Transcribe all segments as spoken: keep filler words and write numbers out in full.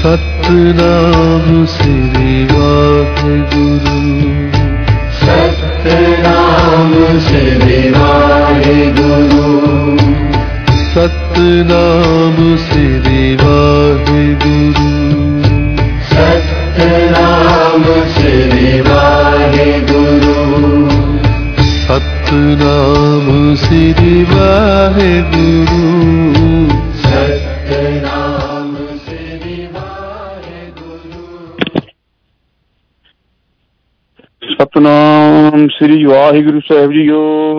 सतनाम श्री वाहिगुरु। सतनाम श्री वाहिगुरु। सतनाम श्री वाहिगुरु। सतनाम श्री वाहिगुरु। सतनाम श्री वाहिगुरु। सतनाम श्री वाहिगुरु। सतनाम श्री वाहिगुरु साहिब जीओ।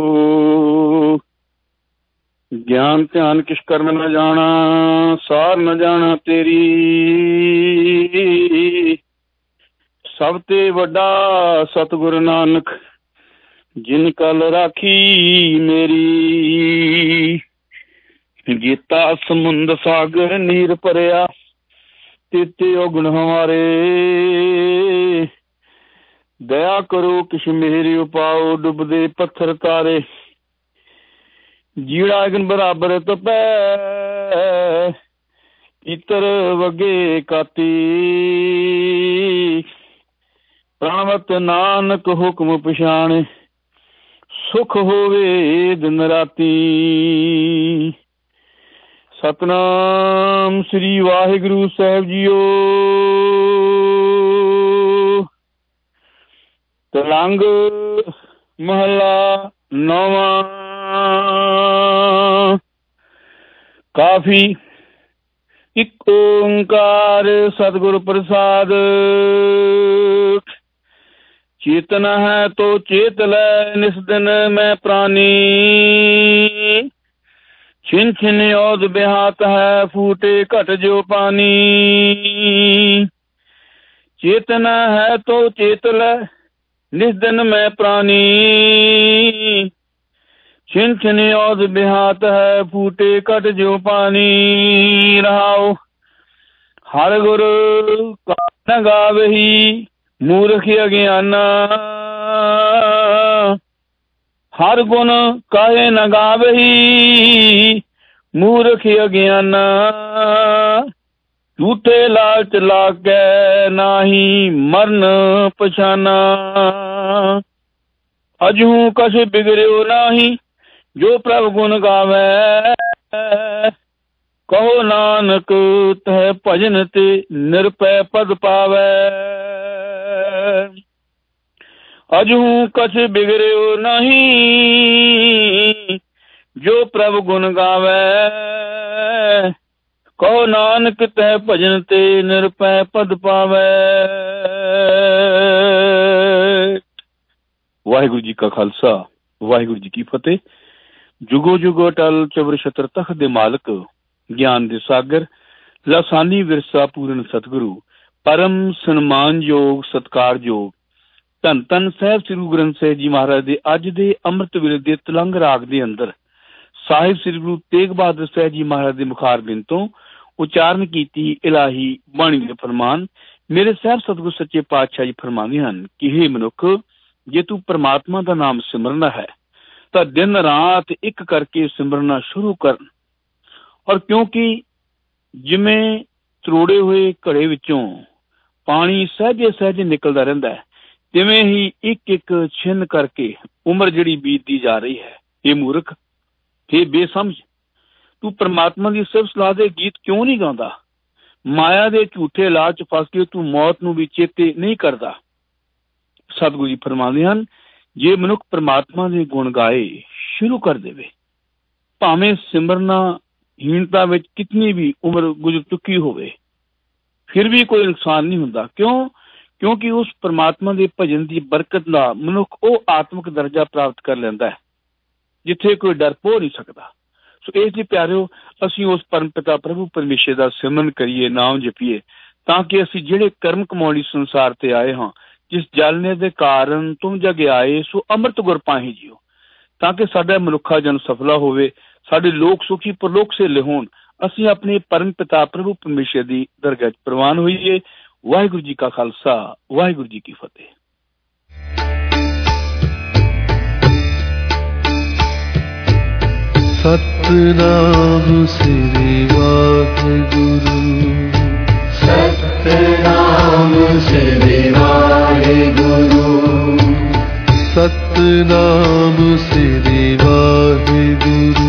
ज्ञान ध्यान किस कर्म न जाना, सार न जाना तेरी। सब ते वड्डा सतगुरु नानक, जिन कल राखी मेरी। गीता समुंद सागर नीर भरिया, तेते औगुण हमारे। दया करो किश मेरी उपाओ, डुबदे पत्थर तारे। जीड़ा अगन बराबर तपै, इतर वगे काती। प्राणवत नानक हुक्म पछाणे, सुख होवे दिन राती। सतनाम श्री वाहिगुरु साहिब जीओ। तलंग महला नौवां। काफी इक ओंकार सतगुर प्रसाद। चेतन है तो चेत लै निस दिन मैं प्राणी। छिन छिन औद बेहात है, फूटे घट जो पानी। चेतन है तो चेत लै निस दिन मैं प्राणी। छिन छिन औद बेहात है, फूटे घट जो पानी। रहाओ हर गुर का न गावही, मूर्ख अज्ञाना। हर गुण काहे न गावही, मूर्ख अज्ञाना। झूठे लालच लागे, नाही मरन पछाना। अजू कछ बिगड़ो नाही, जो प्रभु गुण गावे। कहो नानक तह भजन ते, निरपै पद पावे। अजू कछ बिगड़ो नहीं, जो प्रभु गुण गावे। कहो नानक तह भजन ते, निरपै पद पावे। वाहिगुरु जी का खालसा, वाहिगुरु जी की फतेह। जुगो जुगो टल चवर छत्र तख्त दे मालक, ज्ञान दे सागर, लासानी विरसा पूਰਨ सतगुरु। परम सन्मान योग सत्कार योग धन धन साहिब श्री गुरु ग्रंथ ਸਾਹਿਬ जी महाराज ਦੇ ਅੱਜ ਦੇ ਅੰਮ੍ਰਿਤ ਵੇਲੇ ਦੇ ਤਲੰਗ ਰਾਗ ਦੇ ਅੰਦਰ ਸਾਹਿਬ ਸ੍ਰੀ ਗੁਰੂ ਤੇਗ ਬਹਾਦਰ ਸਾਹਿਬ ਜੀ ਮਹਾਰਾਜ ਦੇ ਮੁਖਾਰਬਿੰਦ ਤੋਂ ਉਚਾਰਨ ਕੀਤੀ ਇਲਾਹੀ ਬਾਣੀ ਦੇ ਫਰਮਾਨ। ਮੇਰੇ ਸਾਹਿਬ ਸਤਿਗੁਰ ਸੱਚੇ ਪਾਤਸ਼ਾਹ ਜੀ ਫਰਮਾਉਂਦੇ ਹਨ ਕਿ हे ਮਨੁੱਖ, ਜੇ ਤੂੰ ਪ੍ਰਮਾਤਮਾ ਦਾ ਨਾਮ ਸਿਮਰਨਾ ਹੈ ਤਾਂ ਦਿਨ ਰਾਤ ਇੱਕ ਕਰਕੇ ਸਿਮਰਨਾ ਸ਼ੁਰੂ ਕਰ। ਔਰ ਕਿਉਂਕਿ ਜਿਵੇਂ ਤਰੋੜੇ ਹੋਏ ਘੜੇ ਵਿੱਚੋਂ ਪਾਣੀ ਸਹਿਜੇ ਸਹਿਜੇ ਨਿਕਲਦਾ ਰਹਿੰਦਾ ਹੈ, ਤਿਵੇਂ ਹੀ ਇੱਕ ਇੱਕ ਛਿਨ ਕਰਕੇ ਉਮਰ ਜਿਹੜੀ ਬੀਤਦੀ ਜਾ ਰਹੀ ਹੈ। ਇਹ ਮੂਰਖ, ਇਹ ਬੇਸਮਝ, ਤੂੰ ਪ੍ਰਮਾਤਮਾ ਦੀ ਸਿਫਤ ਸਲਾਹ ਦੇ ਗੀਤ ਕਿਉਂ ਨਹੀਂ ਗਾਉਂਦਾ? ਮਾਇਆ ਦੇ ਝੂਠੇ ਲਾਲਚ ਫਸ ਕੇ ਤੂੰ ਮੌਤ ਨੂੰ ਵੀ ਚੇਤੇ ਨਹੀਂ ਕਰਦਾ। ਸਤਿਗੁਰੂ ਜੀ ਫਰਮਾਉਂਦੇ ਹਨ, ਜੇ ਮਨੁੱਖ ਪ੍ਰਮਾਤਮਾ ਦੇ ਗੁਣ ਗਾਏ ਸ਼ੁਰੂ ਕਰ ਦੇਵੇ, ਭਾਵੇਂ ਸਿਮਰਨਾ ਹੀਣਤਾ ਵਿੱਚ ਕਿਤਨੀ ਵੀ ਉਮਰ ਗੁਜ਼ਰ ਚੁੱਕੀ ਹੋਵੇ, ਫਿਰ ਵੀ ਕੋਈ ਨੁਕਸਾਨ ਨਹੀਂ ਹੁੰਦਾ। ਕਿਉਂ? ਕਿਉਂਕਿ ਉਸ ਪ੍ਰਮਾਤਮਾ ਦੇ ਭਜਨ ਦੀ ਬਰਕਤ ਨਾਲ ਮਨੁੱਖ ਉਹ ਆਤਮਿਕ ਦਰਜਾ ਪ੍ਰਾਪਤ ਕਰ ਲੈਂਦਾ ਹੈ ਜਿੱਥੇ ਕੋਈ ਡਰ ਪੋ ਨਹੀਂ ਸਕਦਾ। ਸੋ ਇਸ ਲਈ ਪਿਆਰਿਓ, ਅਸੀਂ ਉਸ ਪਰਮ ਪਿਤਾ ਪ੍ਰਭੂ ਪਰਮੇਸ਼ਰ ਦਾ ਸਿਮਰਨ ਕਰੀਏ, ਨਾਮ ਜਪੀਏ, ਤਾਂ ਕਿ ਅਸੀਂ ਜਿਹੜੇ ਕਰਮ ਕਮਾਉਣ ਲਈ ਸੰਸਾਰ ਤੇ ਆਏ ਹਾਂ, ਜਿਸ ਜਲਨੇ ਦੇ ਕਾਰਨ ਤੁਮ ਜਗ ਆਏ, ਸੋ ਅੰਮ੍ਰਿਤ ਗੁਰ ਪਾਹੀ ਜੀਓ, ਤਾਂ ਕਿ ਸਾਡਾ ਮਨੁੱਖਾ ਜਨ ਸਫਲਾ ਹੋਵੇ, ਸਾਡੇ ਲੋਕ ਸੁਖੀ ਪਰਲੋਕ ਸੇਲੇ ਹੋਣ, ਅਸੀਂ ਆਪਣੇ ਪਰਮ ਪਿਤਾ ਪ੍ਰਭੂ ਪਰਮੇਸ਼ਰ ਦੀ ਦਰਗਾਹ 'ਚ ਪ੍ਰਵਾਨ ਹੋਈਏ। ਵਾਹਿਗੁਰੂ ਜੀ ਕਾ ਖਾਲਸਾ, ਵਾਹਿਗੁਰੂ ਜੀ ਕੀ ਫਤਿਹ। सतनाम श्री वाहिगुरु। सत ਸ੍ਰੀ ਵਾਹਿਗੁਰੂ ਸਤਨਾਮ ਸ੍ਰੀ ਵਾਹਿਗੁਰੂ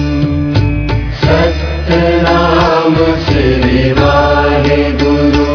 ਸਤਨਾਮ ਸ੍ਰੀ ਵਾਹਿਗੁਰੂ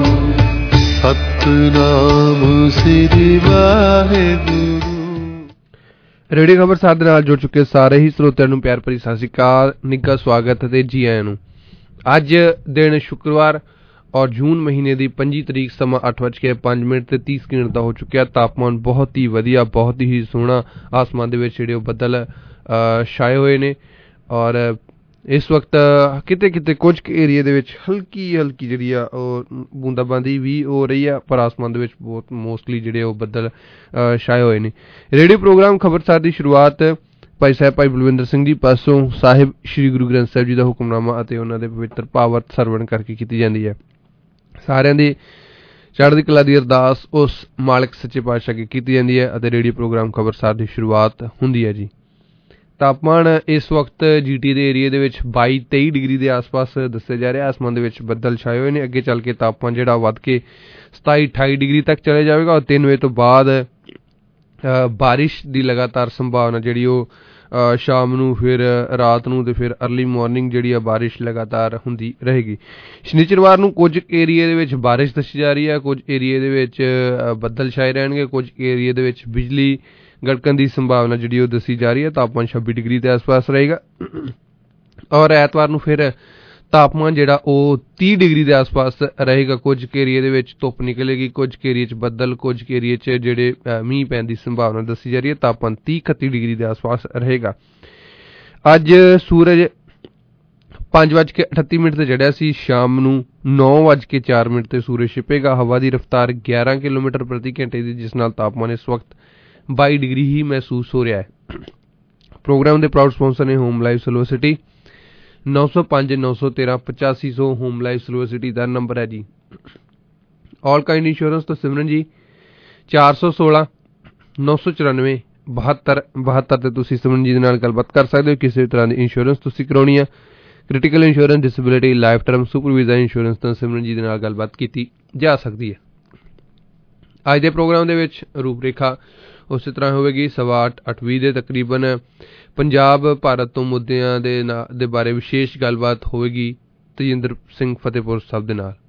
ਸਤਨਾਮ ਸ੍ਰੀ ਵਾਹਿਗੁਰੂ। ਰੇਡੀਓ ਖਬਰਸਾਰ ਦੇ ਨਾਲ ਜੁੜ ਚੁੱਕੇ ਸਾਰੇ ਹੀ ਸਰੋਤਿਆਂ ਨੂੰ ਪਿਆਰ ਭਰੀ ਸਤਿ ਸ਼੍ਰੀ ਅਕਾਲ, ਨਿੱਘਾ ਸਵਾਗਤ ਅਤੇ ਜੀ ਆਇਆਂ ਨੂੰ। ਅੱਜ ਦਿਨ ਸ਼ੁੱਕਰਵਾਰ ਔਰ ਜੂਨ ਮਹੀਨੇ ਦੀ ਪੰਜੀ ਤਰੀਕ, ਸਮਾਂ ਅੱਠ ਵੱਜ ਕੇ ਪੰਜ ਮਿੰਟ ਤੇ ਤੀਹ ਸਕਿੰਟ ਦਾ ਹੋ ਚੁੱਕਿਆ। ਤਾਪਮਾਨ ਬਹੁਤ ਹੀ ਵਧੀਆ, ਬਹੁਤ ਹੀ ਸੋਹਣਾ, ਆਸਮਾਨ ਦੇ ਵਿੱਚ ਜਿਹੜੇ ਉਹ ਬੱਦਲ ਛਾਏ ਹੋਏ ਨੇ ਔਰ ਇਸ ਵਕਤ ਕਿਤੇ ਕਿਤੇ ਕੁਝ ਕੁ ਏਰੀਏ ਦੇ ਵਿੱਚ ਹਲਕੀ ਹਲਕੀ ਜਿਹੜੀ ਆ ਉਹ ਬੂੰਦਾਬਾਂਦੀ ਵੀ ਹੋ ਰਹੀ ਆ, ਪਰ ਆਸਮਾਨ ਦੇ ਵਿੱਚ ਬਹੁਤ ਮੋਸਟਲੀ ਜਿਹੜੇ ਉਹ ਬੱਦਲ ਛਾਏ ਹੋਏ ਨੇ। ਰੇਡੀਓ ਪ੍ਰੋਗਰਾਮ ਖਬਰਸਾਰ ਦੀ ਸ਼ੁਰੂਆਤ ਭਾਈ ਸਾਹਿਬ ਭਾਈ ਬਲਵਿੰਦਰ ਸਿੰਘ ਜੀ ਪਾਸੋਂ ਸਾਹਿਬ ਸ਼੍ਰੀ ਗੁਰੂ ਗ੍ਰੰਥ ਸਾਹਿਬ ਜੀ ਦਾ ਹੁਕਮਨਾਮਾ ਅਤੇ ਉਹਨਾਂ ਦੇ ਪਵਿੱਤਰ ਭਾਵਾਰਥ ਸਰਵਣ ਕਰਕੇ ਕੀਤੀ ਜਾਂਦੀ ਹੈ। ਸਾਰਿਆਂ ਦੀ ਚੜ੍ਹਦੀ ਕਲਾ ਦੀ ਅਰਦਾਸ ਉਸ ਮਾਲਕ ਸੱਚੇ ਪਾਤਸ਼ਾਹ ਅੱਗੇ ਕੀਤੀ ਜਾਂਦੀ ਹੈ ਅਤੇ ਰੇਡੀਓ ਪ੍ਰੋਗਰਾਮ ਖਬਰਸਾਰ ਦੀ ਸ਼ੁਰੂਆਤ ਹੁੰਦੀ ਹੈ ਜੀ। ਤਾਪਮਾਨ ਇਸ ਵਕਤ ਜੀਟੀ ਦੇ ਏਰੀਏ ਦੇ ਵਿੱਚ ਬਾਈ ਤੇਈ ਡਿਗਰੀ ਦੇ ਆਸ-ਪਾਸ ਦੱਸਿਆ ਜਾ ਰਿਹਾ। ਆਸਮਾਨ ਦੇ ਵਿੱਚ ਬੱਦਲ ਛਾਏ ਹੋਏ ਨੇ। ਅੱਗੇ ਚੱਲ ਕੇ ਤਾਪਮਾਨ ਜਿਹੜਾ ਵੱਧ ਕੇ ਸਤਾਈ ਅਠਾਈ ਡਿਗਰੀ ਤੱਕ ਚਲੇ ਜਾਵੇਗਾ ਔਰ ਤਿੰਨ ਵਜੇ ਤੋਂ ਬਾਅਦ ਬਾਰਿਸ਼ ਦੀ ਲਗਾਤਾਰ ਸੰਭਾਵਨਾ ਜਿਹੜੀ ਉਹ ਸ਼ਾਮ ਨੂੰ, ਫਿਰ ਰਾਤ ਨੂੰ ਤੇ ਫਿਰ ਅਰਲੀ ਮਾਰਨਿੰਗ ਜਿਹੜੀ ਆ ਬਾਰਿਸ਼ ਲਗਾਤਾਰ ਹੁੰਦੀ ਰਹੇਗੀ। ਸ਼ਨੀਚਰਵਾਰ ਨੂੰ ਕੁਝ ਏਰੀਏ ਦੇ ਵਿੱਚ ਬਾਰਿਸ਼ ਦੱਸੀ ਜਾ ਰਹੀ ਹੈ, ਕੁਝ ਏਰੀਏ ਦੇ ਵਿੱਚ ਬੱਦਲ ਛਾਏ ਰਹਿਣਗੇ, ਕੁਝ ਏਰੀਏ ਦੇ ਵਿੱਚ ਬਿਜਲੀ ਗੜਕਣ ਦੀ ਸੰਭਾਵਨਾ ਜਿਹੜੀ ਉਹ ਦੱਸੀ ਜਾ ਰਹੀ ਹੈ। ਤਾਪਮਾਨ ਛੱਬੀ ਡਿਗਰੀ ਦੇ ਆਸ-ਪਾਸ ਰਹੇਗਾ ਔਰ ਐਤਵਾਰ ਨੂੰ ਫਿਰ ਤਾਪਮਾਨ ਜਿਹੜਾ ਉਹ ਤੀਹ ਡਿਗਰੀ ਦੇ ਆਸ-ਪਾਸ ਰਹੇਗਾ। ਕੁਝ ਏਰੀਏ ਦੇ ਵਿੱਚ ਧੁੱਪ ਨਿਕਲੇਗੀ, ਕੁਝ ਏਰੀਏ 'ਚ ਬੱਦਲ, ਕੁਝ ਏਰੀਏ 'ਚ ਜਿਹੜੇ ਮੀਂਹ ਪੈਣ ਦੀ ਸੰਭਾਵਨਾ ਦੱਸੀ ਜਾ ਰਹੀ ਹੈ। ਤਾਪਮਾਨ ਤੀਹ ਇਕੱਤੀ ਡਿਗਰੀ ਦੇ ਆਸ-ਪਾਸ ਰਹੇਗਾ। ਅੱਜ ਸੂਰਜ ਪੰਜ ਵੱਜ ਕੇ ਅਠੱਤੀ ਮਿੰਟ ਤੇ ਚੜ੍ਹਿਆ ਸੀ। ਸ਼ਾਮ ਨੂੰ ਨੌ ਵੱਜ ਕੇ ਚਾਰ ਮਿੰਟ ਤੇ ਸੂਰਜ ਛਿਪੇਗਾ। ਹਵਾ ਦੀ ਰਫ਼ਤਾਰ ਗਿਆਰਾਂ ਕਿਲੋਮੀਟਰ ਪ੍ਰਤੀ ਘੰਟੇ ਦੀ, ਜਿਸ ਨਾਲ ਤਾਪਮਾਨ ਇਸ ਵਕਤ ਬਾਈ ਡਿਗਰੀ ਹੀ ਮਹਿਸੂਸ ਹੋ ਰਿਹਾ ਹੈ। ਪ੍ਰੋਗਰਾਮ ਦੇ ਪ੍ਰਾਊਡ ਸਪਾਂਸਰ ਨੇ ਹੋਮ ਲਾਈਫ ਸਿਲਵਰ ਸਿਟੀ। ਨੌ ਸੌ ਪੰਜ ਨੌ ਸੌ ਤੇਰਾਂ ਪਚਾਸੀ ਸੌ ਹੋਮ ਲਾਈਫ ਸਿਲਵਰ ਸਿਟੀ ਦਾ ਨੰਬਰ ਹੈ ਜੀ। ਆਲ ਕਾਇੰਡ ਇੰਸ਼ੋਰੈਂਸ ਤੋਂ ਸਿਮਰਨ ਜੀ ਚਾਰ ਸੌ ਸੋਲਾਂ ਨੌ ਸੌ ਚੁਰਾਨਵੇਂ ਬਹੱਤਰ ਬਹੱਤਰ ਤੇ ਤੁਸੀਂ ਸਿਮਰਨ ਜੀ ਦੇ ਨਾਲ ਗੱਲਬਾਤ ਕਰ ਸਕਦੇ ਹੋ। ਕਿਸੇ ਵੀ ਤਰ੍ਹਾਂ ਦੀ ਇੰਸ਼ੋਰੈਂਸ ਤੁਸੀਂ ਕਰਾਉਣੀ ਆ, critical insurance, disability, life term, supervisor insurance ਤਾਂ ਸਿਮਰਨ ਜੀ ਦੇ ਨਾਲ ਗੱਲਬਾਤ ਕੀਤੀ ਜਾ ਸਕਦੀ ਹੈ। ਅੱਜ ਦੇ ਪ੍ਰੋਗਰਾਮ ਦੇ ਵਿੱਚ ਰੂਪਰੇਖਾ ਉਸੇ ਤਰ੍ਹਾਂ ਹੋਵੇਗੀ। ਸਵਾ ਅੱਠ ਅੱਠ ਵੀਹ ਦੇ ਤਕਰੀਬਨ ਪੰਜਾਬ ਭਾਰਤ ਤੋਂ ਮੁੱਦਿਆਂ ਦੇ ਨਾਲ ਦੇ ਬਾਰੇ ਵਿਸ਼ੇਸ਼ ਗੱਲਬਾਤ ਹੋਵੇਗੀ ਤੇਜਿੰਦਰ ਸਿੰਘ ਫਤਿਹਪੁਰ ਸਾਹਿਬ ਦੇ ਨਾਲ,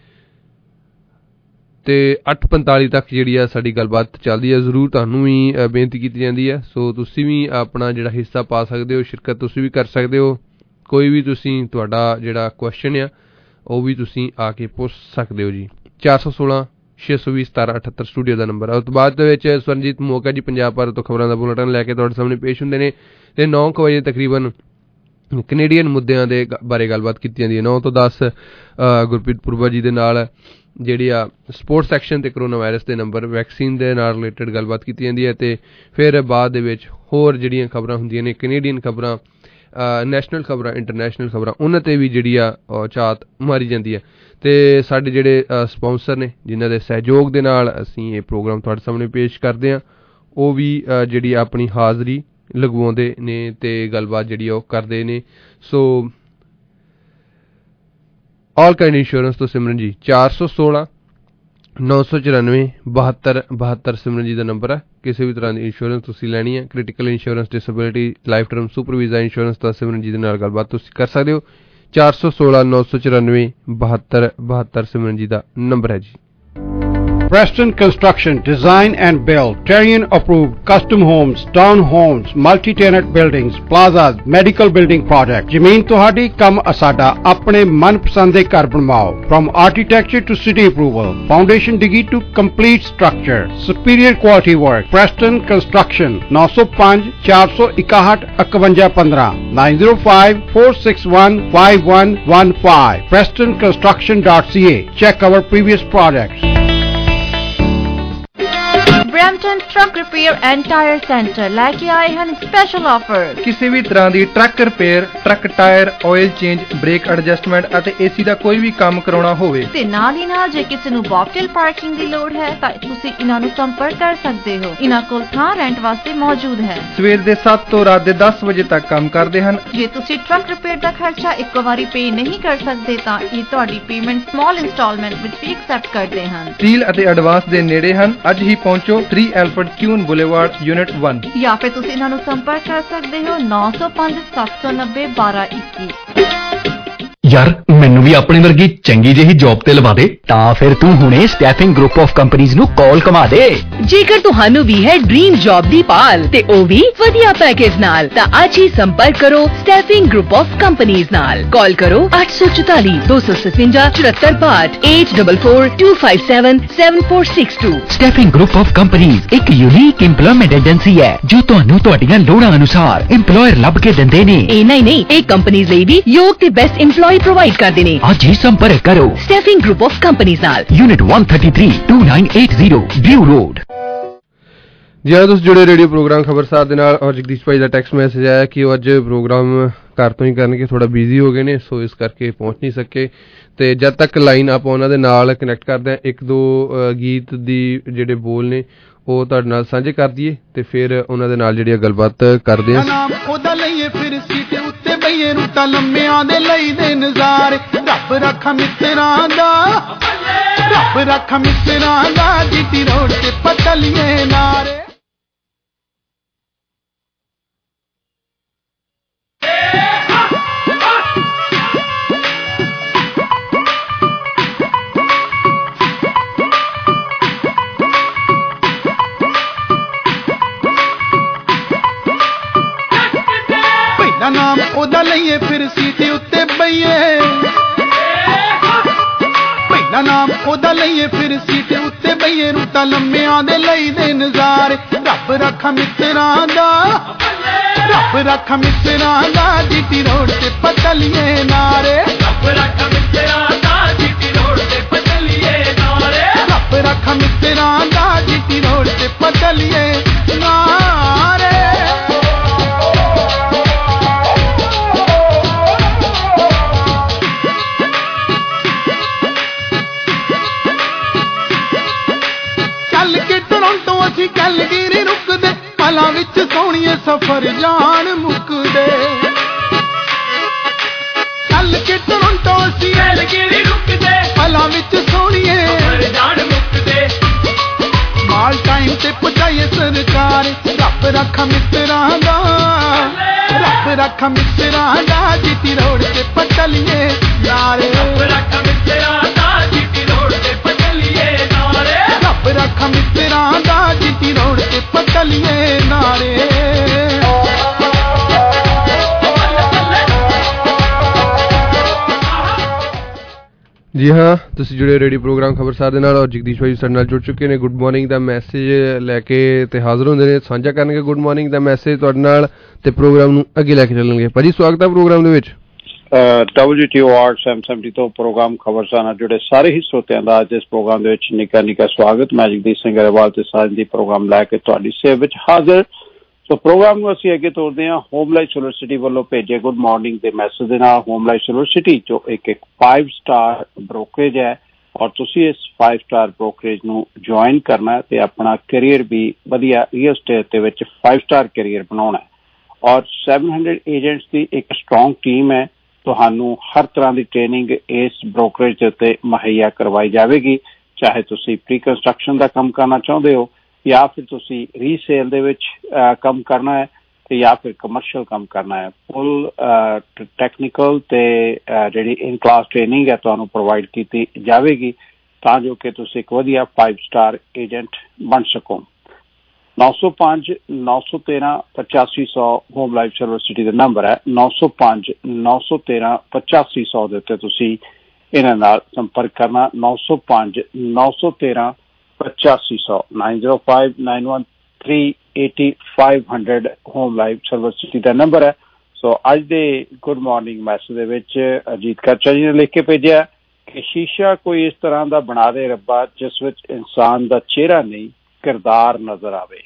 ਤੇ ਅੱਠ ਪੰਤਾਲੀ ਤੱਕ ਜਿਹੜੀ ਆ ਸਾਡੀ ਗੱਲਬਾਤ ਚੱਲਦੀ ਹੈ। ਜ਼ਰੂਰ ਤੁਹਾਨੂੰ ਵੀ ਬੇਨਤੀ ਕੀਤੀ ਜਾਂਦੀ ਹੈ, ਸੋ ਤੁਸੀਂ ਵੀ ਆਪਣਾ ਜਿਹੜਾ ਹਿੱਸਾ ਪਾ ਸਕਦੇ ਹੋ, ਸ਼ਿਰਕਤ ਤੁਸੀਂ ਵੀ ਕਰ ਸਕਦੇ ਹੋ। ਕੋਈ ਵੀ ਤੁਸੀਂ ਤੁਹਾਡਾ ਜਿਹੜਾ ਕੁਐਸਚਨ ਆ ਉਹ ਵੀ ਤੁਸੀਂ ਆ ਕੇ ਪੁੱਛ ਸਕਦੇ ਹੋ ਜੀ। ਚਾਰ ਸੌ ਸੋਲਾਂ ਛੇ ਸੌ ਵੀਹ ਸਤਾਰਾਂ ਅਠੱਤਰ ਸਟੂਡੀਓ ਦਾ ਨੰਬਰ ਹੈ। ਉਸ ਤੋਂ ਬਾਅਦ ਦੇ ਵਿੱਚ ਸਵਰਨਜੀਤ ਮੋਗਾ ਜੀ ਪੰਜਾਬ ਭਾਰਤ ਤੋਂ ਖਬਰਾਂ ਦਾ ਬੁਲੇਟਿਨ ਲੈ ਕੇ ਤੁਹਾਡੇ ਸਾਹਮਣੇ ਪੇਸ਼ ਹੁੰਦੇ ਨੇ ਤੇ ਨੌ ਕੁ ਵਜੇ ਤਕਰੀਬਨ ਕੈਨੇਡੀਅਨ ਮੁੱਦਿਆਂ ਦੇ ਬਾਰੇ ਗੱਲਬਾਤ ਕੀਤੀ ਜਾਂਦੀ ਹੈ। ਨੌ ਤੋਂ ਦਸ ਗੁਰਪ੍ਰੀਤ ਪੁਰਬਾ ਜੀ ਦੇ ਨਾਲ ਜਿਹੜੀ ਆ ਸਪੋਰਟਸ ਸੈਕਸ਼ਨ ਤੇ ਕਰੋਨਾ ਵਾਇਰਸ ਦੇ ਨੰਬਰ, ਵੈਕਸੀਨ ਦੇ ਨਾਲ ਰਿਲੇਟਡ ਗੱਲਬਾਤ ਕੀਤੀ ਜਾਂਦੀ ਹੈ ਤੇ ਫਿਰ ਬਾਅਦ ਦੇ ਵਿੱਚ ਹੋਰ ਜਿਹੜੀਆਂ ਖਬਰਾਂ ਹੁੰਦੀਆਂ ਨੇ, ਕੈਨੇਡੀਅਨ ਖਬਰਾਂ, ਨੈਸ਼ਨਲ ਖਬਰਾਂ, ਇੰਟਰਨੈਸ਼ਨਲ ਖਬਰਾਂ, ਉਹਨਾਂ ਤੇ ਵੀ ਜਿਹੜੀ ਆ ਝਾਤ ਮਾਰੀ ਜਾਂਦੀ ਹੈ। ਤੇ ਸਾਡੇ ਜਿਹੜੇ ਸਪਾਂਸਰ ਨੇ ਜਿਨ੍ਹਾਂ ਦੇ ਸਹਿਯੋਗ ਦੇ ਨਾਲ ਅਸੀਂ ਇਹ ਪ੍ਰੋਗਰਾਮ ਤੁਹਾਡੇ ਸਾਹਮਣੇ ਪੇਸ਼ ਕਰਦੇ ਹਾਂ, ਉਹ ਵੀ ਜਿਹੜੀ ਆਪਣੀ ਹਾਜ਼ਰੀ ਲਗਵਾਉਂਦੇ ਨੇ ਤੇ ਗੱਲਬਾਤ ਜਿਹੜੀ ਉਹ ਕਰਦੇ ਨੇ। ਸੋ ਆਲ ਕਾਇੰਡ ਇੰਸ਼ੋਰੈਂਸ ਤੋਂ ਸਿਮਰਨ ਜੀ ਚਾਰ ਸੌ ਸੋਲਾਂ ਨੌ ਸੌ ਚੁਰਾਨਵੇਂ ਬਹੱਤਰ ਬਹੱਤਰ ਸਿਮਰਨ ਜੀ ਦਾ ਨੰਬਰ ਹੈ। ਕਿਸੇ ਵੀ ਤਰ੍ਹਾਂ ਦੀ ਇੰਸ਼ੋਰੈਂਸ ਤੁਸੀਂ ਲੈਣੀ ਹੈ, critical insurance, disability, life term, supervisor insurance ਤਾਂ ਸਿਮਰਨ ਜੀ ਦੇ ਨਾਲ ਗੱਲਬਾਤ ਤੁਸੀਂ ਕਰ ਸਕਦੇ ਹੋ। ਚਾਰ ਸੌ ਸੋਲਾਂ ਨੌ ਸੌ ਚੁਰਾਨਵੇਂ ਬਹੱਤਰ ਬਹੱਤਰ ਸਿਮਰਨ ਜੀ ਦਾ ਨੰਬਰ ਹੈ ਜੀ। Preston Construction, design and build, Terrian approved custom homes, town homes, multi-tenant buildings, plazas, medical building projects. ਜ਼ਮੀਨ ਤੁਹਾਡੀ, ਕੰਮ ਅਸਾਡਾ। ਆਪਣੇ ਮਨਪਸੰਦ ਦੇ ਘਰ ਬਣਵਾਓ। From architecture to city approval, foundation digi to complete structure, superior quality work. Preston Construction, nine oh five four one one five one one nine oh five four six one five one one five. preston construction dot c a. Check our previous projects. Brampton Truck Repair and Tire Center ਲੈ ਕੇ ਆਏ ਹਨ special offer. ਕਿਸੇ ਵੀ ਤਰ੍ਹਾਂ ਦੀ truck repair, truck tyre, oil change, brake adjustment ਅਤੇ AC ਦਾ ਕੋਈ ਵੀ ਕੰਮ ਕਰਾਉਣਾ ਹੋਵੇ ਤੇ ਨਾਲ ਹੀ ਨਾਲ ਜੇ ਕਿਸੇ ਨੂੰ ਬੌਕਟੇਲ ਪਾਰਕਿੰਗ ਦੀ ਲੋੜ ਹੈ ਤਾਂ ਤੁਸੀਂ ਇਹਨਾਂ ਨੂੰ ਸੰਪਰਕ ਕਰ ਸਕਦੇ ਹੋ। ਇਹਨਾਂ ਕੋਲ ਥਾਂ ਰੈਂਟ ਵਾਸਤੇ ਮੌਜੂਦ ਹੈ। ਸਵੇਰ ਦੇ ਸੱਤ ਤੋਂ ਰਾਤ ਦੇ ਦਸ ਵਜੇ ਤੱਕ ਕੰਮ ਕਰਦੇ ਹਨ। ਜੇ ਤੁਸੀਂ ਟਰੱਕ ਰਿਪੇਅਰ ਦਾ ਖਰਚਾ ਇੱਕੋ ਵਾਰੀ ਪੇ ਨਹੀਂ ਕਰ ਸਕਦੇ ਤਾਂ ਇਹ ਤੁਹਾਡੀ ਪੇਮੈਂਟ ਸਮਾਲ ਇੰਸਟਾਲਮੈਂਟ ਵਿੱਚ ਵੀ ਐਕਸੈਪਟ ਕਰਦੇ ਹਨ। ਡੀਲ ਅਤੇ ਐਡਵਾਂਸ ਦੇ ਨੇੜੇ ਹਨ। ਅੱਜ ਹੀ ਪਹੁੰਚੋ three Alfred Queen boulevard unit one. ਜਾਂ ਫਿਰ ਤੁਸੀਂ ਇਹਨਾਂ ਨੂੰ ਸੰਪਰਕ ਕਰ ਸਕਦੇ ਹੋ ਨੌ ਸੌ ਪੰਜ ਸੱਤ ਸੌ ਨੱਬੇ ਬਾਰਾਂ ਇੱਕੀ। ਯਾਰ ਮੈਨੂੰ ਵੀ ਆਪਣੇ ਵਰਗੀ ਚੰਗੀ ਜਿਹੀ ਜੌਬ ਤੇ ਲਵਾ ਦੇ। ਤਾਂ ਫਿਰ ਤੂੰ ਹੁਣੇ ਸਟੈਫਿੰਗ ਗਰੁੱਪ ਆਫ ਕੰਪਨੀਆਂ ਨੂੰ ਕਾਲ ਕਮਾ ਦੇ। ਜੇਕਰ ਤੁਹਾਨੂੰ ਵੀ ਹੈ ਡ੍ਰੀਮ ਜੌਬ ਦੀ ਭਾਲ ਤੇ ਉਹ ਵੀ ਵਧੀਆ ਪੈਕੇਜ ਨਾਲ ਤਾਂ ਅੱਜ ਹੀ ਸੰਪਰਕ ਕਰੋ ਸਟੈਫਿੰਗ ਗਰੁੱਪ ਆਫ ਕੰਪਨੀਆਂ ਨਾਲ। ਕਾਲ ਕਰੋ ਅੱਠ ਸੌ ਚੁਤਾਲੀ ਦੋ ਸੌ ਸਤਵੰਜਾ ਚੁਹੱਤਰ ਬਾਹਠ eight four four two five seven seven four six two। Staffing group of ਕੰਪਨੀਆਂ ਇੱਕ ਯੂਨੀਕ ਇੰਪਲੋਇਮੈਂਟ ਏਜੰਸੀ ਹੈ ਜੋ ਤੁਹਾਨੂੰ ਤੁਹਾਡੀਆਂ ਲੋੜਾਂ ਅਨੁਸਾਰ ਇੰਪਲੋਇਰ ਲੱਭ ਕੇ ਦਿੰਦੇ ਨੇ। ਇਹ ਨਹੀਂ ਨਹੀਂ ਇਹ ਕੰਪਨੀਆਂ ਲਈ ਵੀ ਯੋਗ ਤੇ ਬੈਸਟ ਇੰਪਲੋਈ ਪ੍ਰੋਵਾਈਡ ਕਰਦੇ ਨੇ। ਅੱਜ ਹੀ ਸੰਪਰਕ ਕਰੋ ਸਟੈਫਿੰਗ ਗਰੁੱਪ ਆਫ ਕੰਪਨੀਆਂ ਨਾਲ unit one thirty-three two nine eight zero Dew Road. ਜੀ ਹਾਂ, ਤੁਸੀਂ ਜੁੜੇ ਰੇਡੀਓ ਪ੍ਰੋਗਰਾਮ ਖਬਰਸਾਰ ਦੇ ਨਾਲ। ਔਰ ਜਗਦੀਸ਼ ਭਾਈ ਦਾ ਟੈਕਸਟ ਮੈਸੇਜ ਆਇਆ ਕਿ ਉਹ ਅੱਜ ਪ੍ਰੋਗਰਾਮ ਘਰ ਤੋਂ ਹੀ ਕਰਨਗੇ, ਥੋੜਾ ਬਿਜ਼ੀ ਹੋ ਗਏ ਨੇ, ਸੋ ਇਸ ਕਰਕੇ ਪਹੁੰਚ ਨਹੀਂ ਸਕੇ। ਤੇ ਜਦ ਤੱਕ ਲਾਈਨ ਆਪਾਂ ਉਹਨਾਂ ਦੇ ਨਾਲ ਕਨੈਕਟ ਕਰਦੇ ਹਾਂ, ਇੱਕ ਦੋ ਗੀਤ ਦੀ ਜਿਹੜੇ ਬੋਲ ਨੇ ਉਹ ਤੁਹਾਡੇ ਨਾਲ ਸਾਂਝੇ ਕਰ ਦਈਏ ਤੇ ਫਿਰ ਉਹਨਾਂ ਦੇ ਨਾਲ ਜਿਹੜੀ ਗੱਲਬਾਤ ਕਰਦੇ ਹਾਂ। ਉਹਦਾ ਲਈਏ ਫਿਰ ਸੀਟ ਉੱਤੇ ਬਈਏ ਰੂਟਾ ਲੰਮਿਆਂ ਦੇ ਲਈ ਦੇ ਨਜ਼ਾਰੇ। ਰੱਬ ਰੱਖਾ ਮਿੱਤਰਾਂ ਦਾ, ਰੱਬ ਰੱਖਾ ਮਿੱਤਰਾਂ ਦਾ, ਜੀਟੀ ਰੋਡ ਤੇ ਪਟਲੀਏ ਨਾਰੇ। ਨਾਮ ਉਹਦਾ ਲਈਏ ਫਿਰ ਸੀਟ ਉੱਤੇ ਬਈਏ, ਪਹਿਲਾ ਨਾਮ ਉਹਦਾ ਲਈਏ ਫਿਰ ਸੀਟ ਉੱਤੇ ਬਈਏ ਰੂਟਾ ਲੰਮਿਆਂ ਦੇ ਲਈ ਦੇ ਨਜ਼ਾਰੇ। ਰੱਬ ਰੱਖਾ ਮਿੱਤਰਾਂ ਦਾ, ਰੱਬ ਰੱਖਾ ਮਿੱਤਰਾਂ ਦਾ, ਜੀਟੀ ਰੋਡ ਤੇ ਪਟਲੀਏ ਨਾਰੇ। ਰੱਬ ਰੱਖਾ ਮਿੱਤਰਾਂ ਦਾ, ਜੀਟੀ ਰੋਡ ਤੇ ਪਟਲੀਏ ਨਾਰੇ। ਰੱਬ ਰੱਖਾ ਮਿੱਤਰਾਂ ਦਾ, ਜੀਟੀ ਰੋਡ ਤੇ ਪਟਲੀਏ ਨਾਰੇ। ਅਸੀਂ ਕੈਲਗਰੀ ਰੁਕਦੇ ਪਲਾਂ ਵਿੱਚ ਸੋਹਣੀਏ ਸਫ਼ਰ ਜਾਣ ਮੁੱਕਦੇ। ਚੱਲ ਕੇ ਟੋਰਾਂਟੋ ਅਸੀਂ ਕੈਲਗਰੀ ਰੁਕਦੇ ਪਲਾਂ ਵਿੱਚ ਸੋਹਣੀਏ ਸਫ਼ਰ ਜਾਣ ਮੁੱਕਦੇ। ਮਾਲ ਟਾਈਮ ਤੇ ਪਹੁੰਚਾਈਏ ਸਰਕਾਰ। ਰੱਬ ਰੱਖਾ ਮਿੱਤਰਾਂ ਦਾ, ਰੱਬ ਰੱਖਾ ਮਿੱਤਰਾਂ ਦਾ, ਜੀਟੀ ਰੋਡ ਤੇ ਪਟਲੀਏ ਨਾਰੇ। ਰੱਬ ਰੱਖਾ ਮਿੱਤਰਾਂ ਦਾ, ਜੀਟੀ ਰੋਡ ਤੇ ਪਟਲੀਏ ਨਾਰੇ। ਰੱਬ ਰੱਖਾ ਮਿੱਤਰਾਂ ਦਾ, ਜੀਟੀ ਰੋਡ ਤੇ ਪਟਲੀਏ ਨਾਰੇ। ਜੀ ਹਾਂ, ਤੁਸੀਂ ਜੁੜੇ ਰੇਡੀਓ ਪ੍ਰੋਗਰਾਮ ਖਬਰਸਾਰ ਦੇ ਨਾਲ। ਔਰ ਜਗਦੀਸ਼ ਭਾਈ ਸਾਡੇ ਨਾਲ ਜੁੜ ਚੁੱਕੇ ਨੇ। ਗੁੱਡ ਮਾਰਨਿੰਗ ਦਾ ਮੈਸੇਜ ਲੈ ਕੇ ਤੇ ਹਾਜ਼ਰ ਹੁੰਦੇ ਨੇ, ਸਾਂਝਾ ਕਰਨਗੇ ਗੁੱਡ ਮਾਰਨਿੰਗ ਦਾ ਮੈਸੇਜ ਤੁਹਾਡੇ ਨਾਲ ਤੇ ਪ੍ਰੋਗਰਾਮ ਨੂੰ ਅੱਗੇ ਲੈ ਕੇ ਚੱਲਣਗੇ। ਭਾਜੀ ਸਵਾਗਤ ਹੈ ਪ੍ਰੋਗਰਾਮ ਦੇ ਵਿੱਚ। W T O R seven seventy ਤੋਂ ਪ੍ਰੋਗਰਾਮ ਖਬਰਸਾਰ ਨਾਲ ਜੁੜੇ ਸਾਰੇ ਹੀ ਸਰੋਤਿਆਂ ਦਾ ਅੱਜ ਇਸ ਪ੍ਰੋਗਰਾਮ ਦੇ ਵਿੱਚ ਨਿੱਕਾ ਨਿੱਕਾ ਸਵਾਗਤ। ਮੈਂ ਜਗਦੀਸ਼ ਸਿੰਘ ਗਰੇਵਾਲ ਤੇ ਸਾਂਝ ਦੀ ਪ੍ਰੋਗਰਾਮ ਲੈ ਕੇ ਤੁਹਾਡੀ ਸੇਵਾ ਵਿੱਚ ਹਾਜ਼ਰ। ਸੋ ਪ੍ਰੋਗਰਾਮ ਨੂੰ ਅਸੀਂ ਅੱਗੇ ਤੋਰਦੇ ਹਾਂ ਹੋਮ ਲਾਈਫ ਯੂਨੀਵਰਸਿਟੀ ਵੱਲੋਂ ਭੇਜੇ ਗੁੱਡ ਮਾਰਨਿੰਗ ਦੇ ਮੈਸੇਜ ਦੇ ਨਾਲ। ਹੋਮ ਲਾਈਫ ਯੂਨੀਵਰਸਿਟੀ ਜੋ ਇੱਕ ਇੱਕ ਫਾਈਵ ਸਟਾਰ ਬ੍ਰੋਕਰੇਜ ਹੈ ਔਰ ਤੁਸੀਂ ਇਸ ਫਾਈਵ ਸਟਾਰ ਬ੍ਰੋਕਰੇਜ ਨੂੰ ਜੁਆਇਨ ਕਰਨਾ ਤੇ ਆਪਣਾ ਕੈਰੀਅਰ ਵੀ ਵਧੀਆ ਰੀਅਲ ਸਟੇਟ ਦੇ ਵਿੱਚ ਫਾਈਵ ਸਟਾਰ ਕੈਰੀਅਰ ਬਣਾਉਣਾ। ਔਰ ਸੈਵਨ ਹੰਡਰਡ ਏਜੰਟਸ ਦੀ ਇੱਕ ਸਟਰੋਂਗ ਟੀਮ ਹੈ। ਤੁਹਾਨੂੰ ਹਰ ਤਰ੍ਹਾਂ ਦੀ ਟ੍ਰੇਨਿੰਗ ਇਸ ਬ੍ਰੋਕਰੇਜ ਦੇ ਉੱਤੇ ਮੁਹੱਈਆ ਕਰਵਾਈ ਜਾਵੇਗੀ। ਚਾਹੇ ਤੁਸੀਂ ਪ੍ਰੀ ਕੰਸਟਰਕਸ਼ਨ ਦਾ ਕੰਮ ਕਰਨਾ ਚਾਹੁੰਦੇ ਹੋ ਜਾਂ ਫਿਰ ਤੁਸੀਂ ਰੀਸੇਲ ਦੇ ਵਿੱਚ ਕੰਮ ਕਰਨਾ ਹੈ ਤੇ ਜਾਂ ਫਿਰ ਕਮਰਸ਼ੀਅਲ ਕੰਮ ਕਰਨਾ ਹੈ। ਫੁੱਲ ਟੈਕਨੀਕਲ ਤੇ ਜਿਹੜੀ ਇਨ ਕਲਾਸ ਟ੍ਰੇਨਿੰਗ ਹੈ ਤੁਹਾਨੂੰ ਪ੍ਰੋਵਾਈਡ ਕੀਤੀ ਜਾਵੇਗੀ ਤਾਂ ਜੋ ਕਿ ਤੁਸੀਂ ਇੱਕ ਵਧੀਆ ਫਾਈਵ ਸਟਾਰ ਏਜੰਟ ਬਣ ਸਕੋ। ਨੌ ਸੌ ਪੰਜ ਨੌ ਸੌ ਤੇਰਾਂ ਪਚਾਸੀ ਸੌ ਹੋਮ ਲਾਈਫ ਯੂਨੀਵਰਸਿਟੀ ਦਾ ਨੰਬਰ ਹੈ। ਨੌ ਸੌ ਪੰਜ ਨੌ ਸੌ ਤੇਰਾਂ ਪਚਾਸੀ ਸੌ ਦੇ ਉੱਤੇ ਤੁਸੀਂ ਇਹਨਾਂ ਨਾਲ ਸੰਪਰਕ ਕਰਨਾ। ਨੌ ਸੌ ਪੰਜ ਨੌ ਸੌ ਤੇਰਾਂ ਪਚਾਸੀ ਸੌ nine zero five nine one three eighty five hundred home life university ਦਾ ਨੰਬਰ ਹੈ। ਸੋ ਅੱਜ ਦੇ ਗੁੱਡ ਮਾਰਨਿੰਗ ਮੈਸੇਜ ਦੇ ਵਿੱਚ ਅਜੀਤ ਕਰਚਾ ਜੀ ਨੇ ਲਿਖ ਕੇ ਭੇਜਿਆ ਕਿ ਸ਼ੀਸ਼ਾ ਕੋਈ ਇਸ ਤਰ੍ਹਾਂ ਦਾ ਬਣਾ ਦੇ ਰੱਬਾ ਜਿਸ ਵਿੱਚ ਇਨਸਾਨ ਦਾ ਚਿਹਰਾ ਨਹੀਂ ਕਿਰਦਾਰ ਨਜ਼ਰ ਆਵੇ।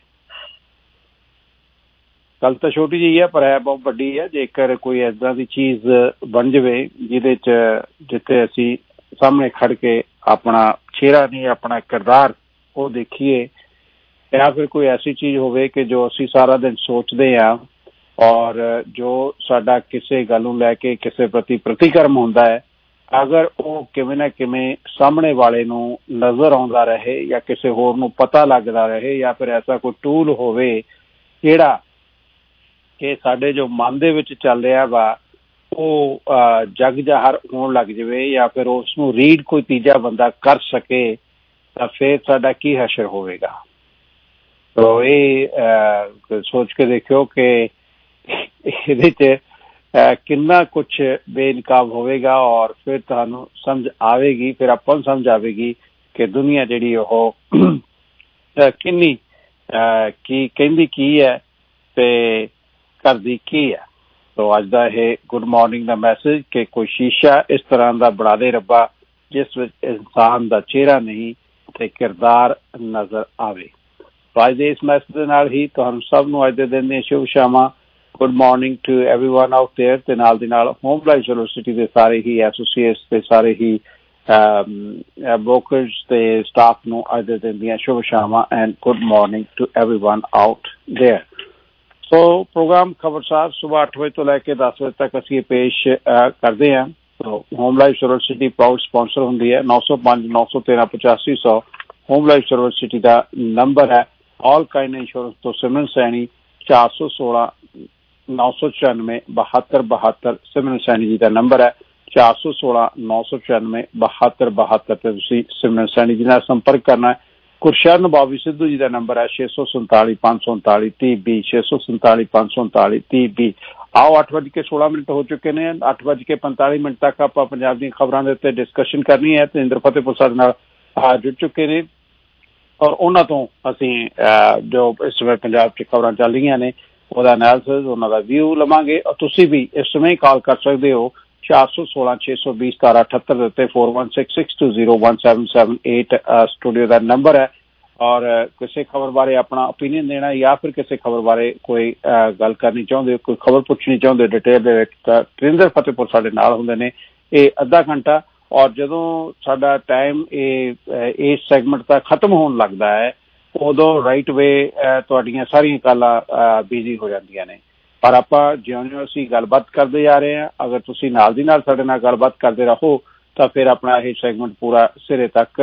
ਗੱਲ ਤਾਂ ਛੋਟੀ ਜਿਹੀ ਹੈ ਪਰ ਹੈ ਬਹੁਤ ਵੱਡੀ ਹੈ। ਜੇਕਰ ਕੋਈ ਇੱਦਾਂ ਦੀ ਚੀਜ਼ ਬਣ ਜਾਵੇ ਜਿਹਦੇ 'ਚ ਜਿੱਥੇ ਅਸੀਂ ਸਾਹਮਣੇ ਖੜ ਕੇ ਆਪਣਾ ਚਿਹਰਾ ਨਹੀਂ ਆਪਣਾ ਕਿਰਦਾਰ ਉਹ ਦੇਖੀਏ, ਜਾਂ ਫਿਰ ਕੋਈ ਐਸੀ ਚੀਜ਼ ਹੋਵੇ ਕਿ ਜੋ ਅਸੀਂ ਸਾਰਾ ਦਿਨ ਸੋਚਦੇ ਹਾਂ ਔਰ ਜੋ ਸਾਡਾ ਕਿਸੇ ਗੱਲ ਨੂੰ ਲੈ ਕੇ ਕਿਸੇ ਪ੍ਰਤੀ ਪ੍ਰਤੀਕਰਮ ਹੁੰਦਾ ਹੈ, ਅਗਰ ਉਹ ਕਿਵੇਂ ਨਾ ਕਿਵੇਂ ਸਾਹਮਣੇ ਵਾਲੇ ਨੂੰ ਨਜ਼ਰ ਆਉਂਦਾ ਰਹੇ ਜਾਂ ਕਿਸੇ ਹੋਰ ਨੂੰ ਪਤਾ ਲੱਗਦਾ ਰਹੇ, ਜਾਂ ਫਿਰ ਐਸਾ ਕੋਈ ਟੂਲ ਹੋਵੇ ਜਿਹੜਾ ਕਿ ਸਾਡੇ ਜੋ ਮਨ ਦੇ ਵਿੱਚ ਚੱਲ ਰਿਹਾ ਵਾ ਉਹ ਜਗ ਜ਼ਾਹਰ ਹੋਣ ਲੱਗ ਜਾਵੇ, ਜਾਂ ਫਿਰ ਉਸ ਨੂੰ ਰੀਡ ਕੋਈ ਤੀਜਾ ਬੰਦਾ ਕਰ ਸਕੇ, ਤਾਂ ਫਿਰ ਸਾਡਾ ਕੀ ਹਸ਼ਰ ਹੋਵੇਗਾ। ਤੋ ਇਹ ਸੋਚ ਕੇ ਦੇਖਿਓ ਕਿ ਇਹਦੇ 'ਚ ਕਿੰਨਾ ਕੁਛ ਬੇਨਕਾਬ ਹੋਵੇਗਾ ਔਰ ਫਿਰ ਤੁਹਾਨੂੰ ਸਮਝ ਆਵੇਗੀ, ਫਿਰ ਆਪਾਂ ਨੂੰ ਸਮਝ ਆਵੇਗੀ ਕਿ ਦੁਨੀਆ ਜਿਹੜੀ ਉਹ ਕਿੰਨੀ ਕੀ ਕਹਿੰਦੀ ਕੀ ਹੈ ਤੇ ਕਰਦੀ ਕੀ ਹੈ। ਸੋ ਅੱਜ ਦਾ ਇਹ ਗੁੱਡ ਮਾਰਨਿੰਗ ਦਾ ਮੈਸੇਜ ਕਿ ਕੋਈ ਸ਼ੀਸ਼ਾ ਇਸ ਤਰ੍ਹਾਂ ਦਾ ਬਣਾ ਦੇ ਰੱਬਾ ਜਿਸ ਵਿੱਚ ਇਨਸਾਨ ਦਾ ਚਿਹਰਾ ਨਹੀਂ ਤੇ ਕਿਰਦਾਰ ਨਜ਼ਰ ਆਵੇ। ਸੋ ਅੱਜ ਦੇ ਇਸ ਮੈਸੇਜ ਦੇ ਨਾਲ ਹੀ ਤੁਹਾਨੂੰ ਸਭ ਨੂੰ ਅੱਜ ਦੇ ਦਿਨ ਦੀਆਂ ਸ਼ੁਭ ਸ਼ਾਮਾਂ। Good morning to everyone out there. ਤੇ ਨਾਲ ਦੀ ਨਾਲ ਹੋਮ ਲਾਈਫ ਯੂਨੀਵਰਸਿਟੀ ਦੇ ਸਾਰੇ ਹੀ ਐਸੋਸੀਏਟਸ ਤੇ ਸਾਰੇ ਹੀ ਬ੍ਰੋਕਰਸ ਤੇ ਸਟਾਫ ਨੂੰ ਅੱਜ ਦੇ ਦਿਨ ਦੀਆਂ ਸ਼ੁਭ ਸ਼ਾਮਾਂ and good morning to everyone out there. So program Khabarsar ਸੁਬਾਹ ਅੱਠ ਵਜੇ ਤੋਂ ਲੈ ਕੇ ਦਸ ਵਜੇ ਤੱਕ ਅਸੀਂ ਇਹ ਪੇਸ਼ ਕਰਦੇ ਹਾਂ। So home life university proud sponsor ਹੁੰਦੀ ਹੈ। ਨੌ ਸੌ ਪੰਜ ਨੌ ਸੌ ਤੇਰਾਂ ਪਚਾਸੀ ਸੌ ਹੋਮ ਲਾਈਫ ਯੂਨੀਵਰਸਿਟੀ ਦਾ ਨੰਬਰ ਹੈ। ਆਲ ਕਾਈਂਡ ਇੰਸ਼ੋਰੈਂਸ ਤੋਂ ਸਿਮਰਨ ਸੈਣੀ ਚਾਰ ਸੌ ਸੋਲਾਂ ਨੌ ਸੌ ਚੁਰਾਨਵੇਂ ਬਹੱਤਰ ਬਹੱਤਰ ਸਿਮਰਨ ਸੈਣੀ ਜੀ ਦਾ ਨੰਬਰ ਹੈ। ਚਾਰ ਸੌ ਸੋਲਾਂ ਨੌ ਸੌ ਚੁਰਾਨਵੇਂ ਬਹੱਤਰ ਬਹੱਤਰ ਤੇ ਤੁਸੀਂ ਸਿਮਰਨ ਸੈਣੀ ਜੀ ਨਾਲ ਸੰਪਰਕ ਕਰਨਾ ਹੈ। ਗੁਰਸ਼ਰਨ ਬਾਬੀ ਸਿੱਧੂ ਜੀ ਦਾ ਨੰਬਰ ਹੈ ਛੇ ਸੌ ਸੰਤਾਲੀ ਪੰਜ ਸੌ ਉਨਤਾਲੀ ਤੀਹ ਵੀਹ ਛੇ ਸੌ ਸੰਤਾਲੀ ਪੰਜ ਸੌ ਉਨਤਾਲੀ ਤੀਹ ਵੀਹ। ਆਓ ਅੱਠ ਵੱਜ ਕੇ ਸੋਲਾਂ ਮਿੰਟ ਹੋ ਚੁੱਕੇ ਨੇ। ਅੱਠ ਵੱਜ ਕੇ ਪੰਤਾਲੀ ਮਿੰਟ ਤੱਕ ਆਪਾਂ ਪੰਜਾਬ ਦੀਆਂ ਖਬਰਾਂ ਦੇ ਉੱਤੇ ਡਿਸਕਸ਼ਨ ਕਰਨੀ ਹੈ ਤੇ ਇੰਦਰ ਫਤਿਹਪੁਰ ਸਾਡੇ ਨਾਲ ਜੁੜ ਚੁੱਕੇ ਨੇ ਔਰ ਉਹਨਾਂ ਤੋਂ ਅਸੀਂ ਜੋ ਇਸ ਸਮੇਂ ਪੰਜਾਬ 'ਚ ਖਬਰਾਂ ਚੱਲ ਰਹੀਆਂ ਨੇ ਉਹਦਾ ਐਨਾਲਿਸਿਸ, ਉਹਨਾਂ ਦਾ ਵਿਊ ਲਵਾਂਗੇ। ਔਰ ਤੁਸੀਂ ਵੀ ਇਸ ਸਮੇਂ ਕਾਲ ਕਰ ਸਕਦੇ ਹੋ ਚਾਰ ਸੌ ਸੋਲਾਂ ਛੇ ਸੌ ਵੀਹ ਸਤਾਰਾਂ ਅਠੱਤਰ ਦੇ ਉੱਤੇ four one six six two zero one seven seven eight studio ਦਾ ਨੰਬਰ ਹੈ। ਔਰ ਕਿਸੇ ਖਬਰ ਬਾਰੇ ਆਪਣਾ ਓਪੀਨੀਅਨ ਦੇਣਾ ਜਾਂ ਫਿਰ ਕਿਸੇ ਖਬਰ ਬਾਰੇ ਕੋਈ ਗੱਲ ਕਰਨੀ ਚਾਹੁੰਦੇ ਹੋ, ਕੋਈ ਖਬਰ ਪੁੱਛਣੀ ਚਾਹੁੰਦੇ ਹੋ ਡਿਟੇਲ ਦੇ ਵਿੱਚ, ਤਾਂ ਤਰਿੰਦਰ ਫਤਿਹਪੁਰ ਸਾਡੇ ਨਾਲ ਹੁੰਦੇ ਨੇ ਇਹ ਅੱਧਾ ਘੰਟਾ। ਔਰ ਜਦੋਂ ਸਾਡਾ ਟਾਈਮ ਇਹ ਇਸ ਸੈਗਮੈਂਟ ਦਾ ਖਤਮ ਹੋਣ ਲੱਗਦਾ ਹੈ ਉਦੋਂ ਰਾਈਟ ਵੇ ਤੁਹਾਡੀਆਂ ਸਾਰੀਆਂ ਕਾਲਾਂ ਬਿਜ਼ੀ ਹੋ ਜਾਂਦੀਆਂ ਨੇ। ਪਰ ਆਪਾਂ ਜਿਉਂ-ਜਿਉਂ ਅਸੀਂ ਗੱਲਬਾਤ ਕਰਦੇ ਜਾ ਰਹੇ ਹਾਂ, ਅਗਰ ਤੁਸੀਂ ਨਾਲ ਦੀ ਨਾਲ ਸਾਡੇ ਨਾਲ ਗੱਲਬਾਤ ਕਰਦੇ ਰਹੋ ਤਾਂ ਫਿਰ ਆਪਣਾ ਇਹ ਸੈਗਮੈਂਟ ਪੂਰਾ ਸਿਰੇ ਤੱਕ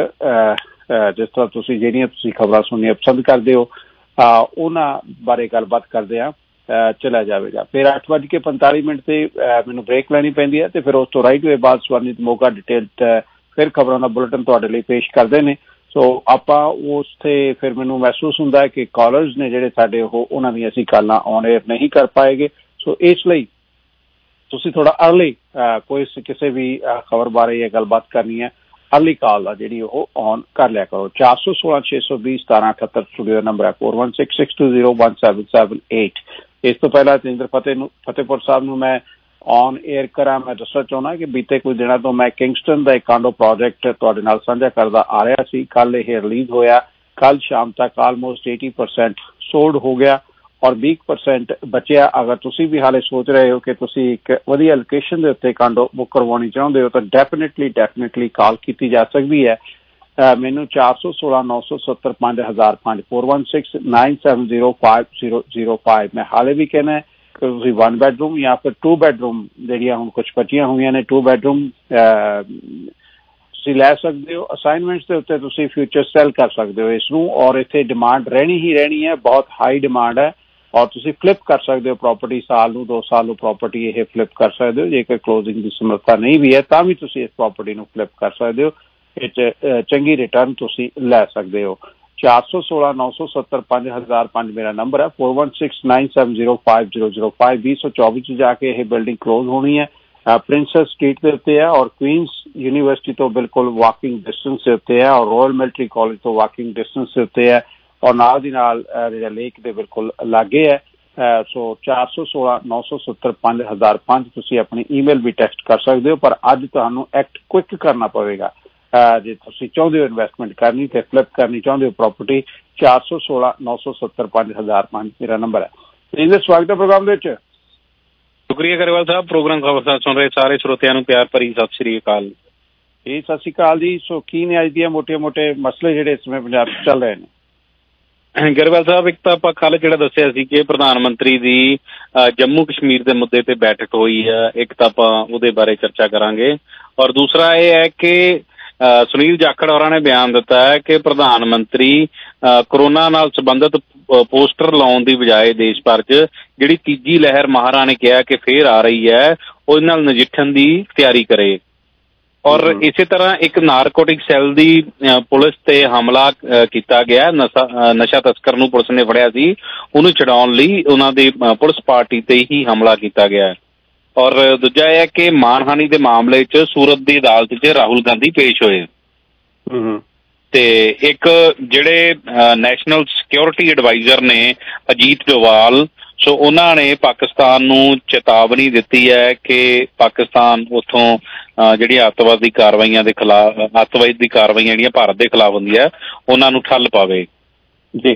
ਜਿਸ ਤਰ੍ਹਾਂ ਤੁਸੀਂ ਜਿਹੜੀਆਂ ਤੁਸੀਂ ਖਬਰਾਂ ਸੁਣਨੀਆਂ ਪਸੰਦ ਕਰਦੇ ਹੋ ਉਹਨਾਂ ਬਾਰੇ ਗੱਲਬਾਤ ਕਰਦੇ ਹਾਂ ਚਲਾ ਜਾਵੇਗਾ। ਫਿਰ ਅੱਠ ਵੱਜ ਕੇ ਪੰਤਾਲੀ ਮਿੰਟ ਤੇ ਮੈਨੂੰ ਬ੍ਰੇਕ ਲੈਣੀ ਪੈਂਦੀ ਹੈ ਤੇ ਫਿਰ ਉਸ ਤੋਂ ਰਾਈਟ ਵੇ ਬਾਅਦ ਸਵਰਨਿਤ ਮੋਗਾ ਡਿਟੇਲ ਫਿਰ ਖਬਰਾਂ ਦਾ ਬੁਲੇਟਿਨ ਤੁਹਾਡੇ ਲਈ ਪੇਸ਼ ਕਰਦੇ ਨੇ। ਸੋ ਆਪਾਂ ਉਸ ਤੇ ਫਿਰ ਮੈਨੂੰ ਮਹਿਸੂਸ ਹੁੰਦਾ ਹੈ ਕਿ ਕਾਲਰਸ ਨੇ ਜਿਹੜੇ ਸਾਡੇ ਉਹ ਉਹਨਾਂ ਦੀਆਂ ਅਸੀਂ ਕਾਲਾਂ ਔਨ ਏਅਰ ਨਹੀਂ ਕਰ ਪਾਏਗੇ। ਸੋ ਇਸ ਲਈ ਤੁਸੀਂ ਥੋੜਾ ਅਰਲੀ ਕੋਈ ਕਿਸੇ ਵੀ ਖਬਰ ਬਾਰੇ ਇਹ ਗੱਲਬਾਤ ਕਰਨੀ ਹੈ ਅਰਲੀ ਕਾਲ ਦਾ ਜਿਹੜੀ ਉਹ ਔਨ ਕਰ ਲਿਆ ਕਰੋ। ਚਾਰ ਸੌ ਸੋਲਾਂ ਛੇ ਸੌ ਵੀਹ ਸਤਾਰਾਂ ਅਠੱਤਰ ਸਟੂਡੀਓ ਦਾ ਨੰਬਰ ਹੈ four one six six two zero one seven seven eight. ਇਸ ਤੋਂ ਪਹਿਲਾਂ ਤੇਂਦਰ ਫਤਿਹ ਨੂੰ ਫਤਿਹਪੁਰ ਸਾਹਿਬ ਨੂੰ ਮੈਂ ਔਨ ਏਅਰ ਕਰਾਂ, ਮੈਂ ਦੱਸਣਾ ਚਾਹੁੰਦਾ ਕਿ ਬੀਤੇ ਕੁਝ ਦਿਨਾਂ ਤੋਂ ਮੈਂ ਕਿੰਗਸਟਨ ਦਾ ਇੱਕ ਕਾਂਡੋ ਪ੍ਰੋਜੈਕਟ ਤੁਹਾਡੇ ਨਾਲ ਸਾਂਝਾ ਕਰਦਾ ਆ ਰਿਹਾ ਸੀ। ਕੱਲ ਇਹ ਰਿਲੀਜ਼ ਹੋਇਆ। ਕੱਲ ਸ਼ਾਮ ਤੱਕ ਆਲਮੋਸਟ eighty percent ਸੋਲਡ ਹੋ ਗਿਆ ਔਰ ਵੀਹ percent ਬਚਿਆ। ਅਗਰ ਤੁਸੀਂ ਵੀ ਹਾਲੇ ਸੋਚ ਰਹੇ ਹੋ ਕਿ ਤੁਸੀਂ ਇੱਕ ਵਧੀਆ ਲੋਕੇਸ਼ਨ ਦੇ ਉੱਤੇ ਕਾਂਡੋ ਬੁੱਕ ਕਰਵਾਉਣੀ ਚਾਹੁੰਦੇ ਹੋ ਤਾਂ ਡੈਫੀਨੇਟਲੀ ਡੈਫੀਨੇਟਲੀ ਕਾਲ ਕੀਤੀ ਜਾ ਸਕਦੀ ਹੈ ਮੈਨੂੰ ਚਾਰ ਸੌ ਸੋਲਾਂ ਨੌ ਸੌ ਸੱਤਰ ਪੰਜ ਹਜ਼ਾਰ ਪੰਜ four one six nine seven zero five zero zero five. ਮੈਂ ਹਾਲੇ ਵੀ ਕਹਿਣਾ ਕਿ ਤੁਸੀਂ ਵਨ ਬੈਡਰੂਮ ਜਾਂ ਫਿਰ ਟੂ ਬੈਡਰੂਮ ਜਿਹੜੀਆਂ ਹੁਣ ਕੁਛ ਬਚੀਆਂ ਹੋਈਆਂ ਨੇ ਟੂ ਬੈਡਰੂਮ ਤੁਸੀਂ ਲੈ ਸਕਦੇ ਹੋ। ਅਸਾਈਨਮੈਂਟਸ ਦੇ ਉੱਤੇ ਤੁਸੀਂ ਫਿਊਚਰ ਸੈਲ ਕਰ ਸਕਦੇ ਹੋ ਇਸ ਨੂੰ ਔਰ ਇੱਥੇ ਡਿਮਾਂਡ ਰਹਿਣੀ ਹੀ ਰਹਿਣੀ ਹੈ, ਬਹੁਤ ਹਾਈ ਡਿਮਾਂਡ ਹੈ ਔਰ ਤੁਸੀਂ ਫਲਿੱਪ ਕਰ ਸਕਦੇ ਹੋ ਪ੍ਰੋਪਰਟੀ। ਸਾਲ ਨੂੰ ਦੋ ਸਾਲ ਨੂੰ ਪ੍ਰੋਪਰਟੀ ਇਹ ਫਲਿੱਪ ਕਰ ਸਕਦੇ ਹੋ। ਜੇਕਰ ਕਲੋਜ਼ਿੰਗ ਦੀ ਸਮਰੱਥਾ ਨਹੀਂ ਵੀ ਹੈ ਤਾਂ ਵੀ ਤੁਸੀਂ ਇਸ ਪ੍ਰੋਪਰਟੀ ਨੂੰ ਫਲਿੱਪ ਕਰ ਸਕਦੇ ਹੋ। ਇਹ 'ਚ ਚੰਗੀ ਰਿਟਰਨ ਤੁਸੀਂ ਲੈ ਸਕਦੇ ਹੋ। ਚਾਰ ਸੌ ਸੋਲਾਂ ਨੌ ਸੌ ਸੱਤਰ ਪੰਜ ਹਜ਼ਾਰ ਪੰਜ ਮੇਰਾ ਨੰਬਰ ਹੈ four one six nine seven zero five zero zero five. ਵੀਹ ਸੌ ਚੌਵੀ 'ਚ ਜਾ ਕੇ ਇਹ ਬਿਲਡਿੰਗ ਕਲੋਜ਼ ਹੋਣੀ ਹੈ। ਪ੍ਰਿੰਸਸ ਸਟਰੀਟ ਦੇ ਉੱਤੇ ਹੈ ਔਰ ਕੁਈਨਸ ਯੂਨੀਵਰਸਿਟੀ ਤੋਂ ਬਿਲਕੁਲ ਵਾਕਿੰਗ ਡਿਸਟੈਂਸ ਦੇ ਉੱਤੇ ਹੈ ਔਰ ਰਾਇਲ ਮਿਲਟਰੀ ਕਾਲਜ ਤੋਂ ਵਾਕਿੰਗ ਡਿਸਟੈਂਸ ਦੇ ਉੱਤੇ ਹੈ ਔਰ ਨਾਲ ਦੀ ਨਾਲ ਲੇਕ ਦੇ ਬਿਲਕੁਲ ਲਾਗੇ ਹੈ। ਸੋ ਚਾਰ ਸੌ ਸੋਲਾਂ ਨੌ ਸੌ ਸੱਤਰ ਪੰਜ ਹਜ਼ਾਰ ਪੰਜ ਤੁਸੀਂ ਆਪਣੀ ਈਮੇਲ ਵੀ ਟੈਕਸਟ ਕਰ ਸਕਦੇ ਹੋ। ਪਰ ਅੱਜ ਤੁਹਾਨੂੰ ਐਕਟ ਕੁਇਕ ਕਰਨਾ ਪਵੇਗਾ। ਜੇ ਤੁਸੀਂ ਚਾਹੁੰਦੇ ਹੋ ਇਨਵੈਸਟਮੈਂਟ ਕਰਨੀ ਤੇ ਫਲਿੱਪ ਕਰਨੀ ਚਾਹੁੰਦੇ ਹੋ ਪ੍ਰੋਪਰਟੀ, ਚਾਰ ਸੌ ਸੋਲਾਂ ਨੌ ਸੌ ਸੱਤਰ ਪੰਜ ਹਜ਼ਾਰ ਪੰਜ ਮੇਰਾ ਨੰਬਰ ਹੈ। ਇਹਦੇ ਸਵਾਗਤ ਹੈ ਪ੍ਰੋਗਰਾਮ ਦੇ ਵਿੱਚ। ਸ਼ੁਕਰੀਆ ਗਰੇਵਾਲ ਸਾਹਿਬ। ਪ੍ਰੋਗਰਾਮ ਖਬਰਸਾਰ ਸੁਣ ਰਹੇ ਸਾਰੇ ਸਰੋਤਿਆਂ ਨੂੰ ਪਿਆਰ ਭਰੀ ਸਤਿ ਸ਼੍ਰੀ ਅਕਾਲ। ਜੀ ਸਤਿ ਸ਼੍ਰੀ ਅਕਾਲ ਜੀ। ਸੋ ਕੀ ਨੇ ਅੱਜ ਦੀਆਂ ਮੋਟੇ ਮੋਟੇ ਮਸਲੇ ਜਿਹੜੇ ਇਸ ਸਮੇਂ ਪੰਜਾਬ 'ਚ ਚੱਲ ਰਹੇ ਨੇ? ਗਰੇਵਾਲ ਸਾਹਿਬ, ਇੱਕ ਤਾਂ ਆਪਾਂ ਕੱਲ੍ਹ ਜਿਹੜਾ ਦੱਸਿਆ ਸੀ ਕਿ ਪ੍ਰਧਾਨ ਮੰਤਰੀ ਦੀ ਜੰਮੂ ਕਸ਼ਮੀਰ ਦੇ ਮੁੱਦੇ ਤੇ ਬੈਠਕ ਹੋਈ ਹੈ, ਇੱਕ ਤਾਂ ਆਪਾਂ ਉਹਦੇ ਬਾਰੇ ਚਰਚਾ ਕਰਾਂਗੇ। ਔਰ ਦੂਸਰਾ ਇਹ ਹੈ ਕਿ ਸੁਨੀਲ ਜਾਖੜ ਹੋਰਾਂ ਨੇ ਬਿਆਨ ਦਿੱਤਾ ਹੈ ਕਿ ਪ੍ਰਧਾਨ ਮੰਤਰੀ ਕੋਰੋਨਾ ਨਾਲ ਸੰਬੰਧਿਤ ਪੋਸਟਰ ਲਾਉਣ ਦੀ ਬਜਾਏ ਦੇਸ਼ ਭਰ 'ਚ ਜਿਹੜੀ ਤੀਜੀ ਲਹਿਰ ਮਾਹਰਾਂ ਨੇ ਕਿਹਾ ਕਿ ਫੇਰ ਆ ਰਹੀ ਹੈ, ਉਹਦੇ ਨਾਲ ਨਜਿੱਠਣ ਦੀ ਤਿਆਰੀ ਕਰੇ। ਔਰ ਇਸੇ ਤਰ੍ਹਾਂ ਇੱਕ ਨਾਰਕੋਟਿਕ ਸੈੱਲ ਦੀ ਪੁਲਿਸ ਤੇ ਹਮਲਾ ਕੀਤਾ ਗਿਆ। ਨਸ਼ਾ ਨਸ਼ਾ ਤਸਕਰ ਨੂੰ ਪੁਲਿਸ ਨੇ ਫੜਿਆ ਸੀ, ਉਹਨੂੰ ਛਡਾਉਣ ਲਈ ਉਹਨਾਂ ਦੀ ਪੁਲਿਸ ਪਾਰਟੀ ਤੇ ਹੀ ਹਮਲਾ ਕੀਤਾ ਗਿਆ। ਔਰ ਦੂਜਾ ਇਹ ਹੈ ਕਿ ਮਾਨਹਾਨੀ ਦੇ ਮਾਮਲੇ 'ਚ ਸੂਰਤ ਦੀ ਅਦਾਲਤ 'ਚ ਰਾਹੁਲ ਗਾਂਧੀ ਪੇਸ਼ ਹੋਏ ਤੇ ਇੱਕ ਜਿਹੜੇ ਨੈਸ਼ਨਲ ਸਿਕਿਉਰਿਟੀ ਐਡਵਾਈਜ਼ਰ ਨੇ ਅਜੀਤ ਡੋਵਾਲ, ਸੋ ਉਹਨਾਂ ਨੇ ਪਾਕਿਸਤਾਨ ਨੂੰ ਚੇਤਾਵਨੀ ਦਿੱਤੀ ਹੈ ਕਿ ਪਾਕਿਸਤਾਨ ਉੱਥੋਂ ਜਿਹੜੀਆਂ ਅੱਤਵਾਦੀ ਕਾਰਵਾਈਆਂ ਦੇ ਖਿਲਾਫ ਅੱਤਵਾਦ ਦੀ ਕਾਰਵਾਈਆਂ ਜਿਹੜੀਆਂ ਭਾਰਤ ਦੇ ਖਿਲਾਫ ਹੁੰਦੀਆਂ ਉਹਨਾਂ ਨੂੰ ਠੱਲ ਪਾਵੇ। ਜੀ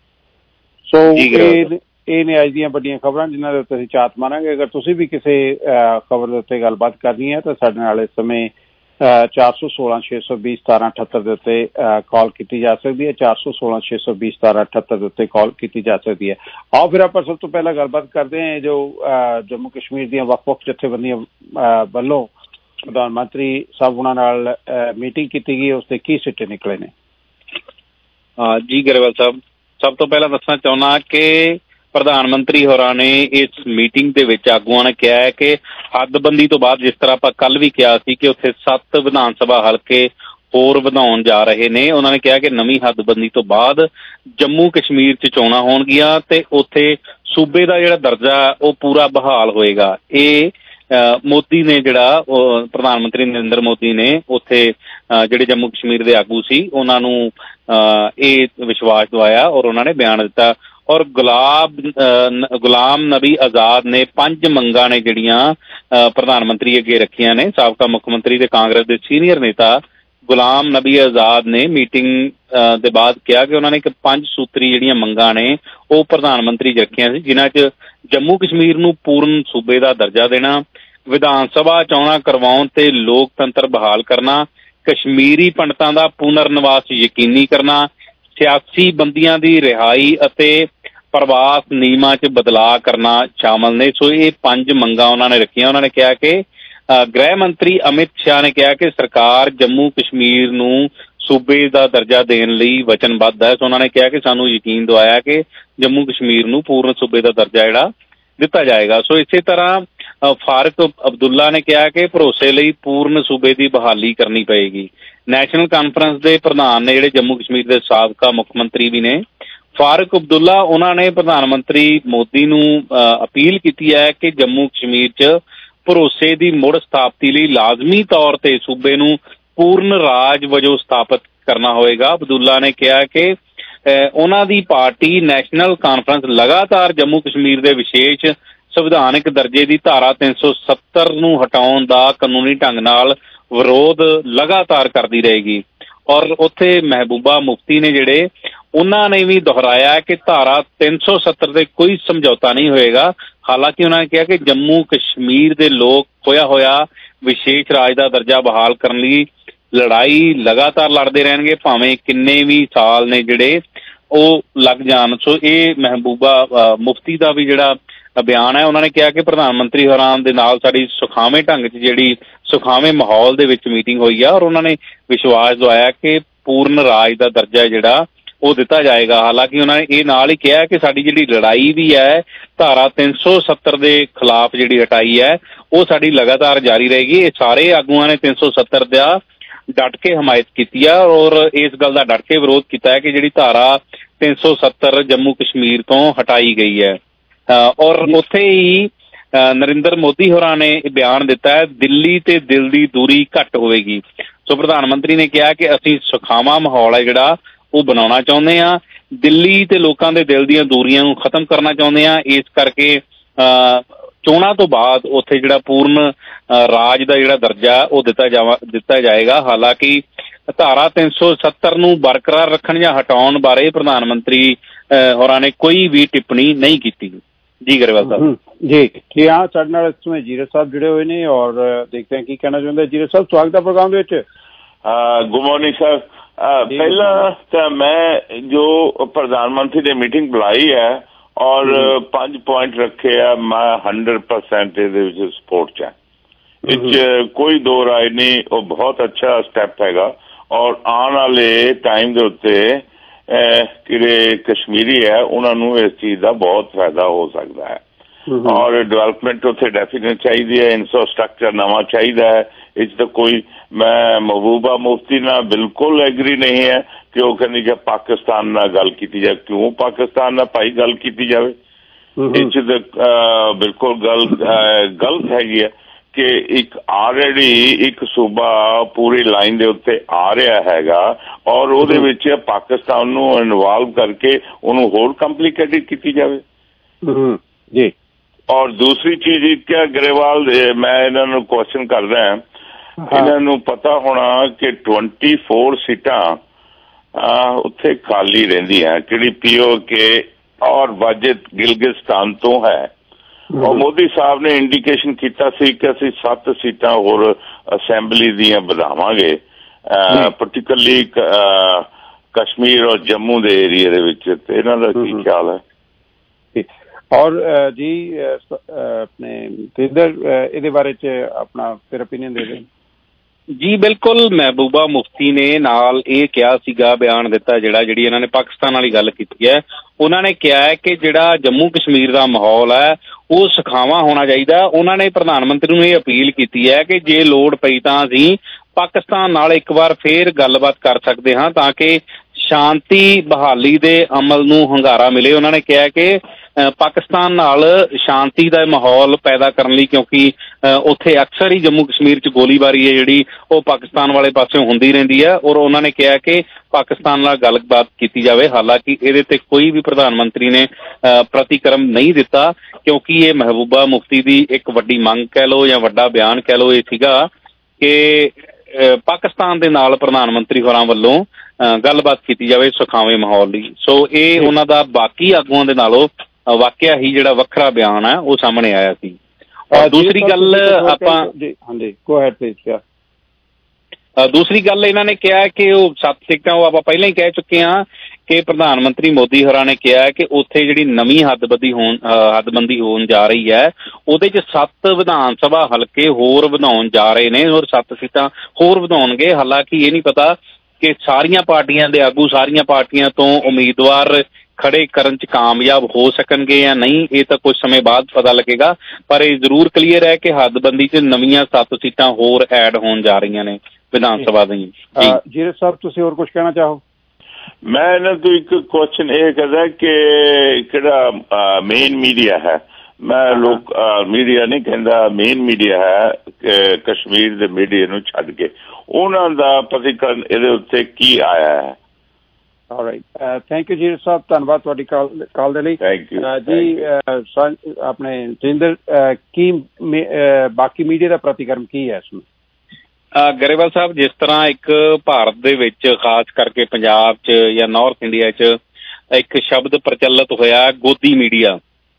ਸੋ ਇਹ ਨੇ ਅੱਜ ਦੀਆਂ ਵੱਡੀਆਂ ਖਬਰਾਂ ਜਿਨ੍ਹਾਂ ਦੇ ਉੱਤੇ ਅਸੀਂ ਝਾਤ ਮਾਰਾਂਗੇ। ਅਗਰ ਤੁਸੀਂ ਵੀ ਕਿਸੇ ਖਬਰ ਦੇ ਉੱਤੇ ਗੱਲਬਾਤ ਕਰਨੀ ਹੈ ਤਾਂ ਸਾਡੇ ਨਾਲ ਇਸ ਸਮੇਂ ਚਾਰ ਸੌ ਸੋਲਾਂ ਛੇ ਸੌ ਵੀਹ ਸਤਾਰਾਂ ਅਠੱਤਰ ਦੇ ਉੱਤੇ ਕਾਲ ਕੀਤੀ ਜਾ ਸਕਦੀ ਹੈ। ਚਾਰ ਸੌ ਸੋਲਾਂ ਛੇ ਸੌ ਵੀਹ ਸਤਾਰਾਂ ਅਠੱਤਰ ਦੇ ਉੱਤੇ ਕਾਲ ਕੀਤੀ ਜਾ ਸਕਦੀ ਹੈ। ਆਓ ਫਿਰ ਆਪਾਂ ਸਭ ਤੋਂ ਪਹਿਲਾਂ ਗੱਲਬਾਤ ਕਰਦੇ ਹਾਂ ਜੋ ਜੰਮੂ ਕਸ਼ਮੀਰ ਦੀਆਂ ਵੱਖ ਵੱਖ ਜਥੇਬੰਦੀਆਂ ਵੱਲੋਂ ਪ੍ਰਧਾਨ ਮੰਤਰੀ ਸਾਹਿਬ ਉਹਨਾਂ ਨਾਲ ਮੀਟਿੰਗ ਕੀਤੀ ਗਈ, ਉਸ ਦੇ ਕੀ ਸਿੱਟੇ ਨਿਕਲੇ ਨੇ? ਜੀ ਗਰੇਵਾਲ ਸਾਹਿਬ, ਸਭ ਤੋਂ ਪਹਿਲਾਂ ਦੱਸਣਾ ਚਾਹੁੰਦਾ ਕਿ ਪ੍ਰਧਾਨ ਮੰਤਰੀ ਹੋਰਾਂ ਨੇ ਇਸ ਮੀਟਿੰਗ ਦੇ ਵਿੱਚ ਆਗੂਆਂ ਨੇ ਕਿਹਾ ਹੈ ਕਿ ਹੱਦਬੰਦੀ ਤੋਂ ਬਾਅਦ, ਜਿਸ ਤਰ੍ਹਾਂ ਆਪਾਂ ਕੱਲ੍ਹ ਵੀ ਕਿਹਾ ਸੀ ਕਿ ਉੱਥੇ ਸੱਤ ਵਿਧਾਨ ਸਭਾ ਹਲਕੇ ਹੋਰ ਵਧਾਉਣ ਜਾ ਰਹੇ ਨੇ, ਉਹਨਾਂ ਨੇ ਕਿਹਾ ਕਿ ਨਵੀਂ ਹੱਦਬੰਦੀ ਤੋਂ ਬਾਅਦ ਜੰਮੂ ਕਸ਼ਮੀਰ 'ਚ ਚੋਣਾਂ ਹੋਣਗੀਆਂ ਤੇ ਉੱਥੇ ਸੂਬੇ ਦਾ ਜਿਹੜਾ ਦਰਜਾ ਉਹ ਪੂਰਾ ਬਹਾਲ ਹੋਏਗਾ। ਇਹ ਮੋਦੀ ਨੇ ਜਿਹੜਾ ਪ੍ਰਧਾਨ ਮੰਤਰੀ ਨਰਿੰਦਰ ਮੋਦੀ ਨੇ ਉੱਥੇ ਜਿਹੜੇ ਜੰਮੂ ਕਸ਼ਮੀਰ ਦੇ ਆਗੂ ਸੀ ਉਹਨਾਂ ਨੂੰ ਇਹ ਵਿਸ਼ਵਾਸ ਦਵਾਇਆ ਔਰ ਉਹਨਾਂ ਨੇ ਬਿਆਨ ਦਿੱਤਾ। ਔਰ ਗੁਲਾਬ ਗੁਲਾਮ ਨਬੀ ਆਜ਼ਾਦ ਨੇ ਪੰਜ ਮੰਗਾਂ ਨੇ ਜਿਹੜੀਆਂ ਪ੍ਰਧਾਨ ਮੰਤਰੀ ਅੱਗੇ ਰੱਖੀਆਂ ਨੇ। ਸਾਬਕਾ ਮੁੱਖ ਮੰਤਰੀ ਤੇ ਕਾਂਗਰਸ ਦੇ ਸੀਨੀਅਰ ਨੇਤਾ ਗੁਲਾਮ ਨਬੀ ਆਜ਼ਾਦ ਨੇ ਮੀਟਿੰਗ ਦੇ ਬਾਅਦ ਕਿਹਾ ਕਿ ਉਹਨਾਂ ਨੇ ਇੱਕ ਪੰਜ ਸੂਤਰੀ ਜਿਹੜੀਆਂ ਮੰਗਾਂ ਨੇ ਉਹ ਪ੍ਰਧਾਨ ਮੰਤਰੀ 'ਚ ਰੱਖੀਆਂ ਸੀ, ਜਿਨ੍ਹਾਂ 'ਚ ਜੰਮੂ ਕਸ਼ਮੀਰ ਨੂੰ ਪੂਰਨ ਸੂਬੇ ਦਾ ਦਰਜਾ ਦੇਣਾ, ਵਿਧਾਨ ਸਭਾ ਚੋਣਾਂ ਕਰਵਾਉਣ ਤੇ ਲੋਕਤੰਤਰ ਬਹਾਲ ਕਰਨਾ, ਕਸ਼ਮੀਰੀ ਪੰਡਤਾਂ ਦਾ ਪੁਨਰ ਨਿਵਾਸ ਯਕੀਨੀ ਕਰਨਾ, ਸਿਆਸੀ ਬੰਦੀਆਂ ਦੀ ਰਿਹਾਈ ਅਤੇ ਪ੍ਰਵਾਸ ਨਿਯਮਾਂ 'ਚ ਬਦਲਾਅ ਕਰਨਾ ਸ਼ਾਮਲ ਨੇ। ਸੋ ਇਹ ਪੰਜ ਮੰਗਾਂ ਉਹਨਾਂ ਨੇ ਰੱਖੀਆਂ। ਉਹਨਾਂ ਨੇ ਕਿਹਾ ਕਿ ਗ੍ਰਹਿ ਮੰਤਰੀ ਅਮਿਤ ਸ਼ਾਹ ਨੇ ਕਿਹਾ ਕਿ ਸਰਕਾਰ ਜੰਮੂ ਕਸ਼ਮੀਰ ਨੂੰ ਸੂਬੇ ਦਾ ਦਰਜਾ ਦੇਣ ਲਈ ਵਚਨਬੱਧ ਹੈ। ਸੋ ਉਹਨਾਂ ਨੇ ਕਿਹਾ ਕਿ ਸਾਨੂੰ ਯਕੀਨ ਦਵਾਇਆ ਕਿ ਜੰਮੂ ਕਸ਼ਮੀਰ ਨੂੰ ਪੂਰਨ ਸੂਬੇ ਦਾ ਦਰਜਾ ਜਿਹੜਾ ਦਿੱਤਾ ਜਾਏਗਾ। ਸੋ ਇਸੇ ਤਰ੍ਹਾਂ ਫਾਰਕ ਅਬਦੁੱਲਾ ਨੇ ਕਿਹਾ ਕਿ ਭਰੋਸੇ ਲਈ ਪੂਰਨ ਸੂਬੇ ਦੀ ਬਹਾਲੀ ਕਰਨੀ ਪਏਗੀ। ਨੈਸ਼ਨਲ ਕਾਨਫਰੰਸ ਦੇ ਪ੍ਰਧਾਨ ਨੇ ਜਿਹੜੇ ਜੰਮੂ ਕਸ਼ਮੀਰ ਦੇ ਸਾਬਕਾ ਮੁੱਖ ਮੰਤਰੀ ਵੀ ਨੇ, ਫਾਰਕ ਅਬਦੁੱਲਾ, ਉਹਨਾਂ ਨੇ ਪ੍ਰਧਾਨ ਮੰਤਰੀ ਮੋਦੀ ਨੂੰ ਅਪੀਲ ਕੀਤੀ ਹੈ ਕਿ ਜੰਮੂ ਕਸ਼ਮੀਰ 'ਚ ਭਰੋਸੇ ਦੀ ਮੁੜ ਸਥਾਪਤੀ ਲਈ ਲਾਜ਼ਮੀ ਤੌਰ ਤੇ ਸੂਬੇ ਨੂੰ ਪੂਰਨ ਰਾਜ ਵਜੋਂ ਸਥਾਪਿਤ ਕਰਨਾ ਹੋਏਗਾ। ਅਬਦੁੱਲਾ ਨੇ ਕਿਹਾ ਕਿ ਉਹਨਾਂ ਦੀ ਪਾਰਟੀ ਨੈਸ਼ਨਲ ਕਾਨਫਰੰਸ ਲਗਾਤਾਰ ਜੰਮੂ ਕਸ਼ਮੀਰ ਦੇ ਵਿਸ਼ੇਸ਼ ਸੰਵਿਧਾਨਕ ਦਰਜੇ ਦੀ ਧਾਰਾ ਤਿੰਨ ਸੌ ਸੱਤਰ ਨੂੰ ਹਟਾਉਣ ਦਾ ਕਾਨੂੰਨੀ ਢੰਗ ਨਾਲ ਵਿਰੋਧ ਲਗਾਤਾਰ ਕਰਦੀ ਰਹੇਗੀ। ਔਰ ਉੱਥੇ ਮਹਿਬੂਬਾ ਮੁਫਤੀ ਨੇ ਜਿਹੜੇ, ਉਹਨਾਂ ਨੇ ਵੀ ਦੁਹਰਾਇਆ ਕਿ ਧਾਰਾ ਤਿੰਨ ਸੌ ਸੱਤਰ ਤੇ ਕੋਈ ਸਮਝੌਤਾ ਨਹੀਂ ਹੋਏਗਾ। ਹਾਲਾਂਕਿ ਉਹਨਾਂ ਨੇ ਕਿਹਾ ਕਿ ਜੰਮੂ ਕਸ਼ਮੀਰ ਦੇ ਲੋਕ ਖੋਇਆ ਹੋਇਆ ਵਿਸ਼ੇਸ਼ ਰਾਜ ਦਾ ਦਰਜਾ ਬਹਾਲ ਕਰਨ ਲਈ ਲੜਾਈ ਲਗਾਤਾਰ ਲੜਦੇ ਰਹਿਣਗੇ, ਭਾਵੇਂ ਕਿੰਨੇ ਵੀ ਸਾਲ ਨੇ ਜਿਹੜੇ ਉਹ ਲੱਗ ਜਾਣ। ਸੋ ਇਹ ਮਹਿਬੂਬਾ ਮੁਫਤੀ ਦਾ ਵੀ ਜਿਹੜਾ ਬਿਆਨ ਹੈ, ਉਹਨਾਂ ਨੇ ਕਿਹਾ ਕਿ ਪ੍ਰਧਾਨ ਮੰਤਰੀ ਹੋਰਾਂ ਦੇ ਨਾਲ ਸਾਡੀ ਸੁਖਾਵੇਂ ਢੰਗ 'ਚ ਜਿਹੜੀ ਸੁਖਾਵੇਂ ਮਾਹੌਲ ਦੇ ਵਿੱਚ ਮੀਟਿੰਗ ਹੋਈ ਆ ਔਰ ਉਹਨਾਂ ਨੇ ਵਿਸ਼ਵਾਸ ਦਵਾਇਆ ਕਿ ਪੂਰਨ ਰਾਜ ਦਾ ਦਰਜਾ ਜਿਹੜਾ ਉਹ ਦਿੱਤਾ ਜਾਏਗਾ। ਹਾਲਾਂਕਿ ਉਹਨਾਂ ਨੇ ਇਹ ਨਾਲ ਹੀ ਕਿਹਾ ਕਿ ਸਾਡੀ ਜਿਹੜੀ ਲੜਾਈ ਵੀ ਹੈ ਧਾਰਾ ਤਿੰਨ ਸੌ ਸੱਤਰ ਦੇ ਖਿਲਾਫ ਜਿਹੜੀ ਹਟਾਈ ਹੈ ਉਹ ਸਾਡੀ ਲਗਾਤਾਰ ਜਾਰੀ ਰਹੇਗੀ। ਇਹ ਸਾਰੇ ਆਗੂਆਂ ਨੇ ਤਿੰਨ ਸੌ ਸੱਤਰ ਦਾ ਡਟ ਕੇ ਹਮਾਇਤ ਕੀਤੀ ਆ ਔਰ ਇਸ ਗੱਲ ਦਾ ਡਟ ਕੇ ਵਿਰੋਧ ਕੀਤਾ ਹੈ ਕਿ ਜਿਹੜੀ ਧਾਰਾ ਤਿੰਨ ਸੌ ਸੱਤਰ ਜੰਮੂ ਕਸ਼ਮੀਰ ਤੋਂ ਹਟਾਈ ਗਈ ਹੈ। ਔਰ ਉੱਥੇ ਹੀ ਨਰਿੰਦਰ ਮੋਦੀ ਹੋਰਾਂ ਨੇ ਬਿਆਨ ਦਿੱਤਾ ਹੈ ਦਿੱਲੀ ਤੇ ਦਿਲ ਦੀ ਦੂਰੀ ਘੱਟ ਹੋਵੇਗੀ। ਸੋ ਪ੍ਰਧਾਨ ਮੰਤਰੀ ਨੇ ਕਿਹਾ ਕਿ ਅਸੀਂ ਸੁਖਾਵਾਂ ਮਾਹੌਲ ਹੈ ਜਿਹੜਾ ਉਹ ਬਣਾਉਣਾ ਚਾਹੁੰਦੇ ਹਾਂ, ਦਿੱਲੀ ਤੇ ਲੋਕਾਂ ਦੇ ਦਿਲ ਦੀਆਂ ਦੂਰੀਆਂ ਨੂੰ ਖਤਮ ਕਰਨਾ ਚਾਹੁੰਦੇ ਹਾਂ। ਇਸ ਕਰਕੇ ਚੋਣਾਂ ਤੋਂ ਬਾਅਦ ਉੱਥੇ ਜਿਹੜਾ ਪੂਰਨ ਰਾਜ ਦਾ ਜਿਹੜਾ ਦਰਜਾ ਉਹ ਦਿੱਤਾ ਜਾਵਾ ਦਿੱਤਾ ਜਾਏਗਾ। ਹਾਲਾਂਕਿ ਧਾਰਾ ਤਿੰਨ ਸੌ ਸੱਤਰ ਨੂੰ ਬਰਕਰਾਰ ਰੱਖਣ ਜਾਂ ਹਟਾਉਣ ਬਾਰੇ ਪ੍ਰਧਾਨ ਮੰਤਰੀ ਹੋਰਾਂ ਨੇ ਕੋਈ ਵੀ ਟਿੱਪਣੀ ਨਹੀਂ ਕੀਤੀ। ਜੀ ਗਰੇਵਾਲ ਸਾਹਿਬ। ਜੀ ਜੀ ਹਾਂ, ਸਾਡੇ ਨਾਲ ਇਸ ਸਮੇਂ ਜੀਰਾ ਸਾਹਿਬ ਜੁੜੇ ਹੋਏ ਨੇ ਔਰ ਦੇਖਦੇ ਹਾਂ ਕੀ ਕਹਿਣਾ ਚਾਹੁੰਦੇ। ਜੀਰਾ ਸਾਹਿਬ, ਸਵਾਗਤ ਹੈ ਪ੍ਰੋਗਰਾਮ ਦੇ ਵਿੱਚ। Good morning sir. ਪਹਿਲਾਂ ਤਾਂ ਮੈਂ ਜੋ ਪ੍ਰਧਾਨ ਮੰਤਰੀ ਨੇ ਮੀਟਿੰਗ ਬੁਲਾਈ ਹੈ ਔਰ ਪੰਜ ਪੁਆਇੰਟ ਰੱਖੇ ਆ, ਮੈਂ ਹੰਡਰਡ ਪਰਸੈਂਟ ਇਹਦੇ ਵਿੱਚ ਸਪੋਰਟ 'ਚ ਹੈ। ਇਹ 'ਚ ਕੋਈ ਦੋ ਰਾਏ ਨਹੀਂ, ਉਹ ਬਹੁਤ ਅੱਛਾ ਸਟੈਪ ਹੈਗਾ ਔਰ ਆਉਣ ਵਾਲੇ ਟਾਈਮ ਦੇ ਉੱਤੇ ਜਿਹੜੇ ਕਸ਼ਮੀਰੀ ਹੈ ਉਹਨਾਂ ਨੂੰ ਇਸ ਚੀਜ਼ ਦਾ ਬਹੁਤ ਫਾਇਦਾ ਹੋ ਸਕਦਾ ਹੈ। ਔਰ ਡਿਵੈਲਪਮੈਂਟ ਉੱਥੇ ਡੈਫੀਨੇਟ ਚਾਹੀਦੀ ਹੈ, ਇਨਫਰਾਸਟਰਕਚਰ ਨਵਾਂ ਚਾਹੀਦਾ ਹੈ। ਇਹ 'ਚ ਤਾਂ ਕੋਈ, ਮੈਂ ਮਹਿਬੂਬਾ ਮੁਫਤੀ ਨਾਲ ਬਿਲਕੁਲ ਐਗਰੀ ਨਹੀਂ ਹੈ ਕਿ ਉਹ ਕਹਿੰਦੀ ਕਿ ਪਾਕਿਸਤਾਨ ਨਾਲ ਗੱਲ ਕੀਤੀ ਜਾਵੇ। ਕਿਉਂ ਪਾਕਿਸਤਾਨ ਨਾਲ ਭਾਈ ਗੱਲ ਕੀਤੀ ਜਾਵੇ? ਇਹ 'ਚ ਤਾਂ ਬਿਲਕੁਲ ਗੱਲ ਗਲਤ ਹੈਗੀ ਹੈ ਕਿ ਇੱਕ ਆਲਰੇਡੀ ਇੱਕ ਸੂਬਾ ਪੂਰੀ ਲਾਈਨ ਦੇ ਉੱਤੇ ਆ ਰਿਹਾ ਹੈਗਾ ਔਰ ਉਹਦੇ ਵਿੱਚ ਪਾਕਿਸਤਾਨ ਨੂੰ ਇਨਵੋਲਵ ਕਰਕੇ ਉਹਨੂੰ ਹੋਰ ਕੰਪਲੀਕੇਟਡ ਕੀਤੀ ਜਾਵੇ। ਜੀ। ਔਰ ਦੂਸਰੀ ਚੀਜ਼ ਇੱਕ ਹੈ ਗਰੇਵਾਲ, ਮੈਂ ਇਹਨਾਂ ਨੂੰ ਕੁਐਸਚਨ ਕਰਦਾ ਹਾਂ, ਇਹਨਾਂ ਨੂੰ ਪਤਾ ਹੋਣਾ ਕਿ ਟਵੰਟੀ ਫੋਰ ਸੀਟਾਂ ਉੱਥੇ ਖਾਲੀ ਰਹਿੰਦੀਆਂ ਜਿਹੜੀ ਪੀ ਓ ਕੇ ਔਰ ਵਾਜਿਦ ਗਿਲਗਿਸਤਾਨ ਤੋਂ ਹੈ ਔਰ ਮੋਦੀ ਸਾਹਿਬ ਨੇ ਇੰਡੀਕੇਸ਼ਨ ਕੀਤਾ ਸੀ ਕਿ ਅਸੀਂ ਸੱਤ ਸੀਟਾਂ ਹੋਰ ਅਸੈਂਬਲੀ ਦੀਆਂ ਵਧਾਵਾਂਗੇ, ਪਰਟੀਕੁਲਰਲੀ ਕਸ਼ਮੀਰ ਔਰ ਜੰਮੂ ਦੇ ਏਰੀਏ ਦੇ ਵਿੱਚ। ਤੇ ਇਹਨਾਂ ਦਾ ਕੀ ਖਿਆਲ ਹੈ? ਔਰ ਜੀ ਆਪਣੇ ਇਧਰ ਇਹਦੇ ਬਾਰੇ 'ਚ ਆਪਣਾ ਫਿਰ ਓਪੀਨੀਅਨ ਦੇ ਦੇ। ਜੀ ਬਿਲਕੁਲ, ਮਹਿਬੂਬਾ ਮੁਫਤੀ ਨੇ ਨਾਲ ਇਹ ਕਿਹਾ ਸੀਗਾ, ਬਿਆਨ ਦਿੱਤਾ ਜਿਹੜਾ ਜਿਹੜੀ ਇਹਨਾਂ ਨੇ ਪਾਕਿਸਤਾਨ ਵਾਲੀ ਗੱਲ ਕੀਤੀ ਹੈ, ਉਹਨਾਂ ਨੇ ਕਿਹਾ ਹੈ ਕਿ ਜਿਹੜਾ ਜੰਮੂ ਕਸ਼ਮੀਰ ਦਾ ਮਾਹੌਲ ਹੈ ਉਹ ਸੁਖਾਵਾਂ ਹੋਣਾ ਚਾਹੀਦਾ। ਉਹਨਾਂ ਨੇ ਪ੍ਰਧਾਨ ਮੰਤਰੀ ਨੂੰ ਇਹ ਅਪੀਲ ਕੀਤੀ ਹੈ ਕਿ ਜੇ ਲੋੜ ਪਈ ਤਾਂ ਅਸੀਂ ਪਾਕਿਸਤਾਨ ਨਾਲ ਇੱਕ ਵਾਰ ਫੇਰ ਗੱਲਬਾਤ ਕਰ ਸਕਦੇ ਹਾਂ ਤਾਂ ਕਿ ਸ਼ਾਂਤੀ ਬਹਾਲੀ ਦੇ ਅਮਲ ਨੂੰ ਹੁੰਗਾਰਾ ਮਿਲੇ। ਉਹਨਾਂ ਨੇ ਕਿਹਾ ਕਿ ਪਾਕਿਸਤਾਨ ਨਾਲ ਸ਼ਾਂਤੀ ਦਾ ਮਾਹੌਲ ਪੈਦਾ ਕਰਨ ਲਈ, ਕਿਉਂਕਿ ਉੱਥੇ ਅਕਸਰ ਹੀ ਜੰਮੂ ਕਸ਼ਮੀਰ 'ਚ ਗੋਲੀਬਾਰੀ ਹੈ ਜਿਹੜੀ ਉਹ ਪਾਕਿਸਤਾਨ ਵਾਲੇ ਪਾਸਿਓਂ ਹੁੰਦੀ ਰਹਿੰਦੀ ਹੈ ਔਰ ਉਹਨਾਂ ਨੇ ਕਿਹਾ ਕਿ ਪਾਕਿਸਤਾਨ ਨਾਲ ਗੱਲਬਾਤ ਕੀਤੀ ਜਾਵੇ। ਹਾਲਾਂਕਿ ਇਹਦੇ ਤੇ ਕੋਈ ਵੀ ਪ੍ਰਧਾਨ ਮੰਤਰੀ ਨੇ ਪ੍ਰਤੀਕਰਮ ਨਹੀਂ ਦਿੱਤਾ ਕਿਉਂਕਿ ਇਹ ਮਹਿਬੂਬਾ ਮੁਫਤੀ ਦੀ ਇੱਕ ਵੱਡੀ ਮੰਗ ਕਹਿ ਲਓ ਜਾਂ ਵੱਡਾ ਬਿਆਨ ਕਹਿ ਲਓ ਇਹ ਸੀਗਾ ਕਿ ਪਾਕਿਸਤਾਨ ਦੇ ਨਾਲ ਪ੍ਰਧਾਨ ਮੰਤਰੀ ਹੋਰਾਂ ਵੱਲੋਂ ਗੱਲਬਾਤ ਕੀਤੀ ਜਾਵੇ ਸੁਖਾਵੇਂ ਮਾਹੌਲ ਲਈ। ਸੋ ਇਹ ਉਹਨਾਂ ਦਾ ਬਾਕੀ ਆਗੂਆਂ ਦੇ ਨਾਲੋਂ ਵਾਕਿਆ ਹੀ ਜਿਹੜਾ ਵੱਖਰਾ ਬਿਆਨ ਹੈ ਉਹ ਸਾਹਮਣੇ ਆਇਆ ਸੀ। ਔਰ ਦੂਸਰੀ ਗੱਲ ਆਪਾਂ ਦੂਸਰੀ ਗੱਲ ਇਹਨਾਂ ਨੇ ਕਿਹਾ ਕਿ ਉਹ ਸੱਤ ਸੀਟਾਂ ਉਹ ਆਪਾਂ ਪਹਿਲਾਂ ਹੀ ਕਹਿ ਚੁੱਕੇ ਹਾਂ ਕਿ ਪ੍ਰਧਾਨ ਮੰਤਰੀ ਮੋਦੀ ਹੋਰਾਂ ਨੇ ਕਿਹਾ ਕਿ ਉੱਥੇ ਜਿਹੜੀ ਨਵੀਂ ਹੱਦਬੰਦੀ ਹੋਣ ਹੱਦਬੰਦੀ ਹੋਣ ਜਾ ਰਹੀ ਹੈ ਉਹਦੇ 'ਚ ਸੱਤ ਵਿਧਾਨ ਸਭਾ ਹਲਕੇ ਹੋਰ ਵਧਾਉਣ ਜਾ ਰਹੇ ਨੇ ਔਰ ਸੱਤ ਸੀਟਾਂ ਹੋਰ ਵਧਾਉਣਗੇ। ਹਾਲਾਂਕਿ ਇਹ ਨਹੀਂ ਪਤਾ ਕਿ ਸਾਰੀਆਂ ਪਾਰਟੀਆਂ ਦੇ ਆਗੂ ਸਾਰੀਆਂ ਪਾਰਟੀਆਂ ਤੋਂ ਉਮੀਦਵਾਰ ਖੜੇ ਕਰਨ 'ਚ ਕਾਮਯਾਬ ਹੋ ਸਕਣਗੇ ਜਾਂ ਨਹੀਂ, ਇਹ ਤਾਂ ਕੁਝ ਸਮੇਂ ਬਾਅਦ ਪਤਾ ਲੱਗੇਗਾ। ਪਰ ਇਹ ਜ਼ਰੂਰ ਕਲੀਅਰ ਹੈ ਕਿ ਹੱਦਬੰਦੀ 'ਚ ਨਵੀਆਂ ਸੱਤ ਸੀਟਾਂ ਹੋਰ ਐਡ ਹੋਣ ਜਾ ਰਹੀਆਂ ਨੇ ਵਿਧਾਨ ਸਭਾ ਦੀਆਂ। ਜੀਰਾ ਸਾਹਿਬ, ਤੁਸੀਂ ਹੋਰ ਕੁਝ ਕਹਿਣਾ ਚਾਹੋ? ਮੈਂ ਇਹਨਾਂ ਤੋਂ ਇੱਕ ਕੁਐਸਚਨ ਇਹ ਕਰਦਾ ਕਿ ਕਿਹੜਾ ਮੇਨ ਮੀਡੀਆ ਹੈ, ਮੈਂ ਲੋਕ ਮੀਡੀਆ ਨਹੀਂ ਕਹਿੰਦਾ, ਮੇਨ ਮੀਡੀਆ ਹੈ ਕਸ਼ਮੀਰ ਦੇ ਮੀਡੀਆ ਨੂੰ ਛੱਡ ਕੇ, ਉਹਨਾਂ ਦਾ ਪ੍ਰਤੀਕਰਮ ਇਹਦੇ ਉੱਤੇ ਕੀ ਆਇਆ ਹੈ? ਆਲਰਾਈਟ, ਥੈਂਕ ਯੂ ਜੀਰਾ ਸਾਹਿਬ, ਧੰਨਵਾਦ ਤੁਹਾਡੀ ਕਾਲ ਕਾਲ ਦੇ ਲਈ। ਥੈਂਕ ਯੂ ਜੀ। ਆਪਣੇ ਜਿੰਦਰ, ਕੀ ਬਾਕੀ ਮੀਡੀਆ ਦਾ ਪ੍ਰਤੀਕਰਮ ਕੀ ਹੈ ਇਸ ਨੂੰ? ਗਰੇਵਾਲ ਸਾਹਿਬ, ਜਿਸ ਤਰ੍ਹਾਂ ਇੱਕ ਭਾਰਤ ਦੇ ਵਿੱਚ ਖਾਸ ਕਰਕੇ ਪੰਜਾਬ 'ਚ ਜਾਂ ਨਾਰਥ ਇੰਡੀਆ 'ਚ ਇੱਕ ਸ਼ਬਦ ਪ੍ਰਚਲਿਤ ਹੋਇਆ ਗੋਦੀ ਮੀਡੀਆ।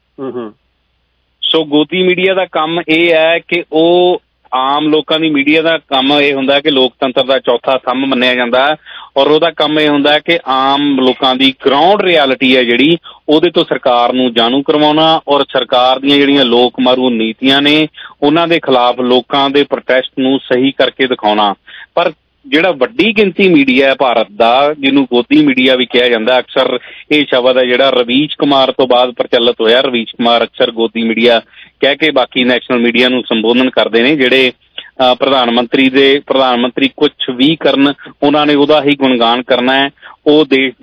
ਸੋ ਗੋਦੀ ਮੀਡੀਆ ਦਾ ਕੰਮ ਇਹ ਹੈ ਕਿ ਉਹ ਆਮ ਲੋਕਾਂ ਦੀ, ਮੀਡੀਆ ਦਾ ਕੰਮ ਇਹ ਹੁੰਦਾ ਕਿ ਲੋਕਤੰਤਰ ਦਾ ਚੌਥਾ ਥੰਮ ਮੰਨਿਆ ਜਾਂਦਾ ਹੈ ਔਰ ਉਹਦਾ ਕੰਮ ਇਹ ਹੁੰਦਾ ਕਿ ਆਮ ਲੋਕਾਂ ਦੀ ਗਰਾਊਂਡ ਰਿਐਲਿਟੀ ਹੈ ਜਿਹੜੀ ਉਹਦੇ ਤੋਂ ਸਰਕਾਰ ਨੂੰ ਜਾਣੂ ਕਰਵਾਉਣਾ ਔਰ ਸਰਕਾਰ ਦੀਆਂ ਜਿਹੜੀਆਂ ਲੋਕ ਮਾਰੂ ਨੀਤੀਆਂ ਨੇ ਉਹਨਾਂ ਦੇ ਖਿਲਾਫ ਲੋਕਾਂ ਦੇ ਪ੍ਰੋਟੈਸਟ ਨੂੰ ਸਹੀ ਕਰਕੇ ਦਿਖਾਉਣਾ। ਪਰ ਜਿਹੜਾ ਵੱਡੀ ਗਿਣਤੀ ਮੀਡੀਆ ਹੈ ਭਾਰਤ ਦਾ, ਜਿਹਨੂੰ ਗੋਦੀ ਮੀਡੀਆ ਵੀ ਕਿਹਾ ਜਾਂਦਾ, ਅਕਸਰ ਇਹ ਸ਼ਬਦ ਹੈ ਜਿਹੜਾ ਰਵੀਸ਼ ਕੁਮਾਰ ਤੋਂ ਬਾਅਦ ਪ੍ਰਚਲਿਤ ਹੋਇਆ। ਰਵੀਸ਼ ਕੁਮਾਰ ਅਕਸਰ ਗੋਦੀ ਮੀਡੀਆ ਕਹਿ ਕੇ ਬਾਕੀ ਨੈਸ਼ਨਲ ਮੀਡੀਆ ਨੂੰ ਸੰਬੋਧਨ ਕਰਦੇ ਨੇ, ਜਿਹੜੇ ਪ੍ਰਧਾਨ ਮੰਤਰੀ ਦੇ ਪ੍ਰਧਾਨ ਮੰਤਰੀ ਕੁਛ ਵੀ ਕਰਨ ਉਹਨਾਂ ਨੇ ਉਹਦਾ ਹੀ ਗੁਣਗਾਨ ਕਰਨਾ ਹੈ। ਉਹ ਦੇਸ਼ ਦੇ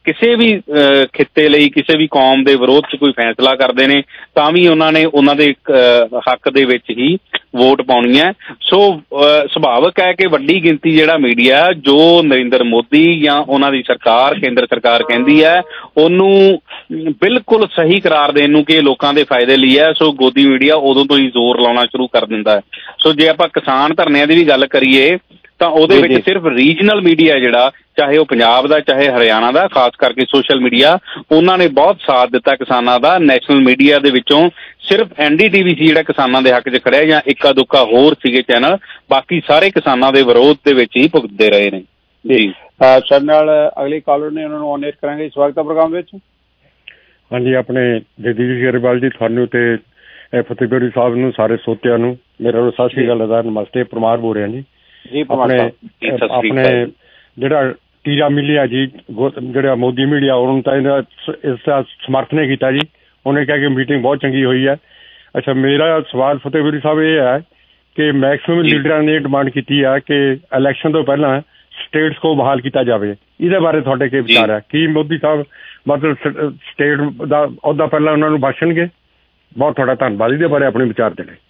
ਕਿਸੇ ਵੀ ਖਿੱਤੇ ਲਈ, ਕਿਸੇ ਵੀ ਕੌਮ ਦੇ ਵਿਰੋਧ 'ਚ ਕੋਈ ਫੈਸਲਾ ਕਰਦੇ ਨੇ ਤਾਂ ਵੀ ਉਹਨਾਂ ਨੇ ਉਹਨਾਂ ਦੇ ਹੱਕ ਦੇ ਵਿੱਚ ਹੀ ਵੋਟ ਪਾਉਣੀ ਹੈ। ਸੋ ਸੁਭਾਵਿਕ ਹੈ ਕਿ ਵੱਡੀ ਗਿਣਤੀ ਜਿਹੜਾ ਮੀਡੀਆ ਜੋ ਨਰਿੰਦਰ ਮੋਦੀ ਜਾਂ ਉਹਨਾਂ ਦੀ ਸਰਕਾਰ, ਕੇਂਦਰ ਸਰਕਾਰ ਕਹਿੰਦੀ ਹੈ ਉਹਨੂੰ ਬਿਲਕੁਲ ਸਹੀ ਕਰਾਰ ਦੇਣ ਨੂੰ ਕਿ ਲੋਕਾਂ ਦੇ ਫਾਇਦੇ ਲਈ ਹੈ, ਸੋ ਗੋਦੀ ਮੀਡੀਆ ਉਦੋਂ ਤੋਂ ਹੀ ਜ਼ੋਰ ਲਾਉਣਾ ਸ਼ੁਰੂ ਕਰ ਦਿੰਦਾ ਹੈ। ਸੋ ਜੇ ਆਪਾਂ ਕਿਸਾਨ ਧਰਨਿਆਂ ਦੀ ਵੀ ਗੱਲ ਕਰੀਏ ਤਾਂ ਉਹਦੇ ਵਿੱਚ ਸਿਰਫ ਰੀਜਨਲ ਮੀਡੀਆ ਜਿਹੜਾ, ਚਾਹੇ ਉਹ ਪੰਜਾਬ ਦਾ ਚਾਹੇ ਹਰਿਆਣਾ ਦਾ, ਖਾਸ ਕਰਕੇ ਸੋਸ਼ਲ ਮੀਡੀਆ, ਉਹਨਾਂ ਨੇ ਬਹੁਤ ਸਾਥ ਦਿੱਤਾ ਕਿਸਾਨਾਂ ਦਾ। ਨੈਸ਼ਨਲ ਮੀਡੀਆ ਦੇ ਵਿੱਚੋਂ ਸਿਰਫ ਐਨ ਡੀ ਟੀ ਵੀ ਸੀ ਜਿਹੜਾ ਕਿਸਾਨਾਂ ਦੇ ਹੱਕ 'ਚ ਖੜਿਆ, ਜਾਂ ਇੱਕਾ ਦੁੱਕਾ ਹੋਰ ਸੀਗੇ ਚੈਨਲ, ਬਾਕੀ ਸਾਰੇ ਕਿਸਾਨਾਂ ਦੇ ਵਿਰੋਧ ਦੇ ਵਿੱਚ ਹੀ ਭੁਗਤਦੇ ਰਹੇ ਨੇ। ਜੀ ਸਾਡੇ ਨਾਲ ਅਗਲੀ ਕਾਲਰ ਨੇ, ਉਹਨਾਂ ਨੂੰ ਔਨ ਏਅਰ ਕਰਾਂਗੇ। ਸਵਾਗਤ ਹੈ ਪ੍ਰੋਗਰਾਮ ਵਿੱਚ। ਹਾਂਜੀ, ਆਪਣੇ ਜਗਦੀਸ਼ ਗਰੇਵਾਲ ਜੀ, ਤੁਹਾਨੂੰ ਤੇ ਫਤਿਹਪੁਰੀ ਸਾਹਿਬ ਨੂੰ, ਸਾਰੇ ਸੋਤਿਆਂ ਨੂੰ ਮੇਰਾ ਵੱਲੋਂ ਸਤਿ ਸ਼੍ਰੀ ਅਕਾਲ, ਨਮਸਤੇ। ਪਰਮਾਰ ਬੋਲ ਰਿਹਾ ਜੀ। ਆਪਣੇ ਆਪਣੇ ਜਿਹੜਾ ਟੀਰਾ ਮਿਲਿਆ ਜੀ, ਜਿਹੜਾ ਮੋਦੀ ਮੀਡੀਆ, ਉਹਨੂੰ ਤਾਂ ਇਹਦਾ ਇਸ ਦਾ ਸਮਰਥਨ ਕੀਤਾ ਜੀ। ਉਹਨੇ ਕਿਹਾ ਕਿ ਮੀਟਿੰਗ ਬਹੁਤ ਚੰਗੀ ਹੋਈ ਹੈ। ਅੱਛਾ, ਮੇਰਾ ਸਵਾਲ ਫਤਿਹਪੁਰੀ ਸਾਹਿਬ ਇਹ ਹੈ ਕਿ ਮੈਕਸਿਮਮ ਲੀਡਰਾਂ ਨੇ ਡਿਮਾਂਡ ਕੀਤੀ ਹੈ ਕਿ ਇਲੈਕਸ਼ਨ ਤੋਂ ਪਹਿਲਾਂ ਸਟੇਟਸ ਕੋ ਬਹਾਲ ਕੀਤਾ ਜਾਵੇ। ਇਹਦੇ ਬਾਰੇ ਤੁਹਾਡੇ ਕੀ ਵਿਚਾਰ ਹੈ? ਕੀ ਮੋਦੀ ਸਾਹਿਬ ਮਤਲਬ ਸਟੇਟ ਦਾ ਅਹੁਦਾ ਪਹਿਲਾਂ ਉਹਨਾਂ ਨੂੰ ਬਖਸ਼ਣਗੇ? ਬਹੁਤ ਤੁਹਾਡਾ ਧੰਨਵਾਦ। ਇਹਦੇ ਬਾਰੇ ਆਪਣੇ ਵਿਚਾਰ ਦੇ ਲਈ।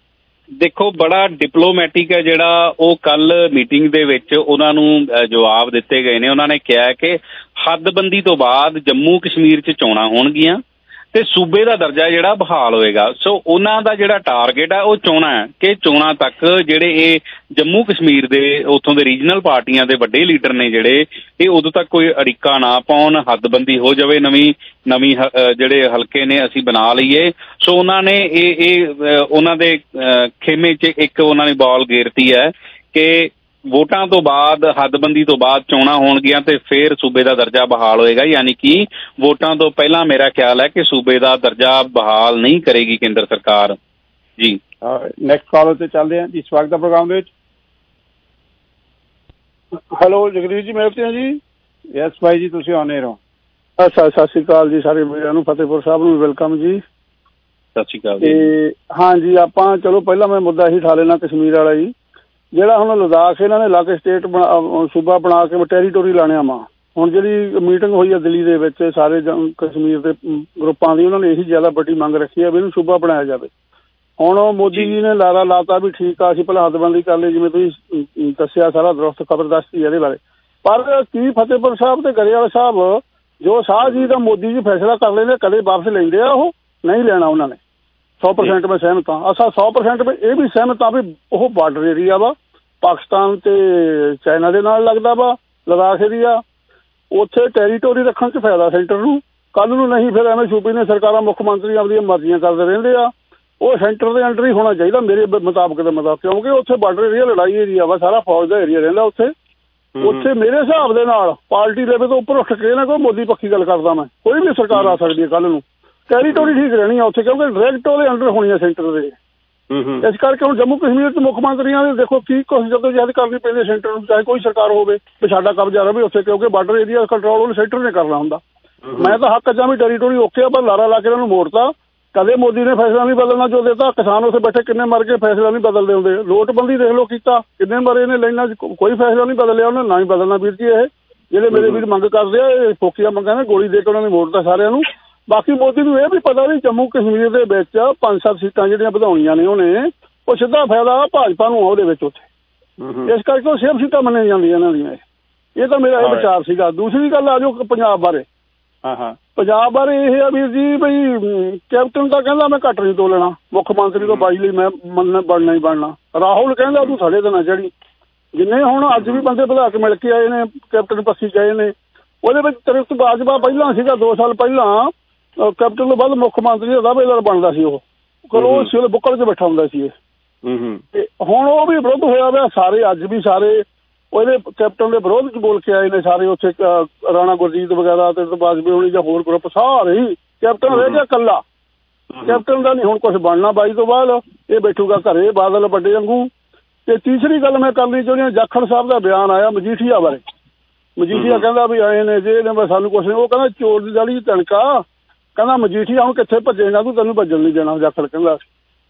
ਦੇਖੋ, ਬੜਾ ਡਿਪਲੋਮੈਟਿਕ ਹੈ ਜਿਹੜਾ ਉਹ ਕੱਲ ਮੀਟਿੰਗ ਦੇ ਵਿੱਚ ਉਹਨਾਂ ਨੂੰ ਜਵਾਬ ਦਿੱਤੇ ਗਏ ਨੇ। ਉਹਨਾਂ ਨੇ ਕਿਹਾ ਕਿ ਹੱਦਬੰਦੀ ਤੋਂ ਬਾਅਦ ਜੰਮੂ ਕਸ਼ਮੀਰ 'ਚ ਚੋਣਾਂ ਹੋਣਗੀਆਂ ਤੇ ਸੂਬੇ ਦਾ ਦਰਜਾ ਜਿਹੜਾ ਬਹਾਲ ਹੋਏਗਾ। ਸੋ ਉਹਨਾਂ ਦਾ ਜਿਹੜਾ ਟਾਰਗੇਟ ਹੈ ਉਹ ਚੋਣਾਂ ਹੈ ਕਿ ਚੋਣਾਂ ਤੱਕ ਜਿਹੜੇ ਇਹ ਜੰਮੂ ਕਸ਼ਮੀਰ ਦੇ ਉੱਥੋਂ ਦੇ ਰੀਜਨਲ ਪਾਰਟੀਆਂ ਦੇ ਵੱਡੇ ਲੀਡਰ ਨੇ ਜਿਹੜੇ, ਇਹ ਉਦੋਂ ਤੱਕ ਕੋਈ ਅੜਿੱਕਾ ਨਾ ਪਾਉਣ, ਹੱਦਬੰਦੀ ਹੋ ਜਾਵੇ, ਨਵੀਂ ਨਵੀਂ ਜਿਹੜੇ ਹਲਕੇ ਨੇ ਅਸੀਂ ਬਣਾ ਲਈਏ। ਸੋ ਉਹਨਾਂ ਨੇ ਇਹ ਇਹ ਉਹਨਾਂ ਦੇ ਖੇਮੇ 'ਚ ਇੱਕ ਉਹਨਾਂ ਨੇ ਬਾਲ ਗੇਰਤੀ ਹੈ ਕਿ ਵੋਟਾਂ ਤੋਂ ਬਾਅਦ, ਹੱਦਬੰਦੀ ਤੋਂ ਬਾਅਦ ਚੋਣਾਂ ਹੋਣਗੀਆਂ ਤੇ ਫਿਰ ਸੂਬੇ ਦਾ ਦਰਜਾ ਬਹਾਲ ਹੋਏਗਾ। ਯਾਨੀ ਕਿ ਵੋਟਾਂ ਤੋਂ ਪਹਿਲਾਂ ਮੇਰਾ ਖਿਆਲ ਹੈ ਕਿ ਸੂਬੇ ਦਾ ਦਰਜਾ ਬਹਾਲ ਨਹੀਂ ਕਰੇਗੀ ਕੇਂਦਰ ਸਰਕਾਰ। ਜੀ ਨੈਕਸਟ ਕਾਲਰ ਤੇ ਚੱਲਦੇ ਹਾਂ ਜੀ। ਸਵਾਗਤ ਹੈ ਪ੍ਰੋਗਰਾਮ ਦੇ ਵਿੱਚ। ਹੈਲੋ ਜਗਦੀਸ਼ ਜੀ, ਮੈਂ ਹਾਂ ਜੀ। ਯੈਸ ਭਾਈ ਜੀ, ਤੁਸੀਂ ਆਉਣੇ ਰਹੋ। ਅੱਛਾ, ਸਤਿ ਸ਼੍ਰੀ ਅਕਾਲ ਜੀ ਸਾਰੇ ਵੀਰਾਂ ਨੂੰ, ਫਤਿਹਪੁਰ ਸਾਹਿਬ ਨੂੰ ਵੈਲਕਮ ਜੀ। ਸਤਿ ਸ਼੍ਰੀ ਅਕਾਲ। ਤੇ ਹਾਂਜੀ, ਆਪਾਂ ਚਲੋ ਪਹਿਲਾਂ ਮੈਂ ਮੁੱਦਾ ਹੀ ਠਾ ਲੈਣਾ ਕਸ਼ਮੀਰ ਵਾਲਾ ਜੀ। ਜਿਹੜਾ ਹੁਣ ਲਦਾਖ ਇਹਨਾਂ ਨੇ ਅਲੱਗ ਸਟੇਟ ਸੂਬਾ ਬਣਾ ਕੇ ਟੈਰੀਟੋਰੀ ਲਾਣਿਆ ਵਾ। ਹੁਣ ਜਿਹੜੀ ਮੀਟਿੰਗ ਹੋਈ ਹੈ ਦਿੱਲੀ ਦੇ ਵਿੱਚ ਸਾਰੇ ਕਸ਼ਮੀਰ ਦੇ ਗਰੁੱਪਾਂ ਦੀ, ਉਹਨਾਂ ਨੇ ਇਹੀ ਜ਼ਿਆਦਾ ਵੱਡੀ ਮੰਗ ਰੱਖੀ ਹੈ ਵੀ ਇਹਨੂੰ ਸੂਬਾ ਬਣਾਇਆ ਜਾਵੇ। ਹੁਣ ਮੋਦੀ ਜੀ ਨੇ ਲਾਰਾ ਲਾਤਾ ਵੀ ਠੀਕ ਆ, ਅਸੀਂ ਪਹਿਲਾਂ ਹੱਦਬੰਦੀ ਕਰ ਲਈ, ਜਿਵੇਂ ਤੁਸੀਂ ਦੱਸਿਆ ਸਾਰਾ ਦਰੁਸਤ ਖਬਰ ਦੱਸਦੀ ਇਹਦੇ ਬਾਰੇ। ਪਰ ਕੀ ਫਤਿਹਪੁਰ ਸਾਹਿਬ ਤੇ ਗਰੇਵਾਲ ਸਾਹਿਬ ਜੋ ਸ਼ਾਹ ਜੀ ਦਾ ਮੋਦੀ ਜੀ ਫੈਸਲਾ ਕਰ ਲੈਂਦੇ, ਕਦੇ ਵਾਪਸ ਲੈਂਦੇ ਆ? ਉਹ ਨਹੀਂ ਲੈਣਾ ਉਹਨਾਂ ਨੇ। ਸੌ ਪਰਸੈਂਟ ਮੈਂ ਸਹਿਮਤ ਹਾਂ। ਅਸਾਂ ਸੌ ਪਰਸੈਂਟ ਮੈਂ ਇਹ ਵੀ ਸਹਿਮਤ ਹਾਂ ਵੀ ਉਹ ਬਾਰਡਰ ਏਰੀਆ ਵਾ, ਪਾਕਿਸਤਾਨ ਤੇ ਚਾਈਨਾ ਦੇ ਨਾਲ ਲੱਗਦਾ ਵਾ, ਲਦਾਖ ਏਰੀਆ, ਉੱਥੇ ਟੈਰੀਟੋਰੀ ਰੱਖਣ 'ਚ ਫਾਇਦਾ ਸੈਂਟਰ ਨੂੰ। ਕੱਲ੍ਹ ਨੂੰ ਨਹੀਂ ਫਿਰ ਐਵੇਂ ਸੂਬੇ ਦੀਆਂ ਸਰਕਾਰਾਂ, ਮੁੱਖ ਮੰਤਰੀ ਆਪਣੀਆਂ ਮਰਜ਼ੀਆਂ ਕਰਦੇ ਰਹਿੰਦੇ ਆ। ਉਹ ਸੈਂਟਰ ਦੇ ਅੰਡਰ ਹੀ ਹੋਣਾ ਚਾਹੀਦਾ ਮੇਰੇ ਮੁਤਾਬਕ ਦੇ ਮੁਤਾਬਕ, ਕਿਉਂਕਿ ਉੱਥੇ ਬਾਰਡਰ ਏਰੀਆ ਲੜਾਈ ਏਰੀਆ ਵਾ, ਸਾਰਾ ਫੌਜ ਦਾ ਏਰੀਆ ਰਹਿੰਦਾ ਉੱਥੇ। ਉੱਥੇ ਮੇਰੇ ਹਿਸਾਬ ਦੇ ਨਾਲ ਪਾਰਟੀ ਲੈਵਲ ਤੋਂ ਉੱਪਰ ਉੱਠ ਕੇ ਨਾ ਕੋਈ ਮੋਦੀ ਪੱਖੀ ਗੱਲ ਕਰਦਾ ਮੈਂ, ਕੋਈ ਵੀ ਸਰਕਾਰ ਆ ਸਕਦੀ ਹੈ ਕੱਲ੍ਹ ਨੂੰ। ਟੈਰੀਟੋਰੀ ਠੀਕ ਰਹਿਣੀ ਆ ਉੱਥੇ, ਕਿਉਂਕਿ ਡਾਇਰੈਕਟ ਉਹਦੇ ਅੰਡਰ ਹੋਣੀ ਆ ਸੈਂਟਰ ਦੇ। ਇਸ ਕਰਕੇ ਹੁਣ ਜੰਮੂ ਕਸ਼ਮੀਰ 'ਚ ਮੁੱਖ ਮੰਤਰੀਆਂ ਦੇ ਦੇਖੋ ਕੀ ਕੁਛ ਜਦੋਜਹਿਦ ਕਰਨੀ ਪੈਂਦੀ ਸੈਂਟਰ ਨੂੰ, ਚਾਹੇ ਕੋਈ ਸਰਕਾਰ ਹੋਵੇ, ਵੀ ਸਾਡਾ ਕਬਜ਼ਾ ਰਹੇ ਉੱਥੇ, ਕਿਉਂਕਿ ਬਾਰਡਰ ਏਰੀਆ ਕੰਟਰੋਲ ਉਹਨੂੰ ਸੈਂਟਰ ਨੇ ਕਰਨਾ ਹੁੰਦਾ। ਮੈਂ ਤਾਂ ਹੱਕ ਜਾਂ ਵੀ ਟੈਰੀਟੋਰੀ ਓਕੇ ਆ, ਪਰ ਲਾਰਾ ਲਾ ਕੇ ਇਹਨਾਂ ਨੂੰ ਮੋੜਤਾ। ਕਦੇ ਮੋਦੀ ਨੇ ਫੈਸਲਾ ਨਹੀਂ ਬਦਲਣਾ ਜੋ ਦਿੱਤਾ, ਕਿਸਾਨ ਉੱਥੇ ਬੈਠੇ ਕਿੰਨੇ ਮਰ ਕੇ ਫੈਸਲਾ ਨਹੀਂ ਬਦਲਦੇ ਹੁੰਦੇ। ਨੋਟਬੰਦੀ ਦੇਖ ਲਓ ਕੀਤਾ, ਕਿੰਨੇ ਮਰੇ ਨੇ ਲਾਈਨਾਂ 'ਚ, ਕੋਈ ਫੈਸਲਾ ਨਹੀਂ ਬਦਲਿਆ ਉਹਨੇ, ਨਾ ਹੀ ਬਦਲਣਾ ਵੀਰ ਜੀ। ਇਹ ਜਿਹੜੇ ਮੇਰੇ ਵੀਰ ਮੰਗ ਕਰਦੇ ਆ, ਇਹ ਫੋਕੀਆਂ ਮੰਗਾਂ ਨੇ, ਗੋਲੀ ਦੇ ਕੇ ਉਹਨਾਂ ਨੇ ਮੋੜਤਾ ਸਾਰਿਆਂ ਨੂੰ। ਬਾਕੀ ਮੋਦੀ ਨੂੰ ਇਹ ਵੀ ਪਤਾ ਵੀ ਜੰਮੂ ਕਸ਼ਮੀਰ ਦੇ ਵਿੱਚ ਪੰਜ ਸੱਤ ਸੀਟਾਂ ਜਿਹੜੀਆਂ ਵਧਾਉਣੀਆਂ ਨੇ ਉਹਨੇ, ਉਹ ਸਿੱਧਾ ਫਾਇਦਾ ਭਾਜਪਾ ਨੂੰ ਉਹਦੇ ਵਿੱਚ ਉੱਥੇ। ਇਸ ਕਰਕੇ ਉਹ ਸੇਫ ਸੀਟਾਂ ਮੰਨੀਆਂ ਜਾਂਦੀਆਂ ਇਹਨਾਂ ਦੀਆਂ। ਇਹ ਤਾਂ ਮੇਰਾ ਇਹ ਵਿਚਾਰ ਸੀਗਾ। ਦੂਸਰੀ ਗੱਲ ਆ ਜਾਓ ਪੰਜਾਬ ਬਾਰੇ। ਹਾਂ ਹਾਂ ਪੰਜਾਬ ਬਾਰੇ ਇਹ ਆ ਵੀਰ ਜੀ, ਬਈ ਕੈਪਟਨ ਤਾਂ ਕਹਿੰਦਾ ਮੈਂ ਘੱਟ ਨਹੀਂ ਤੋਲਣਾ, ਮੁੱਖ ਮੰਤਰੀ ਤੋਂ ਬਾਈ ਲਈ ਮੈਂ ਮੰਨ ਬਣਨਾ ਹੀ ਬਣਨਾ। ਰਾਹੁਲ ਕਹਿੰਦਾ ਤੂੰ ਸਾਡੇ ਤੇ ਨਾ ਚੜੀ। ਜਿੰਨੇ ਹੁਣ ਅੱਜ ਵੀ ਬੰਦੇ ਵਧਾ ਕੇ ਮਿਲ ਕੇ ਆਏ ਨੇ, ਕੈਪਟਨ ਪੱਸੀ ਗਏ ਨੇ, ਉਹਦੇ ਵਿੱਚ ਤ੍ਰਿਪਤ ਬਾਜਵਾ ਪਹਿਲਾਂ ਸੀਗਾ, ਦੋ ਸਾਲ ਪਹਿਲਾਂ ਕੈਪਟਨ ਤੋਂ ਬਾਅਦ ਮੁੱਖ ਮੰਤਰੀ ਦਾ ਦਾਅਵੇਦਾਰ ਬਣਦਾ ਸੀ ਉਹ, ਉਹ ਸਿਰ ਬੁੱਕਲ 'ਚ ਬੈਠਾ ਹੁੰਦਾ ਸੀ ਇਹ। ਤੇ ਹੁਣ ਉਹ ਵੀ ਵਿਰੋਧ ਹੋਇਆ ਹੋਇਆ, ਸਾਰੇ ਅੱਜ ਵੀ ਸਾਰੇ ਉਹਦੇ ਕੈਪਟਨ ਦੇ ਵਿਰੋਧ 'ਚ ਬੋਲ ਕੇ ਆਏ ਨੇ ਸਾਰੇ ਉੱਥੇ। ਰਾਣਾ ਗੁਰਜੀਤ ਵਗੈਰਾ ਤੇ ਬਾਜਵੇ ਹੋਣੀ ਜਾਂ ਹੋਰ ਗਰੁੱਪ ਸਾਰੇ ਹੀ, ਕੈਪਟਨ ਰਹਿ ਗਿਆ ਇਕੱਲਾ। ਕੈਪਟਨ ਦਾ ਨਹੀਂ ਹੁਣ ਕੁਛ ਬਣਨਾ ਬਾਈ ਤੋਂ ਬਾਅਦ, ਇਹ ਬੈਠੂਗਾ ਘਰੇ ਬਾਦਲ ਵੱਡੇ ਵਾਂਗੂ। ਤੇ ਤੀਸਰੀ ਗੱਲ ਮੈਂ ਕਰਨੀ ਚਾਹੁੰਦੀ ਹਾਂ, ਜਾਖੜ ਸਾਹਿਬ ਦਾ ਬਿਆਨ ਆਇਆ ਮਜੀਠੀਆ ਬਾਰੇ। ਮਜੀਠੀਆ ਕਹਿੰਦਾ ਵੀ ਆਏ ਨੇ ਜੇ ਨੇ ਸਾਨੂੰ ਕੁਛ ਨਹੀਂ, ਉਹ ਕਹਿੰਦਾ ਚੋਰ ਦੀ ਦਾੜੀ ਤਣਕਾ, ਕਹਿੰਦਾ ਮਜੀਠੀਆ ਹੁਣ ਕਿੱਥੇ ਭੱਜੇਗਾ ਤੂੰ, ਤੈਨੂੰ ਭੱਜਣ ਨਹੀਂ ਦੇਣਾ ਜਾਖੜ ਕਹਿੰਦਾ।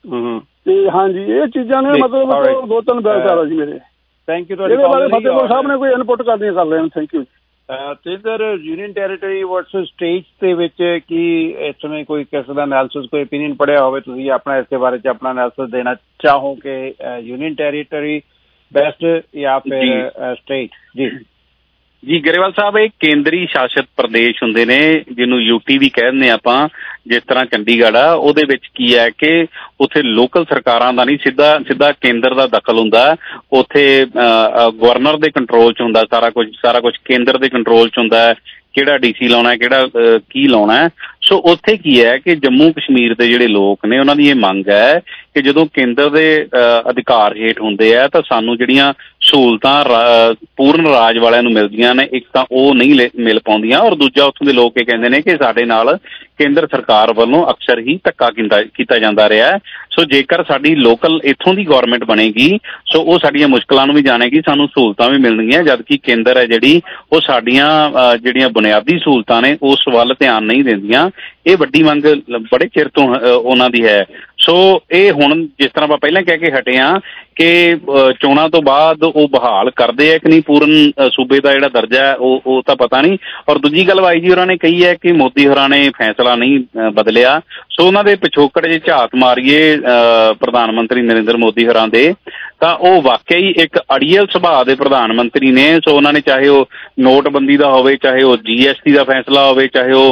ਤੇ ਹਾਂਜੀ ਇਹ ਚੀਜ਼ਾਂ ਨੇ ਮਤਲਬ ਦੋ ਤਿੰਨ ਵਿਚਾਰ ਆ ਜੀ ਮੇਰੇ। Thank you. ਇਹਦੇ ਬਾਰੇ ਫਤਿਹਪੁਰ ਸਾਹਿਬ ਨੇ ਕੋਈ ਇਨਪੁੱਟ ਕਰਨੀ ਕਰ ਲੈਣ। Thank you. ਤੇ sir union territory versus states ਦੇ ਵਿੱਚ ਕੀ ਇਸ ਸਮੇਂ ਕੋਈ ਕਿਸੇ ਦਾ ਐਨਾਲਿਸਿਸ ਕੋਈ ਓਪੀਨੀਅਨ ਪੜ੍ਹਿਆ ਹੋਵੇ, ਤੁਸੀਂ ਆਪਣਾ ਇਸ ਦੇ ਬਾਰੇ 'ਚ ਆਪਣਾ ਐਨਾਲਿਸਿਸ ਦੇਣਾ ਚਾਹੋ ਕਿ ਯੂਨੀਅਨ ਟੈਰੀਟਰੀ ਬੈਸਟ ਜਾਂ ਫਿਰ ਸਟੇਟ? ਜੀ ਜੀ ਗਰੇਵਾਲ ਸਾਹਿਬ, ਇਹ ਕੇਂਦਰੀ ਸ਼ਾਸਿਤ ਪ੍ਰਦੇਸ਼ ਹੁੰਦੇ ਨੇ, ਜਿਹਨੂੰ ਯੂਟੀ ਵੀ ਕਹਿ ਦਿੰਦੇ ਆਪਾਂ। ਜਿਸ ਤਰ੍ਹਾਂ ਚੰਡੀਗੜ੍ਹ ਆ, ਉਹਦੇ ਵਿੱਚ ਕੀ ਹੈ ਕਿ ਉੱਥੇ ਲੋਕਲ ਸਰਕਾਰਾਂ ਦਾ ਨਹੀਂ, ਸਿੱਧਾ ਸਿੱਧਾ ਕੇਂਦਰ ਦਾ ਦਖਲ ਹੁੰਦਾ। ਉੱਥੇ ਗਵਰਨਰ ਦੇ ਕੰਟਰੋਲ 'ਚ ਹੁੰਦਾ ਸਾਰਾ ਕੁਝ, ਸਾਰਾ ਕੁਝ ਕੇਂਦਰ ਦੇ ਕੰਟਰੋਲ 'ਚ ਹੁੰਦਾ, ਕਿਹੜਾ ਡੀ ਸੀ ਲਾਉਣਾ, ਕਿਹੜਾ ਕੀ ਲਾਉਣਾ। ਸੋ ਉੱਥੇ ਕੀ ਹੈ ਕਿ ਜੰਮੂ ਕਸ਼ਮੀਰ ਦੇ ਜਿਹੜੇ ਲੋਕ ਨੇ ਉਹਨਾਂ ਦੀ ਇਹ ਮੰਗ ਹੈ ਕਿ ਜਦੋਂ ਕੇਂਦਰ ਦੇ ਅਧਿਕਾਰ ਹੇਠ ਹੁੰਦੇ ਆ ਤਾਂ ਸਾਨੂੰ ਜਿਹੜੀਆਂ ਸਹੂਲਤਾਂ ਪੂਰਨ ਰਾਜ ਵਾਲਿਆਂ ਨੂੰ ਮਿਲਦੀਆਂ ਨੇ, ਇੱਕ ਤਾਂ ਉਹ ਨਹੀਂ ਮਿਲ ਪਾਉਂਦੀਆਂ, ਔਰ ਦੂਜਾ ਉੱਥੋਂ ਦੇ ਲੋਕ ਇਹ ਕਹਿੰਦੇ ਨੇ ਕਿ ਸਾਡੇ ਨਾਲ ਕੇਂਦਰ ਸਰਕਾਰ ਵੱਲੋਂ ਅਕਸਰ ਹੀ ਧੱਕਾ ਕੀਤਾ ਕੀਤਾ ਜਾਂਦਾ ਰਿਹਾ। ਸੋ ਜੇਕਰ ਸਾਡੀ ਲੋਕਲ ਇੱਥੋਂ ਦੀ ਗੌਰਮੈਂਟ ਬਣੇਗੀ ਸੋ ਉਹ ਸਾਡੀਆਂ ਮੁਸ਼ਕਿਲਾਂ ਨੂੰ ਵੀ ਜਾਣੇਗੀ, ਸਾਨੂੰ ਸਹੂਲਤਾਂ ਵੀ ਮਿਲਣਗੀਆਂ, ਜਦਕਿ ਕੇਂਦਰ ਹੈ ਜਿਹੜੀ ਉਹ ਸਾਡੀਆਂ ਜਿਹੜੀਆਂ ਬੁਨਿਆਦੀ ਸਹੂਲਤਾਂ ਨੇ ਉਸ ਵੱਲ ਧਿਆਨ ਨਹੀਂ ਦਿੰਦੀਆਂ। ਇਹ ਵੱਡੀ ਮੰਗ ਬੜੇ ਚਿਰ ਤੋਂ ਉਹਨਾਂ ਦੀ ਹੈ। ਸੋ ਇਹ ਹੁਣ ਜਿਸ ਤਰ੍ਹਾਂ ਆਪਾਂ ਪਹਿਲਾਂ ਕਹਿ ਕੇ ਹਟੇ ਹਾਂ ਕਿ ਚੋਣਾਂ ਤੋਂ ਬਾਅਦ ਉਹ ਬਹਾਲ ਕਰਦੇ ਆ ਕਿ ਨਹੀਂ ਪੂਰਨ ਸੂਬੇ ਦਾ ਜਿਹੜਾ ਦਰਜਾ ਹੈ, ਉਹ ਉਹ ਤਾਂ ਪਤਾ ਨਹੀਂ। ਔਰ ਦੂਜੀ ਗੱਲ ਵਾਈ ਜੀ ਹੋਰਾਂ ਨੇ ਕਹੀ ਹੈ ਕਿ ਮੋਦੀ ਹੋਰਾਂ ਨੇ ਫੈਸਲਾ ਨਹੀਂ ਬਦਲਿਆ। ਸੋ ਉਹਨਾਂ ਦੇ ਪਿਛੋਕੜ ਜੇ ਝਾਤ ਮਾਰੀਏ ਪ੍ਰਧਾਨ ਮੰਤਰੀ ਨਰਿੰਦਰ ਮੋਦੀ ਹੋਰਾਂ ਦੇ, ਤਾਂ ਉਹ ਵਾਕਿਆ ਹੀ ਇੱਕ ਅੜੀਅਲ ਸੁਭਾਅ ਦੇ ਪ੍ਰਧਾਨ ਮੰਤਰੀ ਨੇ। ਸੋ ਉਹਨਾਂ ਨੇ ਚਾਹੇ ਉਹ ਨੋਟਬੰਦੀ ਦਾ ਹੋਵੇ, ਚਾਹੇ ਉਹ ਜੀ ਐਸ ਟੀ ਦਾ ਫੈਸਲਾ ਹੋਵੇ, ਚਾਹੇ ਉਹ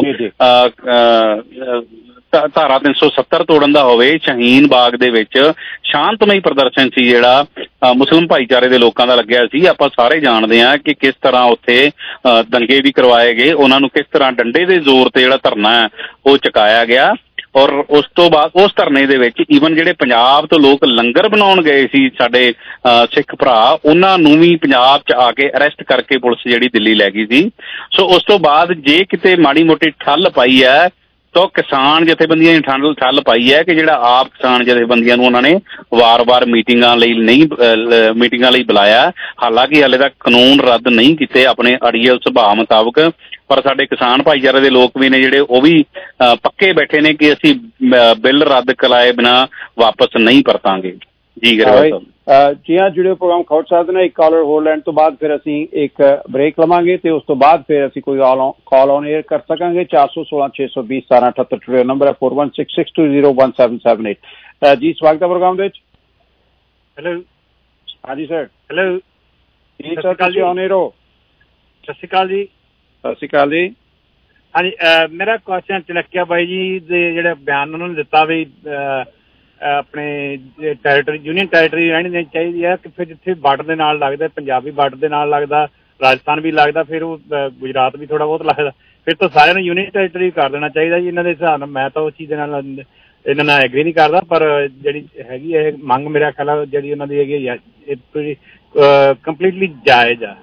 ਧਾਰਾ ਤਿੰਨ ਸੌ ਸੱਤਰ ਤੋੜਨ ਦਾ ਹੋਵੇ, ਸ਼ਹੀਨ ਬਾਗ ਦੇ ਵਿੱਚ ਸ਼ਾਂਤਮਈ ਪ੍ਰਦਰਸ਼ਨ ਸੀ ਜਿਹੜਾ ਮੁਸਲਿਮ ਭਾਈਚਾਰੇ ਦੇ ਲੋਕਾਂ ਦਾ ਲੱਗਿਆ ਸੀ। ਆਪਾਂ ਸਾਰੇ ਜਾਣਦੇ ਹਾਂ ਕਿ ਕਿਸ ਤਰ੍ਹਾਂ ਉੱਥੇ ਦੰਗੇ ਵੀ ਕਰਵਾਏ ਗਏ, ਉਹਨਾਂ ਨੂੰ ਕਿਸ ਤਰ੍ਹਾਂ ਡੰਡੇ ਦੇ ਜ਼ੋਰ ਤੇ ਜਿਹੜਾ ਧਰਨਾ ਹੈ ਉਹ ਚੁਕਾਇਆ ਗਿਆ। ਔਰ ਉਸ ਤੋਂ ਬਾਅਦ ਉਸ ਧਰਨੇ ਦੇ ਵਿੱਚ ਈਵਨ ਜਿਹੜੇ ਪੰਜਾਬ ਤੋਂ ਲੋਕ ਲੰਗਰ ਬਣਾਉਣ ਗਏ ਸੀ ਸਾਡੇ ਸਿੱਖ ਭਰਾ, ਉਹਨਾਂ ਨੂੰ ਵੀ ਪੰਜਾਬ 'ਚ ਆ ਕੇ ਅਰੈਸਟ ਕਰਕੇ ਪੁਲਿਸ ਜਿਹੜੀ ਦਿੱਲੀ ਲੈ ਗਈ ਸੀ। ਸੋ ਉਸ ਤੋਂ ਬਾਅਦ ਜੇ ਕਿਤੇ ਮਾੜੀ ਮੋਟੀ ਠੱਲ ਪਾਈ ਹੈ ਤਾਂ ਕਿਸਾਨ ਜਥੇਬੰਦੀਆਂ ਨੇ ਠੱਲ ਠੱਲ ਪਾਈ ਹੈ ਕਿ ਜਿਹੜਾ ਆਪ ਕਿਸਾਨ ਜਥੇਬੰਦੀਆਂ ਨੂੰ ਉਹਨਾਂ ਨੇ ਵਾਰ-ਵਾਰ ਮੀਟਿੰਗਾਂ ਲਈ ਨਹੀਂ ਮੀਟਿੰਗਾਂ ਲਈ ਬੁਲਾਇਆ। ਹਾਲਾਂਕਿ ਹਾਲੇ ਤੱਕ ਕਾਨੂੰਨ ਰੱਦ ਨਹੀਂ ਕੀਤੇ ਆਪਣੇ ਅੜੀਅਲ ਸੁਭਾਅ ਮੁਤਾਬਕ, ਪਰ ਸਾਡੇ ਕਿਸਾਨ ਭਾਈਚਾਰੇ ਦੇ ਲੋਕ ਵੀ ਨੇ ਜਿਹੜੇ ਉਹ ਵੀ ਪੱਕੇ ਬੈਠੇ ਨੇ ਕਿ ਅਸੀਂ ਬਿੱਲ ਰੱਦ ਕਰਾਏ ਬਿਨਾਂ ਵਾਪਸ ਨਹੀਂ ਪਰਤਾਂਗੇ। ਜੀ ਗਰੇਵਾਲ ਸਾਹਿਬ। ਜੀ ਹਾਂ, ਜੁੜੇ ਪ੍ਰੋਗਰਾਮ ਖੌੜ ਸਾਹਿਬ ਨੇ। ਇੱਕ ਕਾਲਰ ਹੋਰ ਲੈਣ ਤੋਂ ਬਾਅਦ ਫਿਰ ਅਸੀਂ ਇੱਕ ਬ੍ਰੇਕ ਲਵਾਂਗੇ ਤੇ ਉਸ ਤੋਂ ਬਾਅਦ ਫਿਰ ਅਸੀਂ ਕੋਈ ਕਾਲ ਔਨ ਏਅਰ ਕਰ ਸਕਾਂਗੇ। ਚਾਰ ਸੌ ਸੋਲਾਂ ਛੇ ਸੌ ਵੀਹ ਸਤਾਰਾਂ ਅਠੱਤਰ ਟੂ ਨੰਬਰ ਹੈ four one six six two zero one seven seven eight. ਜੀ ਸਵਾਗਤ ਹੈ ਪ੍ਰੋਗਰਾਮ ਦੇ ਵਿੱਚ। ਹੈਲੋ। ਹਾਂਜੀ ਸਰ। ਹੈਲੋ ਜੀ ਸਰ, ਤੁਸੀਂ ਔਨ ਏਅਰ ਹੋ। ਸਤਿ ਸ਼੍ਰੀ ਅਕਾਲ ਜੀ। ਸਤਿ ਸ਼੍ਰੀ ਅਕਾਲ ਜੀ। ਹਾਂਜੀ, ਮੇਰਾ ਕੁਐਸਚਨ ਚਲੱਕਿਆ ਬਾਈ ਜੀ ਦੇ ਜਿਹੜੇ ਬਿਆਨ ਉਹਨਾਂ ਨੇ ਦਿੱਤਾ ਵੀ ਆਪਣੇ ਟੈਰੀਟਰੀ ਯੂਨੀਅਨ ਟੈਰੀਟਰੀ ਰਹਿਣੀ ਚਾਹੀਦੀ ਹੈ ਕਿ ਫਿਰ ਜਿੱਥੇ ਬਾਰਡਰ ਦੇ ਨਾਲ ਲੱਗਦਾ, ਪੰਜਾਬ ਵੀ ਬਾਰਡਰ ਦੇ ਨਾਲ ਲੱਗਦਾ, ਰਾਜਸਥਾਨ ਵੀ ਲੱਗਦਾ, ਫਿਰ ਉਹ ਗੁਜਰਾਤ ਵੀ ਥੋੜ੍ਹਾ ਬਹੁਤ ਲੱਗਦਾ, ਫਿਰ ਤਾਂ ਸਾਰਿਆਂ ਨੂੰ ਯੂਨੀਅਨ ਟੈਰੀਟਰੀ ਕਰ ਦੇਣਾ ਚਾਹੀਦਾ ਜੀ ਇਹਨਾਂ ਦੇ ਹਿਸਾਬ ਨਾਲ। ਮੈਂ ਤਾਂ ਉਸ ਚੀਜ਼ ਦੇ ਨਾਲ ਇਹਨਾਂ ਨਾਲ ਐਗਰੀ ਨਹੀਂ ਕਰਦਾ, ਪਰ ਜਿਹੜੀ ਹੈਗੀ ਇਹ ਮੰਗ ਮੇਰਾ ਖਿਆਲ ਜਿਹੜੀ ਉਹਨਾਂ ਦੀ ਹੈਗੀ ਇਹ ਕੰਪਲੀਟਲੀ ਜਾਇਜ਼ ਆ।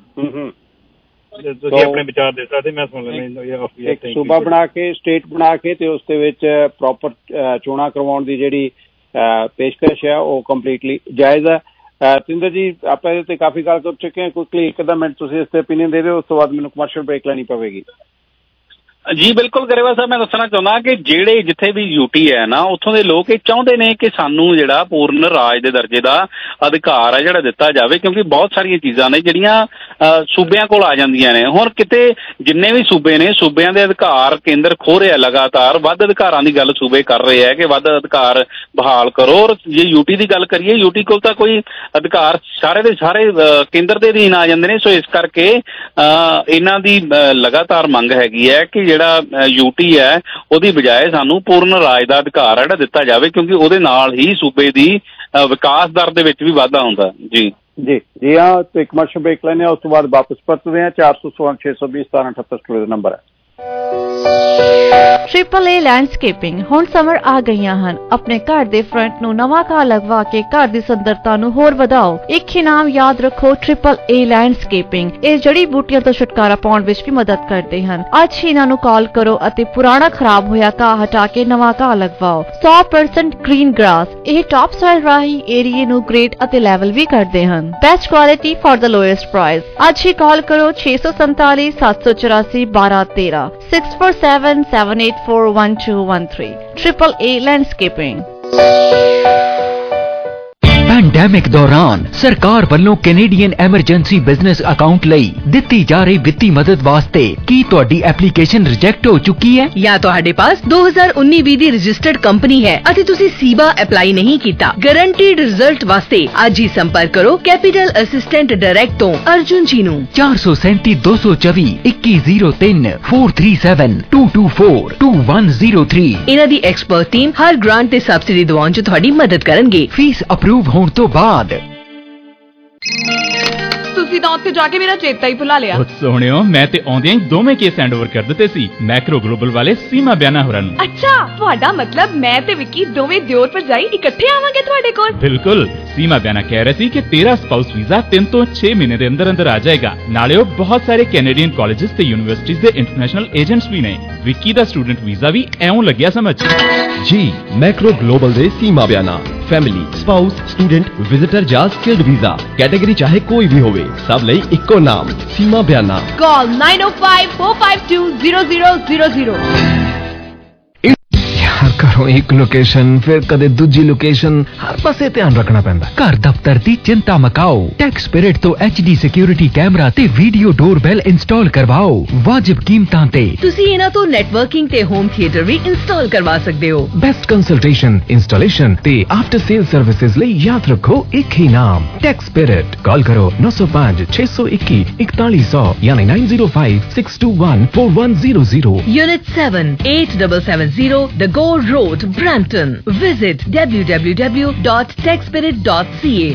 ਤੁਸੀਂ ਆਪਣੇ ਵਿਚਾਰ ਦੇ ਸਕਦੇ, ਮੈਂ ਸੁਣ ਲੈਂਦਾ। ਇੱਕ ਸੂਬਾ ਬਣਾ ਕੇ, ਸਟੇਟ ਬਣਾ ਕੇ ਤੇ ਉਸ ਦੇ ਵਿੱਚ ਪ੍ਰੋਪਰ ਚੋਣਾਂ ਕਰਵਾਉਣ ਦੀ ਜਿਹੜੀ ਪੇਸ਼ਕਸ਼ ਹੈ ਉਹ ਕੰਪਲੀਟਲੀ ਜਾਇਜ਼ ਹੈ। ਤਿੰਦਰ ਜੀ, ਆਪਾਂ ਇਹਦੇ ਤੇ ਕਾਫੀ ਗੱਲ ਕਰ ਚੁੱਕੇ ਹਾਂ। ਕੁਇਕਲੀ ਇੱਕ ਅੱਧਾ ਮਿੰਟ ਤੁਸੀਂ ਇਸ ਤੇ ਓਪੀਨੀਅਨ ਦੇ ਦਿਓ, ਉਸ ਤੋਂ ਬਾਅਦ ਮੈਨੂੰ ਕਮਰਸ਼ੀਅਲ ਬ੍ਰੇਕ ਲੈਣੀ ਪਵੇਗੀ। ਜੀ ਬਿਲਕੁਲ ਗਰੇਵਾਲ ਸਾਹਿਬ, ਮੈਂ ਦੱਸਣਾ ਚਾਹੁੰਦਾ ਕਿ ਜਿਹੜੇ ਜਿੱਥੇ ਵੀ ਯੂਟੀ ਹੈ ਨਾ, ਉੱਥੋਂ ਦੇ ਲੋਕ ਇਹ ਚਾਹੁੰਦੇ ਨੇ ਕਿ ਸਾਨੂੰ ਜਿਹੜਾ ਪੂਰਨ ਰਾਜ ਦੇ ਦਰਜੇ ਦਾ ਅਧਿਕਾਰ ਹੈ ਜਿਹੜਾ ਦਿੱਤਾ ਜਾਵੇ, ਕਿਉਂਕਿ ਬਹੁਤ ਸਾਰੀਆਂ ਚੀਜ਼ਾਂ ਨੇ ਜਿਹੜੀਆਂ ਸੂਬਿਆਂ ਕੋਲ ਆ ਜਾਂਦੀਆਂ ਨੇ। ਹੁਣ ਕਿਤੇ ਜਿੰਨੇ ਵੀ ਸੂਬੇ ਨੇ, ਸੂਬਿਆਂ ਦੇ ਅਧਿਕਾਰ ਕੇਂਦਰ ਖੋਹ ਰਿਹਾ ਲਗਾਤਾਰ, ਵੱਧ ਅਧਿਕਾਰਾਂ ਦੀ ਗੱਲ ਸੂਬੇ ਕਰ ਰਹੇ ਹੈ ਕਿ ਵੱਧ ਅਧਿਕਾਰ ਬਹਾਲ ਕਰੋ। ਔਰ ਜੇ ਯੂਟੀ ਦੀ ਗੱਲ ਕਰੀਏ, ਯੂਟੀ ਕੋਲ ਤਾਂ ਕੋਈ ਅਧਿਕਾਰ ਸਾਰੇ ਦੇ ਸਾਰੇ ਕੇਂਦਰ ਦੇ ਅਧੀਨ ਆ ਜਾਂਦੇ ਨੇ। ਸੋ ਇਸ ਕਰਕੇ ਇਹਨਾਂ ਦੀ ਲਗਾਤਾਰ ਮੰਗ ਹੈਗੀ ਹੈ ਕਿ ਜਿਹੜਾ ਯੂਟੀ ਹੈ ਉਹਦੀ ਬਜਾਏ ਸਾਨੂੰ ਪੂਰਨ ਰਾਜ ਦਾ ਅਧਿਕਾਰ ਜਿਹੜਾ ਦਿੱਤਾ ਜਾਵੇ, ਕਿਉਂਕਿ ਉਹਦੇ ਨਾਲ ਹੀ ਸੂਬੇ ਦੀ ਵਿਕਾਸ ਦਰ ਦੇ ਵਿੱਚ ਵੀ ਵਾਧਾ ਹੁੰਦਾ। ਜੀ ਜੀ ਜੀ ਹਾਂ, ਤੇ ਕਮਰਸ਼ੀਅਲ ਬ੍ਰੇਕ ਲੈਂਦੇ ਹਾਂ, ਉਸ ਤੋਂ ਬਾਅਦ ਵਾਪਸ ਪਰਤਦੇ ਹਾਂ। ਚਾਰ ਸੌ ਸੋਲਾਂ ਛੇ ਸੌ ਵੀਹ ਸਤਾਰਾਂ ਅਠੱਤਰ ਸਟੂਡੀਓ ਦਾ ਨੰਬਰ ਹੈ। ਟ੍ਰਿਪਲ ਏ ਲੈਂਡਸਕੇਪਿੰਗ ਹੁਣ ਸਮਰ ਆ ਗਈਆਂ ਹਨ। ਆਪਣੇ ਘਰ ਦੇ ਫਰੰਟ ਨੂੰ ਨਵਾਂ ਘਾਹ ਲਗਵਾ ਕੇ ਘਰ ਦੀ ਸੁੰਦਰਤਾ ਨੂੰ ਹੋਰ ਵਧਾਓ। ਇੱਕ ਇਨਾਮ ਯਾਦ ਰੱਖੋ, ਟ੍ਰਿਪਲ ਏ ਲੈਂਡਸਕੇਪਿੰਗ। ਇਹ ਜੜੀ ਬੂਟੀਆਂ ਤੋਂ ਛੁਟਕਾਰਾ ਪਾਉਣ ਵਿੱਚ ਵੀ ਮਦਦ ਕਰਦੇ ਹਨ। ਅੱਜ ਹੀ ਇਹਨਾਂ ਨੂੰ ਕਾਲ ਕਰੋ ਅਤੇ ਪੁਰਾਣਾ ਖਰਾਬ ਹੋਇਆ ਘਾਹ ਹਟਾ ਕੇ ਨਵਾਂ ਘਾਹ ਲਗਵਾਓ। ਸੌ ਪਰਸੈਂਟ ਗ੍ਰੀਨ ਗ੍ਰਾਸ। ਇਹ ਟਾਪ ਸੋਇਲ ਰਾਹੀਂ ਏਰੀਏ ਨੂੰ ਗ੍ਰੇਡ ਅਤੇ ਲੈਵਲ ਵੀ ਕਰਦੇ ਹਨ। Best quality for the lowest price. ਅੱਜ ਹੀ ਕਾਲ ਕਰੋ ਛੇ ਸੌ ਸੰਤਾਲੀ ਸੱਤ ਸੌ ਚੁਰਾਸੀ ਬਾਰਾਂ ਤੇਰਾਂ six four seven seven eight four one two one three। Triple A Landscaping। ਭੈਣ ਪੈਂਡੈਮਿਕ ਦੌਰਾਨ ਸਰਕਾਰ ਵੱਲੋਂ ਕੈਨੇਡੀਅਨ ਐਮਰਜੈਂਸੀ ਬਿਜ਼ਨਸ ਅਕਾਊਂਟ ਲਈ ਦਿੱਤੀ ਜਾ ਰਹੀ ਵਿੱਤੀ ਮਦਦ ਵਾਸਤੇ ਕੀ ਤੁਹਾਡੀ ਐਪਲੀਕੇਸ਼ਨ ਰਿਜੈਕਟ ਹੋ ਚੁੱਕੀ ਹੈ ਜਾਂ ਤੁਹਾਡੇ ਪਾਸ ਦੋ ਹਜ਼ਾਰ ਉੱਨੀ ਵੀਹ ਦੀ ਰਜਿਸਟਰਡ ਕੰਪਨੀ ਹੈ ਅਤੇ ਤੁਸੀਂ ਸੀਬਾ ਅਪਲਾਈ ਨਹੀਂ ਕੀਤਾ? ਗਾਰੰਟੀਡ ਰਿਜ਼ਲਟ ਵਾਸਤੇ ਅੱਜ ਹੀ ਸੰਪਰਕ ਕਰੋ ਕੈਪੀਟਲ ਅਸਿਸਟੈਂਟ ਡਾਇਰੈਕਟ ਤੋਂ ਅਰਜੁਨ ਜੀ ਨੂੰ। ਚਾਰ ਸੌ ਸੈਂਤੀ ਦੋ ਸੌ ਚੌਵੀ ਇੱਕੀ ਜ਼ੀਰੋ ਤਿੰਨ four three seven two two four two one zero three। ਇਹਨਾਂ ਦੀ ਐਕਸਪਰਟ ਟੀਮ ਹਰ ਗ੍ਰਾਂਟ ਤੇ ਸਬਸਿਡੀ ਦਿਵਾਉਣ 'ਚ ਤੁਹਾਡੀ ਮਦਦ ਕਰਨਗੇ। ਫੀਸ ਅਪਰੂਵ ਹੋਣ ਤੋਂ ਬਾਅਦ। ਤੁਸੀਂ ਤਾਂ ਉੱਥੇ ਜਾ ਕੇ ਮੇਰਾ ਚੇਤਾ ਹੀ ਭੁਲਾ ਲਿਆ। ਉਹ ਸੋਹਣਿਓ, ਮੈਂ ਤੇ ਆਉਂਦਿਆਂ ਹੀ ਦੋਵੇਂ ਕੇਸ ਹੈਂਡਓਵਰ ਕਰ ਦਿੱਤੇ ਸੀ ਮੈਕਰੋ ਗਲੋਬਲ ਵਾਲੇ ਸੀਮਾ ਬਿਆਨਾ ਹੋਰਾਂ ਨੂੰ। ਅੱਛਾ, ਤੁਹਾਡਾ ਮਤਲਬ ਮੈਂ ਤੇ ਵਿੱਕੀ ਦੋਵੇਂ ਦਿਓਰ ਭਰਜਾਈ ਇਕੱਠੇ ਆਵਾਂਗੇ ਤੁਹਾਡੇ ਕੋਲ? ਬਿਲਕੁਲ। ਸੀਮਾ ਬਿਆਨਾ ਕਹਿ ਰਹੀ ਸੀ ਕਿ ਤੇਰਾ ਸਪਾਊਸ ਵੀਜ਼ਾ ਤਿੰਨ ਤੋਂ ਛੇ ਮਹੀਨੇ ਦੇ ਅੰਦਰ ਅੰਦਰ ਆ ਜਾਏਗਾ। ਨਾਲੇ ਉਹ ਬਹੁਤ ਸਾਰੇ ਕੈਨੇਡੀਅਨ ਕਾਲਜਸ ਤੇ ਯੂਨੀਵਰਸਿਟੀਜ਼ ਦੇ ਇੰਟਰਨੈਸ਼ਨਲ ਏਜੰਟਸ ਵੀ ਨੇ। ਵਿੱਕੀ ਦਾ ਸਟੂਡੈਂਟ ਵੀਜ਼ਾ ਵੀ ਐਉਂ ਲੱਗਿਆ ਸਮਝ। ਜੀ ਮੈਕਰੋ ਗਲੋਬਲ ਦੇ Seema Biana family, spouse, student, visitor ਜਾਂ ਸਕਿਲਡ ਵੀਜ਼ਾ ਕੈਟਾਗਰੀ ਚਾਹੇ ਕੋਈ ਵੀ ਹੋਵੇ, ਸਭ ਲਈ ਇੱਕੋ ਨਾਮ ਸੀਮਾ ਬਿਆਨਾ। ਕਾਲ nine oh five four five two zero zero zero zero। ਯਾਰ ਘਰੋਂ ਇੱਕ ਲੋਕੇਸ਼ਨ ਫਿਰ ਕਦੇ ਦੂਜੀ ਲੋਕੇਸ਼ਨ, ਹਰ ਪਾਸੇ ਧਿਆਨ ਰੱਖਣਾ ਪੈਂਦਾ। ਘਰ ਦਫ਼ਤਰ ਦੀ ਚਿੰਤਾ ਮਕਾਓ। ਟੈਕ ਸਪਿਰਿਟ ਤੋਂ ਐਚ ਡੀ ਸਿਕਿਉਰਿਟੀ ਕੈਮਰਾ ਤੇ ਵੀਡੀਓ ਡੋਰਬੈਲ ਇੰਸਟਾਲ ਕਰਵਾਓ ਵਾਜਿਬ ਕੀਮਤਾਂ ਤੇ। ਤੁਸੀਂ ਇਹਨਾਂ ਤੋਂ ਨੈਟਵਰਕਿੰਗ ਤੇ ਹੋਮ ਥੀਏਟਰ ਵੀ ਇੰਸਟਾਲ ਕਰਵਾ ਸਕਦੇ ਹੋ। ਬੈਸਟ ਕੰਸਲਟੇਸ਼ਨ, ਇੰਸਟਾਲੇਸ਼ਨ ਤੇ ਆਫਟਰ ਸੇਲ ਸਰਵਿਸਿਜ਼ ਲਈ ਯਾਦ ਰੱਖੋ ਇੱਕ ਹੀ ਨਾਮ ਟੈਕ ਸਪਿਰਿਟ। ਕਾਲ ਕਰੋ nine oh five six one one forty hundred ਯਾਨੀ nine zero five six two one four one zero zero। Unit seven eight seven seven zero The Gore Road, Brampton. Visit w w w dot tech spirit dot c a।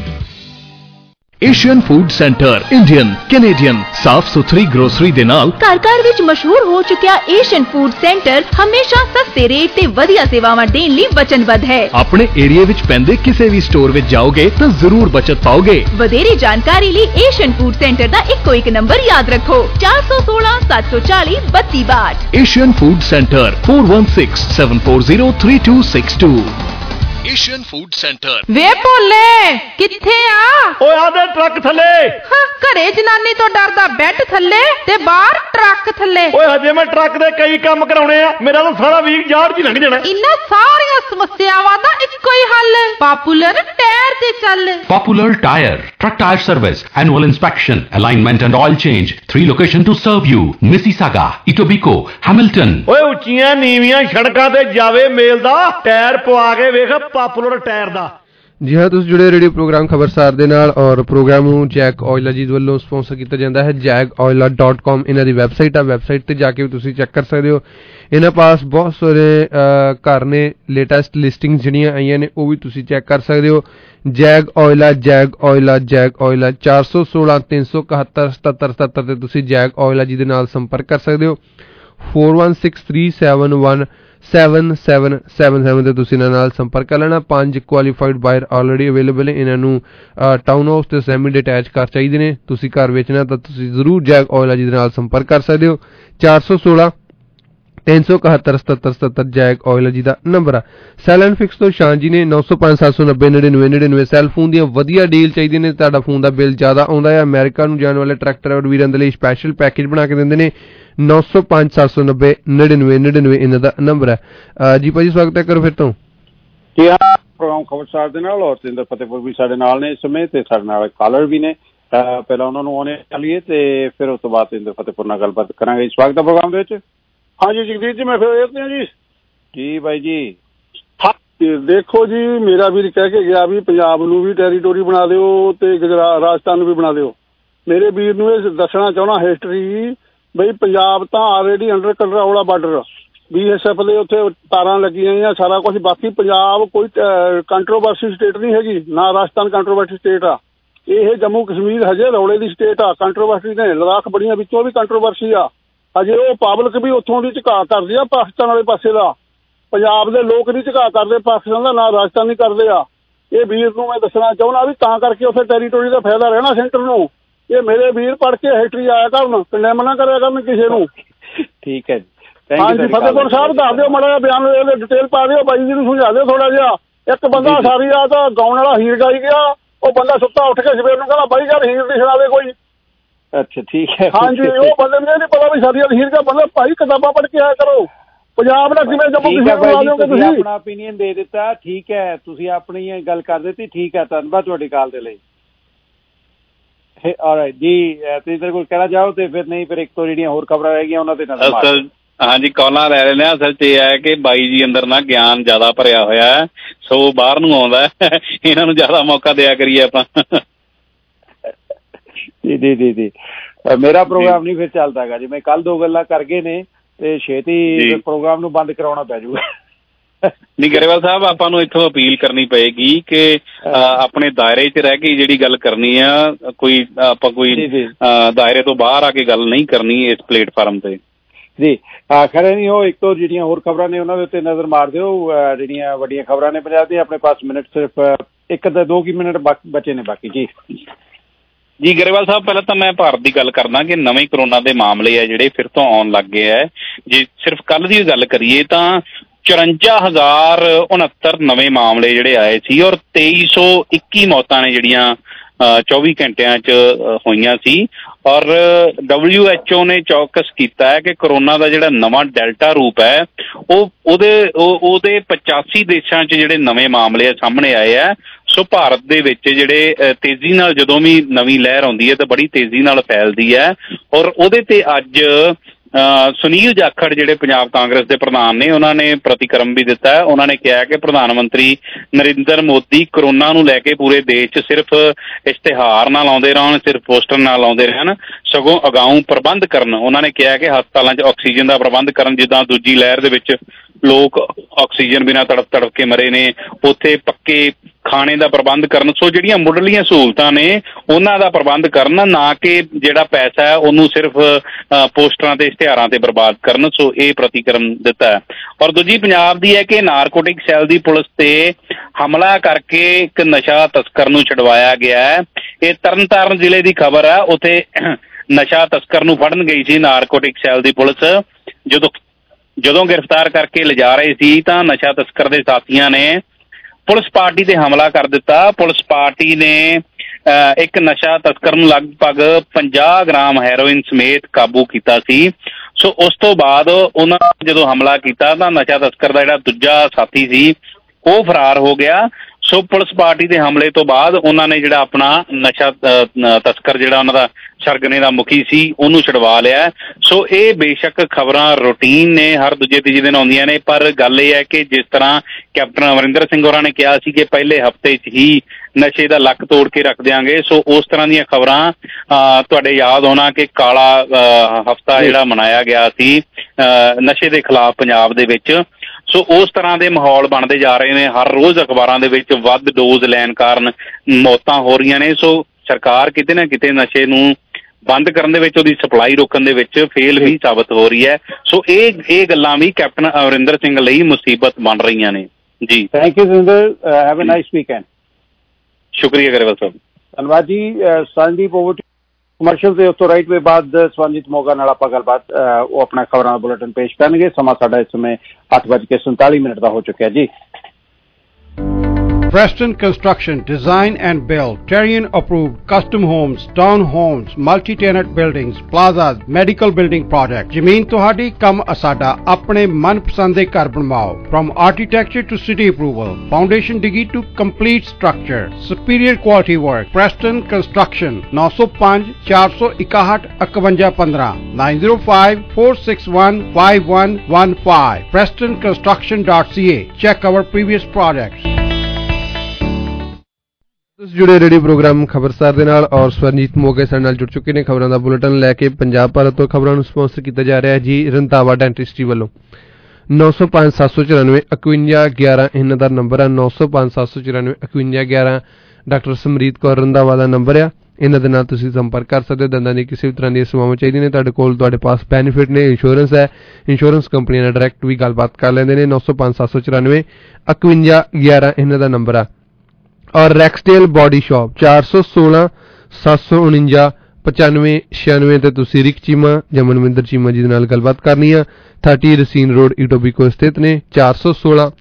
Asian food centre Indian Canadian ਸਾਫ ਸੁਥਰੀ grocery ਦੇ ਨਾਲ ਘਰ ਘਰ ਵਿੱਚ ਮਸ਼ਹੂਰ ਹੋ ਚੁੱਕਿਆ ਏਸ਼ੀਅਨ ਫੂਡ ਸੈਂਟਰ ਹਮੇਸ਼ਾ ਸਸਤੇ ਰੇਟ ਤੇ ਵਧੀਆ ਸੇਵਾਵਾਂ ਦੇਣ ਲਈ ਵਚਨਬੱਧ ਹੈ। ਆਪਣੇ ਏਰੀਆ ਵਿੱਚ ਪੈਂਦੇ ਕਿਸੇ ਵੀ ਸਟੋਰ ਵਿੱਚ ਜਾਓਗੇ ਤਾਂ ਜ਼ਰੂਰ ਬਚਤ ਪਾਓਗੇ। ਵਧੇਰੇ ਜਾਣਕਾਰੀ ਲਈ ਏਸ਼ੀਅਨ ਫੂਡ ਸੈਂਟਰ ਦਾ ਇੱਕੋ ਇੱਕ ਨੰਬਰ ਯਾਦ ਰੱਖੋ ਚਾਰ ਸੌ ਸੋਲਾਂ ਸੱਤ ਸੌ ਚਾਲੀ ਬੱਤੀ ਬਾਹਠ। Asian food centre four one six seven four zero three two six two। Asian food centre. ਵੇ ਭੋਲੇ ਕਿੱਥੇ ਆ? ਓਏ ਆਦੇ ਟਰੱਕ ਥੱਲੇ। ਹਾਂ, ਘਰੇ ਜਨਾਨੀ ਤੋਂ ਡਰਦਾ ਬੈੱਡ ਥੱਲੇ ਤੇ ਬਾਹਰ ਟਰੱਕ ਥੱਲੇ। ਓਏ ਹਜੇ ਮੈਂ ਟਰੱਕ ਦੇ ਕਈ ਕੰਮ ਕਰਾਉਣੇ ਆ, ਮੇਰਾ ਤਾਂ ਸਾਰਾ ਵੀਕ ਜਾੜ ਜੀ ਲੰਘ ਜਾਣਾ। ਇਹਨਾਂ ਸਾਰੀਆਂ ਸਮੱਸਿਆਵਾਂ ਦਾ ਇੱਕੋ ਹੀ ਹੱਲ ਪਾਪੂਲਰ ਟਾਇਰ ਤੇ ਚੱਲ। Popular Tire, truck tire service, annual inspection, alignment and oil change. Three locations to serve you: Mississauga, Etobicoke, Hamilton। ਓਏ ਉੱਚੀਆਂ ਨੀਵੀਆਂ ਸੜਕਾਂ ਤੇ ਜਾਵੇ ਮੇਲ ਦਾ ਟਾਇਰ ਪਵਾ ਕੇ ਵੇਖ ਪਾਪੂਲਰ ਟਾਇਰ ਦਾ। ਜੀ ਹਾਂ, ਤੁਸੀਂ ਜੁੜੇ ਰੇਡੀਓ ਪ੍ਰੋਗਰਾਮ ਖਬਰਸਾਰ ਦੇ ਨਾਲ ਔਰ ਪ੍ਰੋਗਰਾਮ ਨੂੰ ਜੈਕ ਆਇਲਾ ਜੀ ਵੱਲੋਂ ਸਪਾਂਸਰ ਕੀਤਾ ਜਾਂਦਾ ਹੈ। ਜੈਕ ਆਇਲਾ ਡਾਟ ਕਾਮ ਇਹਨਾਂ ਦੀ ਵੈਬਸਾਈਟ ਆ। ਵੈਬਸਾਈਟ ਤੇ ਜਾ ਕੇ ਵੀ ਤੁਸੀਂ ਚੈੱਕ ਕਰ ਸਕਦੇ ਹੋ। ਇਹਨਾਂ ਪਾਸ ਬਹੁਤ ਸਾਰੇ ਘਰ ਨੇ, ਲੇਟੈਸਟ ਲਿਸਟਿੰਗ ਜਿਹੜੀਆਂ ਆਈਆਂ ਨੇ ਉਹ ਵੀ ਤੁਸੀਂ ਚੈੱਕ ਕਰ ਸਕਦੇ ਹੋ। ਜੈਗ ਆਇਲਾ ਜੈਗ ਆਇਲਾ ਜੈਗ ਆਇਲਾ ਚਾਰ ਸੌ ਸੋਲਾਂ ਤਿੰਨ ਸੌ ਇਕਹੱਤਰ ਸਤੱਤਰ ਸਤੱਤਰ ਤੇ ਤੁਸੀਂ ਜੈਗ ਆਇਲਾ ਜੀ ਦੇ ਨਾਲ ਸੰਪਰਕ ਕਰ ਸਕਦੇ ਹੋ। four one six three seven one seven seven seven seven ਤੇ ਤੁਸੀਂ ਇਹਨਾਂ ਨਾਲ ਸੰਪਰਕ ਕਰ ਲੈਣਾ। ਪੰਜ ਕੁਆਲੀਫਾਈਡ ਬਾਇਰ ਆਲਰੇਡੀ ਅਵੇਲੇਬਲ ਹੈ। ਇਹਨਾਂ ਨੂੰ ਟਾਊਨ ਹਾਊਸ ਤੇ ਸੈਮੀ ਡਿਟੈਚ ਘਰ ਚਾਹੀਦੇ ਨੇ। ਤੁਸੀਂ ਘਰ ਵੇਚਣਾ ਤਾਂ ਤੁਸੀਂ ਜ਼ਰੂਰ ਜੈਗ ਆਇਲਾ ਜੀ ਦੇ ਨਾਲ ਸੰਪਰਕ ਕਰ ਸਕਦੇ ਹੋ। ਚਾਰ ਸੌ ਸੋਲਾਂ ਤਿੰਨ ਸੌ ਇਕਹੱਤਰ ਸਤੱਤਰ ਸਤੱਤਰ ਜੈਗ ਆਇਲਾ ਜੀ ਦਾ ਨੰਬਰ ਆ। ਸੈਲ ਐਂਡ ਫਿਕਸ ਤੋਂ ਸ਼ਾਨ ਜੀ ਨੇ ਨੌ ਸੌ ਪੰਜ ਸੱਤ ਸੌ ਨੱਬੇ ਨੜਿਨਵੇਂ ਨੜਿਨਵੇਂ। ਸੈਲ ਫੋਨ ਦੀਆਂ ਵਧੀਆ ਡੀਲ ਚਾਹੀਦੀਆਂ ਨੇ, ਤੁਹਾਡਾ ਫੋਨ ਦਾ ਬਿੱਲ ਜ਼ਿਆਦਾ ਆਉਂਦਾ ਹੈ, ਅਮਰੀਕਾ ਨੂੰ ਜਾਣ ਵਾਲੇ ਟਰੱਕ ਡਰਾਈਵਰ ਵੀਰਾਂ ਦੇ ਲਈ ਸਪੈਸ਼ਲ ਪੈਕੇਜ ਬਣਾ ਕੇ ਦਿੰਦੇ ਨੇ। ਨੌ ਸੌ ਪੰਜ ਸੱਤ ਸੌ ਨੱਬੇ ਨੜਿਨਵੇਂ ਨੜਿਨਵੇਂ ਇਹਨਾਂ ਦਾ ਨੰਬਰ ਹੈ। ਜੀ ਭਾਜੀ ਸਵਾਗਤ ਹੈ ਕਰੋ ਫਿਰ ਤੋਂ। ਜੀ ਹਾਂ, ਪ੍ਰੋਗਰਾਮ ਖਬਰਸਾਰ ਦੇ ਨਾਲ ਔਰ ਸਿੰਦਰ ਫਤਿਹਪੁਰ ਵੀ ਸਾਡੇ ਨਾਲ ਨੇ ਇਸ ਸਮੇਂ ਤੇ ਸਾਡੇ ਨਾਲ ਕਾਲਰ ਵੀ ਨੇ। ਪਹਿਲਾਂ ਉਹਨਾਂ ਨੂੰ ਆਉਣੇ ਚੱਲੀਏ ਤੇ ਫਿਰ ਉਸ ਤੋਂ ਬਾਅਦ ਸਿੰਦਰ ਫਤਿਹਪੁਰ ਨਾਲ ਗੱਲਬਾਤ ਕਰਾਂਗੇ। ਸਵਾਗਤ ਹੈ ਪ੍ਰੋਗਰਾਮ ਦੇ ਵਿੱਚ। ਹਾਂਜੀ ਜਗਦੀਪ ਜੀ, ਮੈਂ ਫਿਰ ਇੱਥੇ ਹਾਂ ਜੀ। ਜੀ ਬਾਈ ਜੀ। ਦੇਖੋ ਜੀ, ਮੇਰਾ ਵੀਰ ਕਹਿ ਕੇ ਗਿਆ ਵੀ ਪੰਜਾਬ ਨੂੰ ਵੀ ਟੈਰੀਟੋਰੀ ਬਣਾ ਦਿਓ ਤੇ ਗੁਜਰਾਤ ਰਾਜਸਥਾਨ ਨੂੰ ਵੀ ਬਣਾ ਦਿਓ। ਮੇਰੇ ਵੀਰ ਨੂੰ ਇਹ ਦੱਸਣਾ ਚਾਹੁੰਦਾ ਹਿਸਟਰੀ ਬਈ ਪੰਜਾਬ ਤਾਂ ਆਲਰੇਡੀ ਅੰਡਰ ਕੰਟਰੋਲ ਆ ਬਾਰਡਰ। ਬੀ ਐਸ ਐਫ ਦੇ ਉੱਥੇ ਤਾਰਾਂ ਲੱਗੀਆਂ ਹੋਈਆਂ ਸਾਰਾ ਕੁਝ। ਬਾਕੀ ਪੰਜਾਬ ਕੋਈ ਕੰਟਰੋਵਰਸੀ ਸਟੇਟ ਨਹੀਂ ਹੈਗੀ, ਨਾ ਰਾਜਸਥਾਨ ਕੰਟਰੋਵਰਸੀ ਸਟੇਟ ਆ। ਇਹ ਜੰਮੂ ਕਸ਼ਮੀਰ ਹਜੇ ਰੌਲੇ ਦੀ ਸਟੇਟ ਆ, ਕੰਟਰੋਵਰਸੀ ਨੇ। ਲਦਾਖ ਬੜੀਆਂ ਵਿੱਚੋਂ ਵੀ ਕੰਟਰੋਵਰਸੀ ਆ। ਅਜੇ ਉਹ ਪਬਲਿਕ ਵੀ ਉੱਥੋਂ ਦੀ ਝੁਕਾਅ ਕਰਦੀ ਆ ਪਾਕਿਸਤਾਨ ਵਾਲੇ ਪਾਸੇ ਦਾ। ਪੰਜਾਬ ਦੇ ਲੋਕ ਨਹੀਂ ਝੁਕਾਅ ਕਰਦੇ ਪਾਕਿਸਤਾਨ ਦਾ, ਨਾ ਰਾਜਸਥਾਨ ਨਹੀਂ ਕਰਦੇ ਆ। ਇਹ ਵੀਰ ਨੂੰ ਮੈਂ ਦੱਸਣਾ ਚਾਹੁੰਦਾ ਵੀ ਤਾਂ ਕਰਕੇ ਉੱਥੇ ਟੈਰੀਟੋਰੀ ਦਾ ਫਾਇਦਾ ਰਹਿਣਾ ਸੈਂਟਰ ਨੂੰ। ਇਹ ਮੇਰੇ ਵੀਰ ਪੜ੍ਹ ਕੇ ਹਿਸਟਰੀ ਆਇਆ ਕਰਨ, ਕੰਡੈਮ ਨਾ ਕਰਿਆ ਕਰਨ ਕਿਸੇ ਨੂੰ। ਠੀਕ ਹੈ ਜੀ। ਹਾਂਜੀ ਫਤਿਹਪੁਰ ਸਾਹਿਬ ਦੱਸ ਦਿਓ ਮਾੜਾ ਜਿਹਾ ਬਿਆਨ, ਇਹਦੇ ਡਿਟੇਲ ਪਾ ਦਿਓ, ਬਾਈ ਜੀ ਨੂੰ ਸਮਝਾ ਦਿਓ ਥੋੜਾ ਜਿਹਾ। ਇੱਕ ਬੰਦਾ ਸਾਰੀ ਰਾਤ ਗਾਉਣ ਵਾਲਾ ਹੀਰ ਗਾਈ ਗਿਆ, ਉਹ ਬੰਦਾ ਸੁੱਤਾ ਉੱਠ ਕੇ ਸਵੇਰ ਨੂੰ ਕਹਿੰਦਾ ਬਾਈ ਯਾਰ ਹੀਰ ਦੀ ਸੁਣਾ ਦੇ ਕੋਈ। ਅੱਛਾ ਠੀਕ ਹੈ। ਹਾਂਜੀ, ਉਹ ਬੰਦੇ ਨੂੰ ਨਹੀਂ ਪਤਾ ਵੀ ਸਾਰੀ ਰਾਤ ਹੀਰ ਦਾ ਬੰਦਾ। ਭਾਈ ਕਿਤਾਬਾਂ ਪੜ੍ਹ ਕੇ ਆਇਆ ਕਰੋ। ਪੰਜਾਬ ਦਾ ਕਿਵੇਂ ਜੰਮੂ ਕਸ਼ਮੀਰ ਬਣਾ ਦਿਓਗੇ ਤੁਸੀਂ? ਆਪਣਾ ਓਪੀਨੀਅਨ ਦੇ ਦਿੱਤਾ, ਠੀਕ ਹੈ, ਤੁਸੀਂ ਆਪਣੀ ਗੱਲ ਕਰ ਦਿੱਤੀ, ਠੀਕ ਹੈ, ਧੰਨਵਾਦ ਤੁਹਾਡੀ ਕਾਲ ਦੇ ਲਈ। ਆਲਰਾਈਟ ਜੀ, ਤੁਸੀਂ ਤੇਰੇ ਕੋਲ ਕਹਿਣਾ ਚਾਹੋ ਤੇ ਫਿਰ ਨਹੀਂ ਫਿਰ ਇੱਕ ਤੋਂ ਜਿਹੜੀਆਂ ਹੋਰ ਖਬਰਾਂ ਰਹਿ ਗਈਆਂ ਉਹਨਾਂ ਤੇ ਨਜ਼ਰ ਮਾਰੋ। ਹਾਂਜੀ, ਕਾਲਾਂ ਲੈ ਲੈਂਦੇ ਹਾਂ। ਅਸਲ 'ਚ ਇਹ ਹੈ ਕਿ ਬਾਈ ਜੀ ਅੰਦਰ ਨਾ ਗਿਆਨ ਜ਼ਿਆਦਾ ਭਰਿਆ ਹੋਇਆ ਹੈ, ਸੋ ਬਾਹਰ ਨੂੰ ਆਉਂਦਾ, ਇਹਨਾਂ ਨੂੰ ਜ਼ਿਆਦਾ ਮੌਕਾ ਦਿਆ ਕਰੀਏ ਆਪਾਂ। ਜੀ ਜੀ ਜੀ ਜੀ ਮੇਰਾ ਪ੍ਰੋਗਰਾਮ ਨਹੀਂ ਫਿਰ ਚੱਲਦਾ ਹੈਗਾ, ਜਿਵੇਂ ਕੱਲ ਦੋ ਗੱਲਾਂ ਕਰ ਗਏ ਨੇ ਤੇ ਛੇਤੀ ਪ੍ਰੋਗਰਾਮ ਨੂੰ ਬੰਦ ਕਰਾਉਣਾ ਪੈ ਜਾਊਗਾ। ਨਹੀਂ ਗਰੇਵਾਲ ਸਾਹਿਬ, ਆਪਾਂ ਨੂੰ ਇੱਥੋਂ ਅਪੀਲ ਕਰਨੀ ਪਏਗੀ ਕਿ ਆਪਣੇ ਦਾਇਰੇ 'ਚ ਰਹਿ ਕੇ ਜਿਹੜੀ ਗੱਲ ਕਰਨੀ ਆ, ਕੋਈ ਆਪਾਂ ਕੋਈ ਦਾਇਰੇ ਤੋਂ ਬਾਹਰ ਆ ਕੇ ਗੱਲ ਨਹੀਂ ਕਰਨੀ ਇਸ ਪਲੇਟਫਾਰਮ ਤੇ। ਜੀ ਖਰੇ ਨਹੀਂ, ਉਹ ਇੱਕ ਤੋਂ ਜਿਹੜੀਆਂ ਹੋਰ ਖਬਰਾਂ ਨੇ ਉਹਨਾਂ ਦੇ ਉੱਤੇ ਨਜ਼ਰ ਮਾਰ ਦਿਓ। ਜਿਹੜੀਆਂ ਵੱਡੀਆਂ ਖਬਰਾਂ ਨੇ ਪੰਜਾਬ ਦੀਆਂ, ਆਪਣੇ ਪਾਸ ਮਿੰਟ ਸਿਰਫ ਇੱਕ ਤਾਂ ਦੋ ਕੁ ਮਿੰਟ ਬਚੇ ਨੇ ਬਾਕੀ। ਜੀ ਜੀ ਗਰੇਵਾਲ ਸਾਹਿਬ, ਪਹਿਲਾਂ ਤਾਂ ਮੈਂ ਭਾਰਤ ਦੀ ਗੱਲ ਕਰਦਾ ਕਿ ਨਵੇਂ ਕਰੋਨਾ ਦੇ ਮਾਮਲੇ ਆ ਜਿਹੜੇ ਫਿਰ ਤੋਂ ਆਉਣ ਲੱਗ ਗਏ ਹੈ। ਜੇ ਸਿਰਫ ਕੱਲ੍ਹ ਦੀ ਗੱਲ ਕਰੀਏ ਤਾਂ ਚੁਰੰਜਾ ਹਜ਼ਾਰ ਉਣਹੱਤਰ ਨਵੇਂ ਮਾਮਲੇ ਜਿਹੜੇ ਆਏ ਸੀ ਔਰ ਤੇਈ ਸੌ ਇੱਕੀ ਮੌਤਾਂ ਨੇ ਜਿਹੜੀਆਂ ਚੌਵੀ ਘੰਟਿਆਂ 'ਚ ਹੋਈਆਂ ਸੀ। ਔਰ ਡਬਲਿਊ ਐਚ ਓ ਨੇ ਚੌਕਸ ਕੀਤਾ ਹੈ ਕਿ ਕਰੋਨਾ ਦਾ ਜਿਹੜਾ ਨਵਾਂ ਡੈਲਟਾ ਰੂਪ ਹੈ ਉਹ ਉਹਦੇ ਉਹਦੇ ਪਚਾਸੀ ਦੇਸ਼ਾਂ 'ਚ ਜਿਹੜੇ ਨਵੇਂ ਮਾਮਲੇ ਆ ਸਾਹਮਣੇ ਆਏ ਆ। ਸੋ ਭਾਰਤ ਦੇ ਵਿੱਚ ਜਿਹੜੇ ਤੇਜ਼ੀ ਨਾਲ ਜਦੋਂ ਵੀ ਨਵੀਂ ਲਹਿਰ ਆਉਂਦੀ ਹੈ ਤਾਂ ਬੜੀ ਤੇਜ਼ੀ ਨਾਲ ਫੈਲਦੀ ਹੈ। ਔਰ ਉਹਦੇ ਤੇ ਅੱਜ ਸੁਨੀਲ ਜਾਖੜ ਜਿਹੜੇ ਪੰਜਾਬ ਕਾਂਗਰਸ ਦੇ ਪ੍ਰਧਾਨ ਨੇ, ਉਹਨਾਂ ਨੇ ਪ੍ਰਤੀਕਰਮ ਵੀ ਦਿੱਤਾ। ਉਹਨਾਂ ਨੇ ਕਿਹਾ ਕਿ ਪ੍ਰਧਾਨ ਮੰਤਰੀ ਨਰਿੰਦਰ ਮੋਦੀ ਕਰੋਨਾ ਨੂੰ ਲੈ ਕੇ ਪੂਰੇ ਦੇਸ਼ 'ਚ ਸਿਰਫ ਇਸ਼ਤਿਹਾਰ ਨਾਲ ਆਉਂਦੇ ਰਹਿਣ, ਸਿਰਫ ਪੋਸਟਰ ਨਾਲ ਆਉਂਦੇ ਰਹਿਣ, ਸਗੋਂ ਅਗਾਊਂ ਪ੍ਰਬੰਧ ਕਰਨ। ਉਹਨਾਂ ਨੇ ਕਿਹਾ ਕਿ ਹਸਪਤਾਲਾਂ 'ਚ ਆਕਸੀਜਨ ਦਾ ਪ੍ਰਬੰਧ ਕਰਨ, ਜਿੱਦਾਂ ਦੂਜੀ ਲਹਿਰ ਦੇ ਵਿੱਚ ਲੋਕ ਆਕਸੀਜਨ ਬਿਨਾਂ ਤੜਪ ਤੜਪ ਕੇ ਮਰੇ ਨੇ, ਉੱਥੇ ਪੱਕੇ ਖਾਣੇ ਦਾ ਪ੍ਰਬੰਧ ਕਰਨ। ਸੋ ਜਿਹੜੀਆਂ ਮੁੱਢਲੀਆਂ ਸਹੂਲਤਾਂ ਨੇ ਉਹਨਾਂ ਦਾ ਪ੍ਰਬੰਧ ਕਰਨ, ਨਾ ਕਿ ਜਿਹੜਾ ਪੈਸਾ ਹੈ ਉਹਨੂੰ ਸਿਰਫ ਪੋਸਟਰਾਂ ਤੇ ਇਸ਼ਤਿਹਾਰਾਂ ਤੇ ਬਰਬਾਦ ਕਰਨ। ਸੋ ਇਹ ਪ੍ਰਤੀਕਰਮ ਦਿੱਤਾ ਹੈ। ਔਰ ਦੂਜੀ ਪੰਜਾਬ ਦੀ ਹੈ ਕਿ ਨਾਰਕੋਟਿਕ ਸੈੱਲ ਦੀ ਪੁਲਿਸ ਤੇ ਹਮਲਾ ਕਰਕੇ ਇੱਕ ਨਸ਼ਾ ਤਸਕਰ ਨੂੰ ਛਡਵਾਇਆ ਗਿਆ ਹੈ। ਇਹ ਤਰਨਤਾਰਨ ਜ਼ਿਲ੍ਹੇ ਦੀ ਖਬਰ ਹੈ। ਉੱਥੇ ਨਸ਼ਾ ਤਸਕਰ ਨੂੰ ਫੜਨ ਗਈ ਸੀ ਨਾਰਕੋਟਿਕ ਸੈੱਲ ਦੀ ਪੁਲਿਸ। ਜਦੋਂ ਜਦੋਂ ਗ੍ਰਿਫਤਾਰ ਕਰਕੇ ਲਿਜਾ ਰਹੇ ਸੀ ਤਾਂ ਨਸ਼ਾ ਤਸਕਰ ਦੇ ਸਾਥੀਆਂ ਨੇ ਪੁਲਿਸ ਪਾਰਟੀ ਤੇ ਹਮਲਾ ਕਰ ਦਿੱਤਾ। ਪੁਲਿਸ ਪਾਰਟੀ ਨੇ ਇੱਕ ਨਸ਼ਾ ਤਸਕਰ ਨੂੰ ਲਗਭਗ ਪੰਜਾਹ ਗ੍ਰਾਮ ਹੈਰੋਇਨ ਸਮੇਤ ਕਾਬੂ ਕੀਤਾ ਸੀ। ਸੋ ਉਸ ਤੋਂ ਬਾਅਦ ਉਹਨਾਂ ਜਦੋਂ ਹਮਲਾ ਕੀਤਾ ਤਾਂ ਨਸ਼ਾ ਤਸਕਰ ਦਾ ਜਿਹੜਾ ਦੂਜਾ ਸਾਥੀ ਸੀ ਉਹ ਫਰਾਰ ਹੋ ਗਿਆ। ਸੋ ਪੁਲਿਸ ਪਾਰਟੀ ਦੇ ਹਮਲੇ ਤੋਂ ਬਾਅਦ ਉਹਨਾਂ ਨੇ ਜਿਹੜਾ ਆਪਣਾ ਨਸ਼ਾ ਤਸਕਰ ਜਿਹੜਾ ਉਹਨਾਂ ਦਾ ਸਰਗਨੇ ਦਾ ਮੁਖੀ ਸੀ ਉਹਨੂੰ ਛਡਵਾ ਲਿਆ। ਸੋ ਇਹ ਬੇਸ਼ੱਕ ਖਬਰਾਂ ਰੂਟੀਨ ਨੇ, ਹਰ ਦੂਜੇ ਤੀਜੇ ਦਿਨ ਆਉਂਦੀਆਂ ਨੇ, ਪਰ ਗੱਲ ਇਹ ਹੈ ਕਿ ਜਿਸ ਤਰ੍ਹਾਂ ਕੈਪਟਨ ਅਮਰਿੰਦਰ ਸਿੰਘ ਹੋਰਾਂ ਨੇ ਕਿਹਾ ਸੀ ਕਿ ਪਹਿਲੇ ਹਫ਼ਤੇ 'ਚ ਹੀ ਨਸ਼ੇ ਦਾ ਲੱਕ ਤੋੜ ਕੇ ਰੱਖ ਦਿਆਂਗੇ, ਸੋ ਉਸ ਤਰ੍ਹਾਂ ਦੀਆਂ ਖਬਰਾਂ ਤੁਹਾਡੇ ਯਾਦ ਹੋਣਾ ਕਿ ਕਾਲਾ ਹਫ਼ਤਾ ਜਿਹੜਾ ਮਨਾਇਆ ਗਿਆ ਸੀ ਨਸ਼ੇ ਦੇ ਖਿਲਾਫ ਪੰਜਾਬ ਦੇ ਵਿੱਚ। ਸੋ ਉਸ ਤਰ੍ਹਾਂ ਦੇ ਮਾਹੌਲ ਬਣਦੇ ਜਾ ਰਹੇ ਨੇ। ਹਰ ਰੋਜ਼ ਅਖਬਾਰਾਂ ਦੇ ਵਿੱਚ ਵੱਧ ਡੋਜ਼ ਲੈਣ ਕਾਰਨ ਮੌਤਾਂ ਹੋ ਰਹੀਆਂ ਨੇ। ਸੋ ਸਰਕਾਰ ਕਿਤੇ ਨਾ ਕਿਤੇ ਨਸ਼ੇ ਨੂੰ ਬੰਦ ਕਰਨ ਦੇ ਵਿੱਚ, ਉਹਦੀ ਸਪਲਾਈ ਰੋਕਣ ਦੇ ਵਿੱਚ ਫੇਲ ਵੀ ਸਾਬਤ ਹੋ ਰਹੀ ਹੈ। ਸੋ ਇਹ ਇਹ ਗੱਲਾਂ ਵੀ ਕੈਪਟਨ ਅਮਰਿੰਦਰ ਸਿੰਘ ਲਈ ਮੁਸੀਬਤ ਬਣ ਰਹੀਆਂ ਨੇ। ਜੀ thank you Surinder, have a nice weekend. ਸ਼ੁਕਰੀਆ ਗਰੇਵਾਲ ਸਾਹਿਬ, ਧੰਨਵਾਦ ਜੀ। ਸੰਦੀਪ ਓਵਰ ਕਮਰਸ਼ੀਅਲ ਤੇ ਉਸ ਤੋਂ ਰਾਈਟ ਵੇ ਬਾਅਦ ਸਵੰਜੀਤ ਮੋਗਾ ਨਾਲ ਆਪਾਂ ਗੱਲਬਾਤ ਉਹ ਆਪਣਾ ਖਬਰਾਂ ਦਾ ਬੁਲੇਟਿਨ ਪੇਸ਼ ਕਰਨਗੇ। ਸਮਾਂ ਸਾਡਾ ਇਸ ਸਮੇਂ ਅੱਠ ਵੱਜ ਕੇ ਸੰਤਾਲੀ ਮਿੰਟ ਦਾ ਹੋ ਚੁੱਕਿਆ ਜੀ। Preston Construction Design and Build Terrian approved custom homes, townhomes, multi-tenant buildings, plazas, medical building projects। ਜ਼ਮੀਨ ਤੁਹਾਡੀ ਕੰਮ ਅਸਾਡਾ, ਆਪਣੇ ਮਨਪਸੰਦ ਦੇ ਘਰ ਬਣਵਾਓ। From architecture to city approval, foundation digi to complete structure, superior quality work। Preston Construction nine oh five four one one one one one five nine oh five four six one five one one five preston construction dot c a। Check our previous projects। ਤੁਸੀਂ ਜੁੜੇ radio programme ਖਬਰਸਾਰ ਦੇ ਨਾਲ ਔਰ ਸਵਰਨੀਤ ਮੋਗੇ ਸਾਡੇ ਨਾਲ ਜੁੜ ਚੁੱਕੇ ਨੇ ਖਬਰਾਂ ਦਾ ਬੁਲੇਟਿਨ ਲੈ ਕੇ। ਪੰਜਾਬ ਭਾਰਤ ਤੋਂ ਖਬਰਾਂ ਨੂੰ ਸਪਾਂਸਰ ਕੀਤਾ ਜਾ ਰਿਹਾ ਹੈ ਜੀ ਰੰਧਾਵਾ ਡੈਂਟਿਸਟਰੀ ਵੱਲੋਂ। ਨੌ ਸੌ ਪੰਜ ਸੱਤ ਸੌ ਚੁਰਾਨਵੇਂ ਇਕਵੰਜਾ ਗਿਆਰਾਂ ਇਹਨਾਂ ਦਾ ਨੰਬਰ ਹੈ। ਨੌ ਸੌ ਪੰਜ ਸੱਤ ਸੌ ਚੁਰਾਨਵੇਂ ਇਕਵੰਜਾ ਗਿਆਰਾਂ ਡਾਕਟਰ ਸਮਰੀਤ ਕੌਰ ਰੰਧਾਵਾ ਦਾ ਨੰਬਰ ਆ। ਇਹਨਾਂ ਦੇ ਨਾਲ ਤੁਸੀਂ ਸੰਪਰਕ ਕਰ ਸਕਦੇ ਹੋ। ਦੰਦਾਂ ਦੀ ਕਿਸੇ ਵੀ ਤਰ੍ਹਾਂ ਦੀਆਂ ਸੇਵਾਵਾਂ ਚਾਹੀਦੀਆਂ ਨੇ ਤੁਹਾਡੇ ਕੋਲ, ਤੁਹਾਡੇ ਪਾਸ ਬੈਨੀਫਿਟ ਨੇ, ਇੰਸ਼ੋਰੈਂਸ ਹੈ, ਇੰਸ਼ੋਰੈਂਸ ਕੰਪਨੀਆਂ ਨਾਲ ਡਾਇਰੈਕਟ ਵੀ ਗੱਲਬਾਤ ਕਰ ਲੈਂਦੇ ਨੇ। ਨੌ ਸੌ ਪੰਜ ਸੱਤ ਸੌ ਚੁਰਾਨਵੇਂ ਇਕਵੰਜਾ ਗਿਆਰਾਂ ਇਹਨਾਂ ਦਾ ਨੰਬਰ ਆ। ਔਰ ਰੈਕਸਟੇਲ ਬॉडी ਸ਼ਾਪ ਚਾਰ ਸੌ ਸੋਲਾਂ ਸੱਤ ਸੌ ਉਣੰਜਾ ਪਚਾਨਵੇਂ ਛਿਆਨਵੇਂ ਤੇ ਤੁਸੀਂ ਰਿਕ ਚੀਮਾ ਜਾਂ ਮਨਵਿੰਦਰ ਚੀਮਾ ਜੀ ਦੇ ਨਾਲ ਗੱਲਬਾਤ ਕਰਨੀ ਆ। ਥਰਟੀ ਰਸੀਨ ਰੋਡ ਈਟੋਬੀਕੋ ਸਥਿਤ ਨੇ। ਚਾਰ ਸੌ ਸੋਲਾਂ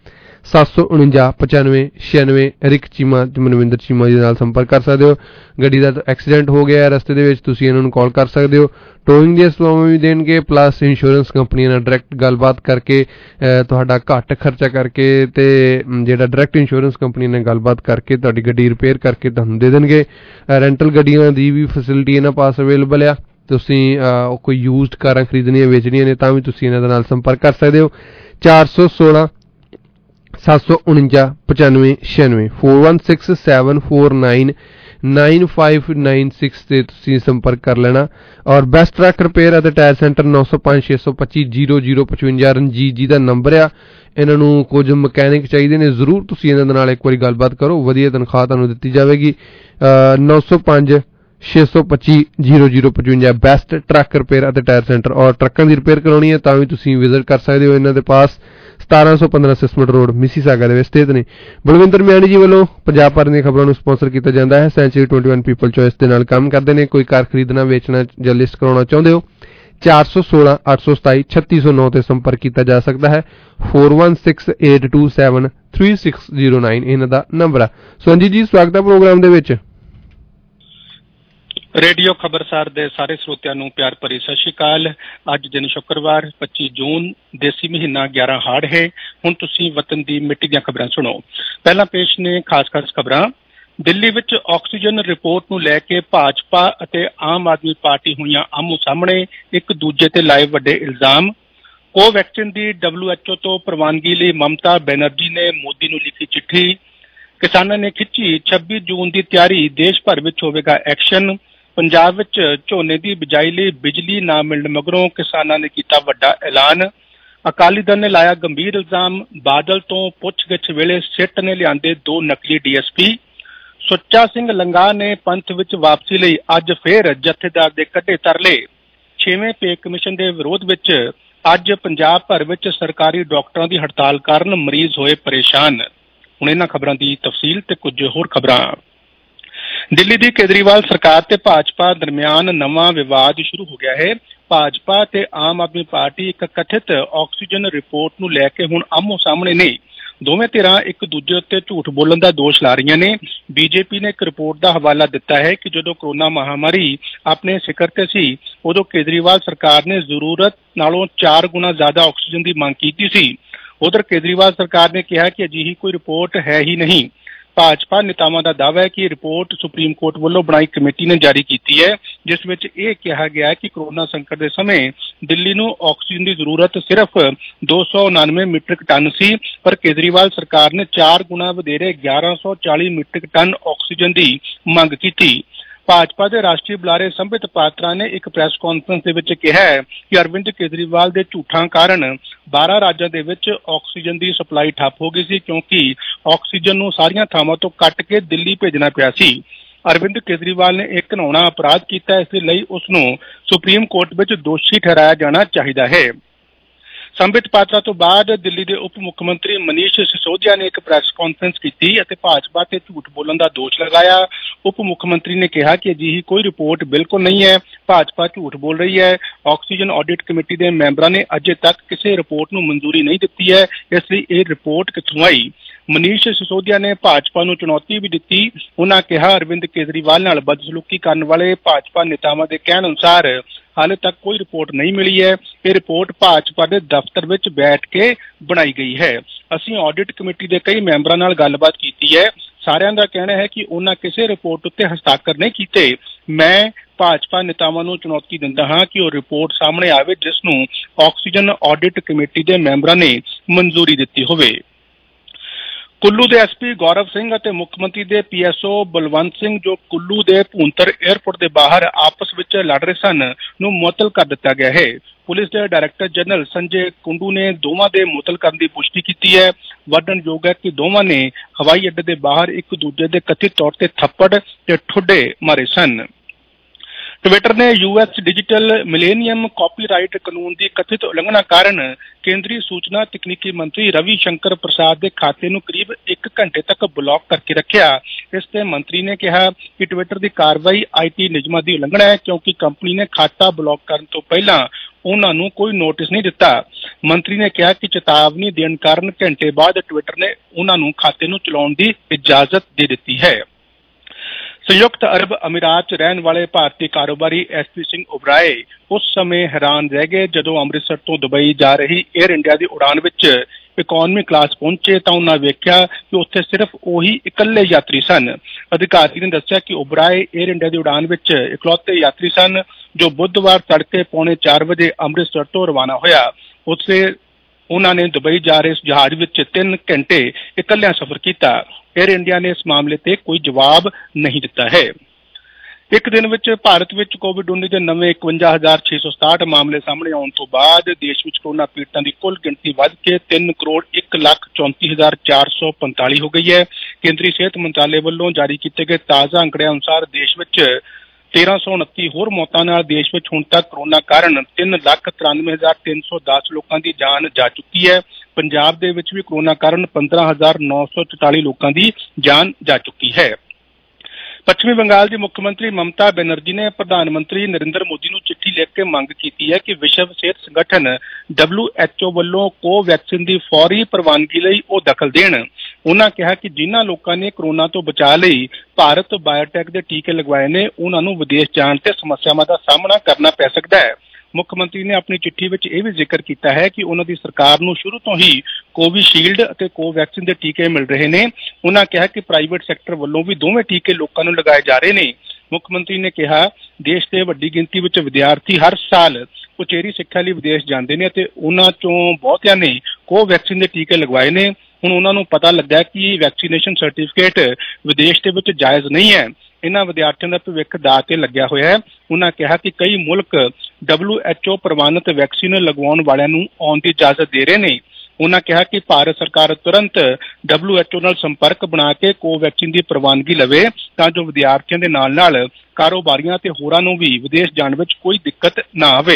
ਸੱਤ ਸੌ ਉਣੰਜਾ ਪਚਾਨਵੇਂ ਛਿਆਨਵੇਂ ਰਿਕ ਚੀਮਾ ਤੇ ਮਨਵਿੰਦਰ ਚੀਮਾ ਜੀ ਨਾਲ ਸੰਪਰਕ ਕਰ ਸਕਦੇ ਹੋ। ਗੱਡੀ ਦਾ ਐਕਸੀਡੈਂਟ ਹੋ ਗਿਆ ਰਸਤੇ ਦੇ ਵਿੱਚ, ਤੁਸੀਂ ਇਹਨਾਂ ਨੂੰ ਕਾਲ ਕਰ ਸਕਦੇ ਹੋ। ਟੋਇੰਗ ਦੀਆਂ ਸੇਵਾਵਾਂ ਵੀ ਦੇਣਗੇ, ਪਲੱਸ ਇੰਸ਼ੋਰੈਂਸ ਕੰਪਨੀਆਂ ਨਾਲ ਡਾਇਰੈਕਟ ਗੱਲਬਾਤ ਕਰਕੇ ਤੁਹਾਡਾ ਘੱਟ ਖਰਚਾ ਕਰਕੇ ਤੇ ਜਿਹੜਾ ਡਾਇਰੈਕਟ ਇੰਸ਼ੋਰੈਂਸ ਕੰਪਨੀ ਨਾਲ ਗੱਲਬਾਤ ਕਰਕੇ ਤੁਹਾਡੀ ਗੱਡੀ ਰਿਪੇਅਰ ਕਰਕੇ ਤੁਹਾਨੂੰ ਦੇ ਦੇਣਗੇ। ਰੈਂਟਲ ਗੱਡੀਆਂ ਦੀ ਵੀ ਫੈਸਿਲਿਟੀ ਇਹਨਾਂ ਪਾਸ ਅਵੇਲੇਬਲ ਆ। ਤੁਸੀਂ ਕੋਈ ਯੂਜ਼ਡ ਕਾਰਾਂ ਖਰੀਦਣੀਆਂ ਵੇਚਣੀਆਂ ਨੇ ਤਾਂ ਵੀ ਤੁਸੀਂ ਇਹਨਾਂ ਦੇ ਨਾਲ ਸੰਪਰਕ ਕਰ ਸਕਦੇ ਹੋ। ਚਾਰ ਸੌ ਸੋਲਾਂ ਸੱਤ ਸੌ ਉਣੰਜਾ ਪਚਾਨਵੇਂ ਛਿਆਨਵੇਂ four one six seven four nine nine five nine six ਤੇ ਤੁਸੀਂ ਸੰਪਰਕ ਕਰ ਲੈਣਾ। ਔਰ ਬੈਸਟ ਟਰੱਕ ਰਿਪੇਅਰ ਅਤੇ ਟਾਇਰ ਸੈਂਟਰ ਨੌ ਸੌ ਪੰਜ ਛੇ ਸੌ ਪੱਚੀ ਜ਼ੀਰੋ ਜ਼ੀਰੋ ਪਚਵੰਜਾ ਰਣਜੀਤ ਜੀ ਦਾ ਨੰਬਰ ਆ। ਇਹਨਾਂ ਨੂੰ ਕੁਝ ਮਕੈਨਿਕ ਚਾਹੀਦੇ ਨੇ, ਜ਼ਰੂਰ ਤੁਸੀਂ ਇਹਨਾਂ ਦੇ ਨਾਲ ਇੱਕ ਵਾਰੀ ਗੱਲਬਾਤ ਕਰੋ, ਵਧੀਆ ਤਨਖਾਹ ਤੁਹਾਨੂੰ ਦਿੱਤੀ ਜਾਵੇਗੀ। ਨੌ ਸੌ ਪੰਜ ਛੇ ਸੌ ਪੱਚੀ ਜ਼ੀਰੋ ਜ਼ੀਰੋ ਪਚਵੰਜਾ ਬੈਸਟ ਟਰੱਕ ਰਿਪੇਅਰ ਅਤੇ ਟਾਇਰ ਸੈਂਟਰ। ਔਰ ਟਰੱਕਾਂ ਦੀ ਰਿਪੇਅਰ ਕਰਾਉਣੀ ਹੈ ਤਾਂ ਵੀ ਤੁਸੀਂ ਵਿਜ਼ਿਟ ਕਰ ਸਕਦੇ ਹੋ ਇਹਨਾਂ ਦੇ ਪਾਸ। ਸਤਾਰਾਂ ਸੌ ਪੰਦਰਾਂ ਸਿਸਮਟ ਰੋਡ ਮਿਸੀਸਾਗਾ ਦੇ ਵਿੱਚ ਸਥਿਤ ਨੇ। ਬਲਵਿੰਦਰ ਮਿਆਣੀ ਜੀ ਵੱਲੋਂ ਪੰਜਾਬ ਭਰ ਦੀਆਂ ਖਬਰਾਂ ਨੂੰ ਸਪਾਂਸਰ ਕੀਤਾ ਜਾਂਦਾ ਹੈ। Century twenty one people choice ਦੇ ਨਾਲ ਕੰਮ ਕਰਦੇ ਨੇ। ਕੋਈ ਕਾਰ ਖਰੀਦਣਾ, ਵੇਚਣਾ ਜਾਂ ਲਿਸਟ ਕਰਾਉਣਾ ਚਾਹੁੰਦੇ ਹੋ, ਚਾਰ ਸੌ ਸੋਲਾਂ ਅੱਠ ਸੌ ਸਤਾਈ ਛੱਤੀ ਸੌ ਨੌ ਤੇ ਸੰਪਰਕ ਕੀਤਾ ਜਾ ਸਕਦਾ ਹੈ। Four one six eight two seven three six zero nine ਇਹਨਾਂ ਦਾ ਨੰਬਰ ਆ। ਸੋਨਜੀ ਜੀ, ਸਵਾਗਤ ਹੈ ਪ੍ਰੋਗਰਾਮ ਦੇ ਵਿੱਚ। ਰੇਡੀਓ ਖਬਰਸਾਰ ਦੇ ਸਾਰੇ ਸਰੋਤਿਆਂ ਨੂੰ ਪਿਆਰ ਭਰੀ ਸਤਿ ਸ਼੍ਰੀ ਅਕਾਲ। ਅੱਜ ਦਿਨ ਸ਼ੁੱਕਰਵਾਰ ਪੱਚੀ ਜੂਨ, ਦੇਸੀ ਮਹੀਨਾ ਗਿਆਰਾਂ ਹਾੜ ਹੈ। ਹੁਣ ਤੁਸੀਂ ਵਤਨ ਦੀ ਮਿੱਟੀ ਦੀਆਂ ਖਬਰਾਂ ਸੁਣੋ। ਪਹਿਲਾਂ ਪੇਸ਼ ਨੇ ਖਾਸ ਖਾਸ ਖਬਰਾਂ। ਦਿੱਲੀ ਵਿੱਚ ਆਕਸੀਜਨ ਰਿਪੋਰਟ ਨੂੰ ਲੈ ਕੇ ਭਾਜਪਾ ਅਤੇ ਆਮ ਆਦਮੀ ਪਾਰਟੀ ਹੋਈਆਂ ਆਮੋ ਸਾਹਮਣੇ, ਇੱਕ ਦੂਜੇ ਤੇ ਲਾਏ ਵੱਡੇ ਇਲਜ਼ਾਮ। ਕੋਵੈਕਸਿਨ ਦੀ ਡਬਲਿਊ ਐਚ ਓ ਤੋਂ ਪ੍ਰਵਾਨਗੀ ਲਈ ਮਮਤਾ ਬੈਨਰਜੀ ਨੇ ਮੋਦੀ ਨੂੰ ਲਿਖੀ ਚਿੱਠੀ। ਕਿਸਾਨਾਂ ਨੇ ਖਿੱਚੀ ਛੱਬੀ ਜੂਨ ਦੀ ਤਿਆਰੀ, ਦੇਸ਼ ਭਰ ਵਿੱਚ ਹੋਵੇਗਾ ਐਕਸ਼ਨ। ਪੰਜਾਬ ਵਿੱਚ ਝੋਨੇ ਦੀ ਬਿਜਾਈ ਲਈ ਬਿਜਲੀ ਨਾ ਮਿਲਣ ਮਗਰੋਂ ਕਿਸਾਨਾਂ ਨੇ ਕੀਤਾ ਵੱਡਾ ਐਲਾਨ। ਅਕਾਲੀ ਦਲ ਨੇ ਲਾਇਆ ਗੰਭੀਰ ਇਲਜ਼ਾਮ, ਬਾਦਲ ਤੋਂ ਪੁੱਛਗਿੱਛ ਵੇਲੇ ਸਿੱਟ ਨੇ ਲਿਆਂਦੇ ਦੋ ਨਕਲੀ D S P. Sucha Singh Langah ਨੇ ਪੰਥ ਵਿੱਚ ਵਾਪਸੀ ਲਈ ਅੱਜ ਫੇਰ ਜਥੇਦਾਰ ਦੇ ਕੱਢੇ ਤਰਲੇ। ਛੇਵੇਂ ਪੇ ਕਮਿਸ਼ਨ ਦੇ ਵਿਰੋਧ ਵਿੱਚ ਅੱਜ ਪੰਜਾਬ ਭਰ ਵਿੱਚ ਸਰਕਾਰੀ ਡਾਕਟਰਾਂ ਦੀ ਹੜਤਾਲ ਕਾਰਨ ਮਰੀਜ਼ ਹੋਏ ਪਰੇਸ਼ਾਨ। ਹੁਣ ਇਹਨਾਂ ਖਬਰਾਂ ਦੀ ਤਫਸੀਲ ਤੇ ਕੁਝ ਹੋਰ ਖਬਰਾਂ। ਦਿੱਲੀ ਦੀ ਕੇਜਰੀਵਾਲ ਸਰਕਾਰ ਤੇ ਭਾਜਪਾ ਦਰਮਿਆਨ ਨਵਾਂ ਵਿਵਾਦ ਸ਼ੁਰੂ ਹੋ ਗਿਆ ਹੈ। ਭਾਜਪਾ ਤੇ ਆਮ ਆਦਮੀ ਪਾਰਟੀ ਇੱਕ ਕਥਿਤ ਆਕਸੀਜਨ ਰਿਪੋਰਟ ਨੂੰ ਲੈ ਕੇ ਹੁਣ ਆਮੋ ਸਾਹਮਣੇ ਨੇ। ਦੋਵੇਂ ਧਿਰਾਂ ਇੱਕ ਦੂਜੇ ਉੱਤੇ ਝੂਠ ਬੋਲਣ ਦਾ ਦੋਸ਼ ਲਾ ਰਹੀਆਂ ਨੇ। ਬੀਜੇਪੀ ਨੇ ਇੱਕ ਰਿਪੋਰਟ ਦਾ ਹਵਾਲਾ ਦਿੱਤਾ ਹੈ ਕਿ ਜਦੋਂ ਕੋਰੋਨਾ ਮਹਾਮਾਰੀ ਆਪਣੇ ਸਿਖਰ ਤੇ ਸੀ, ਉਦੋਂ ਕੇਜਰੀਵਾਲ ਸਰਕਾਰ ਨੇ ਜ਼ਰੂਰਤ ਨਾਲੋਂ ਚਾਰ ਗੁਣਾ ਜ਼ਿਆਦਾ ਆਕਸੀਜਨ ਦੀ ਮੰਗ ਕੀਤੀ ਸੀ। ਉਧਰ ਕੇਜਰੀਵਾਲ ਸਰਕਾਰ ਨੇ ਕਿਹਾ ਕਿ ਅਜਿਹੀ ਕੋਈ ਰਿਪੋਰਟ ਹੈ ਹੀ ਨਹੀਂ। ਭਾਜਪਾ ਨੇਤਾਵਾਂ ਦਾ ਦਾਅਵਾ ਹੈ ਕਿ ਰਿਪੋਰਟ ਸੁਪਰੀਮ ਕੋਰਟ ਵੱਲੋਂ ਬਣਾਈ ਕਮੇਟੀ ਨੇ ਜਾਰੀ ਕੀਤੀ ਹੈ, ਜਿਸ ਵਿੱਚ ਇਹ ਕਿਹਾ ਗਿਆ ਹੈ ਕਿ ਕੋਰੋਨਾ ਸੰਕਟ ਦੇ ਸਮੇਂ ਦਿੱਲੀ ਨੂੰ ਆਕਸੀਜਨ ਦੀ ਜ਼ਰੂਰਤ ਸਿਰਫ ਦੋ ਸੌ ਉਨਾਨਵੇਂ ਮੀਟ੍ਰਿਕ ਟਨ ਸੀ, ਪਰ ਕੇਜਰੀਵਾਲ ਸਰਕਾਰ ਨੇ ਚਾਰ ਗੁਣਾ ਵਧੇਰੇ ਗਿਆਰਾਂ ਸੌ ਚਾਲੀ ਮੀਟ੍ਰਿਕ ਟਨ ਆਕਸੀਜਨ ਦੀ ਮੰਗ ਕੀਤੀ। ਭਾਜਪਾ ਦੇ ਰਾਸ਼ਟਰੀ ਬੁਲਾਰੇ ਸੰਬਿਤ ਪਾਤਰਾ ਨੇ ਇੱਕ ਪ੍ਰੈਸ ਕਾਨਫਰੰਸ ਦੇ ਵਿੱਚ ਕਿਹਾ ਹੈ ਕਿ ਅਰਵਿੰਦ ਕੇਜਰੀਵਾਲ ਦੇ ਝੂਠਾਂ ਕਾਰਨ ਬਾਰਾਂ ਰਾਜਾਂ ਦੇ ਵਿੱਚ ਆਕਸੀਜਨ ਦੀ ਸਪਲਾਈ ਠੱਪ ਹੋ ਗਈ ਸੀ, ਕਿਉਂਕਿ ਆਕਸੀਜਨ ਨੂੰ ਸਾਰੀਆਂ ਥਾਵਾਂ ਤੋਂ ਕੱਟ ਕੇ ਦਿੱਲੀ ਭੇਜਣਾ ਪਿਆ ਸੀ। ਅਰਵਿੰਦ ਕੇਜਰੀਵਾਲ ਨੇ ਇੱਕ ਘਿਨਾਉਣਾ ਅਪਰਾਧ ਕੀਤਾ, ਇਸ ਲਈ ਉਸ ਨੂੰ ਸੁਪਰੀਮ ਕੋਰਟ ਵਿੱਚ ਦੋਸ਼ੀ ਠਹਿਰਾਇਆ ਜਾਣਾ ਚਾਹੀਦਾ ਹੈ। ਸੰਬਿਤ ਪਾਤਰਾ ਤੋਂ ਬਾਅਦ ਦਿੱਲੀ ਦੇ ਉਪ ਮੁੱਖ ਮੰਤਰੀ ਮਨੀਸ਼ ਸਿਸੋਦੀਆ ਨੇ ਇੱਕ ਪ੍ਰੈਸ ਕਾਨਫਰੰਸ ਕੀਤੀ ਅਤੇ ਭਾਜਪਾ ਤੇ ਝੂਠ ਬੋਲਣ ਦਾ ਦੋਸ਼ ਲਗਾਇਆ। ਉਪ ਮੁੱਖ ਮੰਤਰੀ ਨੇ ਕਿਹਾ ਕਿ ਅਜਿਹੀ ਕੋਈ ਰਿਪੋਰਟ ਬਿਲਕੁਲ ਨਹੀਂ ਹੈ, ਭਾਜਪਾ ਝੂਠ ਬੋਲ ਰਹੀ ਹੈ। ਆਕਸੀਜਨ ਆਡਿਟ ਕਮੇਟੀ ਦੇ ਮੈਂਬਰਾਂ ਨੇ ਅਜੇ ਤੱਕ ਕਿਸੇ ਰਿਪੋਰਟ ਨੂੰ ਮਨਜ਼ੂਰੀ ਨਹੀਂ ਦਿੱਤੀ ਹੈ, ਇਸ ਲਈ ਇਹ ਰਿਪੋਰਟ ਕਿੱਥੋਂ ਆਈ। ਮਨੀਸ਼ ਸਿਸੋਦੀਆ ਨੇ ਭਾਜਪਾ ਨੂੰ ਚੁਣੌਤੀ ਵੀ ਦਿੱਤੀ। ਉਹਨਾਂ ਕਿਹਾ ਅਰਵਿੰਦ ਕੇਜਰੀਵਾਲ ਨਾਲ ਬਦਸਲੂਕੀ ਕਰਨ ਵਾਲੇ ਭਾਜਪਾ ਨੇਤਾਵਾਂ ਦੇ ਕਹਿਣ ਅਨੁਸਾਰ ਹਾਲੇ ਤੱਕ ਕੋਈ ਰਿਪੋਰਟ ਨਹੀਂ ਮਿਲੀ ਹੈ। ਇਹ ਰਿਪੋਰਟ ਭਾਜਪਾ ਦੇ ਦਫ਼ਤਰ ਵਿੱਚ ਬੈਠ ਕੇ ਬਣਾਈ ਗਈ ਹੈ। ਅਸੀਂ ਆਡਿਟ ਕਮੇਟੀ ਦੇ ਕਈ ਮੈਂਬਰਾਂ ਨਾਲ ਗੱਲਬਾਤ ਕੀਤੀ ਹੈ। ਸਾਰਿਆਂ ਦਾ ਕਹਿਣਾ ਹੈ ਕਿ ਉਹਨਾਂ ਕਿਸੇ ਰਿਪੋਰਟ ਉੱਤੇ ਹਸਤਾਖਰ ਨਹੀਂ ਕੀਤੇ। ਮੈਂ ਭਾਜਪਾ ਨੇਤਾਵਾਂ ਨੂੰ ਚੁਣੌਤੀ ਦਿੰਦਾ ਹਾਂ ਕਿ ਉਹ ਰਿਪੋਰਟ ਸਾਹਮਣੇ ਆਵੇ ਜਿਸ ਨੂੰ ਆਕਸੀਜਨ ਆਡਿਟ ਕਮੇਟੀ ਦੇ ਮੈਂਬਰਾਂ ਨੇ ਮਨਜ਼ੂਰੀ ਦਿੱਤੀ ਹੋਵੇ। ਕੁੱਲੂ ਦੇ ਐਸ ਪੀ ਗੌਰਵ ਸਿੰਘ ਅਤੇ ਮੁੱਖ ਮੰਤਰੀ ਦੇ P S O Balwant Singh, ਜੋ ਕੁੱਲੂ ਦੇ ਭੂੰਤਰ ਏਅਰਪੋਰਟ ਦੇ ਬਾਹਰ ਆਪਸ ਵਿੱਚ ਲੜ ਰਹੇ ਸਨ, ਨੂੰ ਮੁਅੱਤਲ ਕਰ ਦਿੱਤਾ ਗਿਆ ਹੈ। ਪੁਲਿਸ ਦੇ ਡਾਇਰੈਕਟਰ ਜਨਰਲ ਸੰਜੇ ਕੁੰਡੂ ਨੇ ਦੋਵਾਂ ਦੇ ਮੁਅੱਤਲ ਕਰਨ ਦੀ ਪੁਸ਼ਟੀ ਕੀਤੀ ਹੈ। ਵਰਣਨਯੋਗ ਹੈ ਕਿ ਦੋਵਾਂ ਨੇ ਹਵਾਈ ਅੱਡੇ ਦੇ ਬਾਹਰ ਇੱਕ ਦੂਜੇ ਦੇ ਕਥਿਤ ਤੌਰ ਤੇ ਥੱਪੜ ਤੇ ਠੁੱਡੇ ਮਾਰੇ ਸਨ। ਟਵਿੱਟਰ ਨੇ U S digital millennium copyright ਕਾਨੂੰਨ ਦੀ ਕਥਿਤ ਉਲੰਘਣਾ ਕਾਰਨ ਕੇਂਦਰੀ ਸੂਚਨਾ ਤਕਨੀਕੀ ਮੰਤਰੀ ਰਵੀ ਸ਼ੰਕਰ ਪ੍ਰਸਾਦ ਦੇ ਖਾਤੇ ਨੂੰ ਕਰੀਬ ਇੱਕ ਘੰਟੇ ਤੱਕ ਬਲੌਕ ਕਰਕੇ ਰੱਖਿਆ। ਇਸ ਤੇ ਮੰਤਰੀ ਨੇ ਕਿਹਾ ਕਿ ਟਵਿੱਟਰ ਦੀ ਕਾਰਵਾਈ ਆਈ ਟੀ ਨਿਯਮਾਂ ਦੀ ਉਲੰਘਣਾ ਹੈ, ਕਿਉਂਕਿ ਕੰਪਨੀ ਨੇ ਖਾਤਾ ਬਲੌਕ ਕਰਨ ਤੋਂ ਪਹਿਲਾਂ ਉਹਨਾਂ ਨੂੰ ਕੋਈ ਨੋਟਿਸ ਨਹੀਂ ਦਿੱਤਾ। ਮੰਤਰੀ ਨੇ ਕਿਹਾ ਕਿ ਚੇਤਾਵਨੀ ਦੇਣ ਕਾਰਨ ਘੰਟੇ ਬਾਅਦ ਟਵਿੱਟਰ ਨੇ ਉਹਨਾਂ ਨੂੰ ਖਾਤੇ ਨੂੰ ਚਲਾਉਣ ਦੀ ਇਜਾਜ਼ਤ ਦੇ ਦਿੱਤੀ ਹੈ। ਸੰਯੁਕਤ ਅਰਬ ਅਮੀਰਾਤ 'ਚ ਰਹਿਣ ਵਾਲੇ ਭਾਰਤੀ ਕਾਰੋਬਾਰੀ ਐਸ ਪੀ ਸਿੰਘ ਓਬਰਾਏ ਉਸ ਸਮੇਂ ਹੈਰਾਨ ਰਹਿ ਗਏ ਜਦੋਂ ਅੰਮ੍ਰਿਤਸਰ ਤੋਂ ਦੁਬਈ ਜਾ ਰਹੀ ਏਅਰ ਇੰਡੀਆ ਦੀ ਉਡਾਨ ਵਿੱਚ ਇਕੋਨਮੀ ਕਲਾਸ ਪਹੁੰਚੇ ਤਾਂ ਉਹਨਾਂ ਵੇਖਿਆ ਕਿ ਉੱਥੇ ਸਿਰਫ ਉਹੀ ਇਕੱਲੇ ਯਾਤਰੀ ਸਨ। ਅਧਿਕਾਰੀ ਨੇ ਦੱਸਿਆ ਕਿ ਓਬਰਾਏ ਏਅਰ ਇੰਡੀਆ ਦੀ ਉਡਾਨ ਵਿੱਚ ਇਕਲੌਤੇ ਯਾਤਰੀ ਸਨ ਜੋ ਬੁੱਧਵਾਰ ਤੜਕੇ ਪੌਣੇ ਚਾਰ ਵਜੇ ਅੰਮ੍ਰਿਤਸਰ ਤੋਂ ਰਵਾਨਾ ਹੋਇਆ। ਉੱਥੇ ਉਹਨਾਂ ਨੇ ਦੁਬਈ ਜਾ ਰਹੇ ਇਸ ਜਹਾਜ਼ ਵਿੱਚ ਤਿੰਨ ਘੰਟੇ ਇਕੱਲਿਆਂ ਸਫ਼ਰ ਕੀਤਾ। ਏਅਰ ਇੰਡੀਆ ਨੇ ਇਸ ਮਾਮਲੇ ਤੇ ਕੋਈ ਜਵਾਬ ਨਹੀਂ ਦਿੱਤਾ ਹੈ। ਇੱਕ ਦਿਨ ਵਿੱਚ ਭਾਰਤ ਵਿੱਚ ਕੋਵਿਡ ਉੱਨੀ ਦੇ ਨਵੇਂ ਇਕਵੰਜਾ ਹਜ਼ਾਰ ਛੇ ਸੌ ਸਤਾਹਠ ਮਾਮਲੇ ਸਾਹਮਣੇ ਆਉਣ ਤੋਂ ਬਾਅਦ ਦੇਸ਼ ਵਿੱਚ ਕੋਰੋਨਾ ਪੀੜਤਾਂ ਦੀ ਕੁੱਲ ਗਿਣਤੀ ਵੱਧ ਕੇ ਤਿੰਨ ਕਰੋੜ ਇੱਕ ਲੱਖ ਚੌਂਤੀ ਹਜ਼ਾਰ ਚਾਰ ਸੌ ਪੰਤਾਲੀ ਹੋ ਗਈ ਹੈ। ਕੇਂਦਰੀ ਸਿਹਤ ਮੰਤਰਾਲੇ ਵੱਲੋਂ ਜਾਰੀ ਕੀਤੇ ਗਏ ਤਾਜ਼ਾ ਅੰਕੜਿਆਂ ਅਨੁਸਾਰ ਦੇਸ਼ ਵਿੱਚ ਤੇਰਾਂ ਸੌ ਉਨੱਤੀ ਹੋਰ ਮੌਤਾਂ ਨਾਲ ਦੇਸ਼ ਵਿੱਚ ਹੁਣ ਤੱਕ ਕੋਰੋਨਾ ਕਾਰਨ ਤਿੰਨ ਲੱਖ ਤਰਾਨਵੇਂ ਹਜ਼ਾਰ ਤਿੰਨ ਸੌ ਦਸ ਲੋਕਾਂ ਦੀ ਜਾਨ ਜਾ ਚੁੱਕੀ ਹੈ। ਪੰਜਾਬ ਦੇ ਵਿੱਚ ਵੀ ਕੋਰੋਨਾ ਕਾਰਨ ਪੰਦਰਾਂ ਹਜ਼ਾਰ ਨੌ ਸੌ ਚੁਤਾਲੀ ਲੋਕਾਂ ਦੀ ਜਾਨ ਜਾ ਚੁੱਕੀ ਹੈ। ਪੱਛਮੀ ਬੰਗਾਲ ਦੀ ਮੁੱਖ ਮੰਤਰੀ ਮਮਤਾ ਬੈਨਰਜੀ ਨੇ ਪ੍ਰਧਾਨ ਮੰਤਰੀ ਨਰਿੰਦਰ ਮੋਦੀ ਨੂੰ ਚਿੱਠੀ ਲਿਖ ਕੇ ਮੰਗ ਕੀਤੀ ਹੈ ਕਿ ਵਿਸ਼ਵ ਸਿਹਤ ਸੰਗਠਨ ਡਬਲਿਊ ਐਚ ਓ ਵੱਲੋਂ ਕੋਵੈਕਸਿਨ ਦੀ ਫੌਰੀ ਪ੍ਰਵਾਨਗੀ ਲਈ ਉਹ ਦਖਲ ਦੇਣ। ਉਹਨਾਂ ਕਿਹਾ ਕਿ ਜਿਨ੍ਹਾਂ ਲੋਕਾਂ ਨੇ ਕੋਰੋਨਾ ਤੋਂ ਬਚਾਅ ਲਈ ਭਾਰਤ ਬਾਇਓਟੈਕ ਦੇ ਟੀਕੇ ਲਗਵਾਏ ਨੇ ਉਹਨਾਂ ਨੂੰ ਵਿਦੇਸ਼ ਜਾਣ ਤੇ ਸਮੱਸਿਆਵਾਂ ਦਾ ਸਾਹਮਣਾ ਕਰਨਾ ਪੈ ਸਕਦਾ ਹੈ। ਮੁੱਖ ਮੰਤਰੀ ਨੇ ਆਪਣੀ ਚਿੱਠੀ ਵਿੱਚ ਇਹ ਵੀ ਜ਼ਿਕਰ ਕੀਤਾ ਹੈ ਕਿ ਉਹਨਾਂ ਦੀ ਸਰਕਾਰ ਨੂੰ ਸ਼ੁਰੂ ਤੋਂ ਹੀ ਕੋਵਿਸ਼ੀਲਡ ਅਤੇ ਕੋਵੈਕਸਿਨ ਦੇ ਟੀਕੇ ਮਿਲ ਰਹੇ ਨੇ। ਉਹਨਾਂ ਕਿਹਾ ਕਿ ਪ੍ਰਾਈਵੇਟ ਸੈਕਟਰ ਵੱਲੋਂ ਵੀ ਦੋਵੇਂ ਟੀਕੇ ਲੋਕਾਂ ਨੂੰ ਲਗਾਏ ਜਾ ਰਹੇ ਨੇ। ਮੁੱਖ ਮੰਤਰੀ ਨੇ ਕਿਹਾ ਦੇਸ਼ ਦੇ ਵੱਡੀ ਗਿਣਤੀ ਵਿੱਚ ਵਿਦਿਆਰਥੀ ਹਰ ਸਾਲ ਉਚੇਰੀ ਸਿੱਖਿਆ ਲਈ ਵਿਦੇਸ਼ ਜਾਂਦੇ ਨੇ ਅਤੇ ਉਹਨਾਂ ਚੋਂ ਬਹੁਤਿਆਂ ਨੇ ਕੋਵੈਕਸਿਨ ਦੇ ਟੀਕੇ ਲਗਵਾਏ ਨੇ। ਹੁਣ ਉਹਨਾਂ ਨੂੰ ਪਤਾ ਲੱਗਾ ਕਿ ਵੈਕਸੀਨੇਸ਼ਨ ਸਰਟੀਫਿਕੇਟ ਵਿਦੇਸ਼ ਦੇ ਵਿੱਚ ਜਾਇਜ਼ ਨਹੀਂ ਹੈ। ਇਹਨਾਂ ਵਿਦਿਆਰਥੀਆਂ ਦਾ ਭਵਿੱਖ ਦਾਅ ਤੇ ਲੱਗਿਆ ਹੋਇਆ ਹੈ। ਉਹਨਾਂ ਕਿਹਾ ਕਿ ਕਈ ਮੁਲਕ ਡਬਲਿਊ ਐਚ ਓ ਪ੍ਰਵਾਨਿਤ ਵੈਕਸੀਨ ਲਗਵਾਉਣ ਵਾਲਿਆਂ ਨੂੰ ਆਉਣ ਦੀ ਇਜਾਜ਼ਤ ਦੇ ਰਹੇ ਨੇ। ਉਹਨਾਂ ਕਿਹਾ ਕਿ ਭਾਰਤ ਸਰਕਾਰ ਤੁਰੰਤ ਡਬਲਿਊ ਐਚ ਓ ਨਾਲ ਸੰਪਰਕ ਬਣਾ ਕੇ ਕੋਵੈਕਸਿਨ ਦੀ ਪ੍ਰਵਾਨਗੀ ਲਵੇ ਤਾਂ ਜੋ ਵਿਦਿਆਰਥੀਆਂ ਦੇ ਨਾਲ ਨਾਲ ਕਾਰੋਬਾਰੀਆਂ ਤੇ ਹੋਰਾਂ ਨੂੰ ਵੀ ਵਿਦੇਸ਼ ਜਾਣ ਵਿੱਚ ਕੋਈ ਦਿੱਕਤ ਨਾ ਆਵੇ।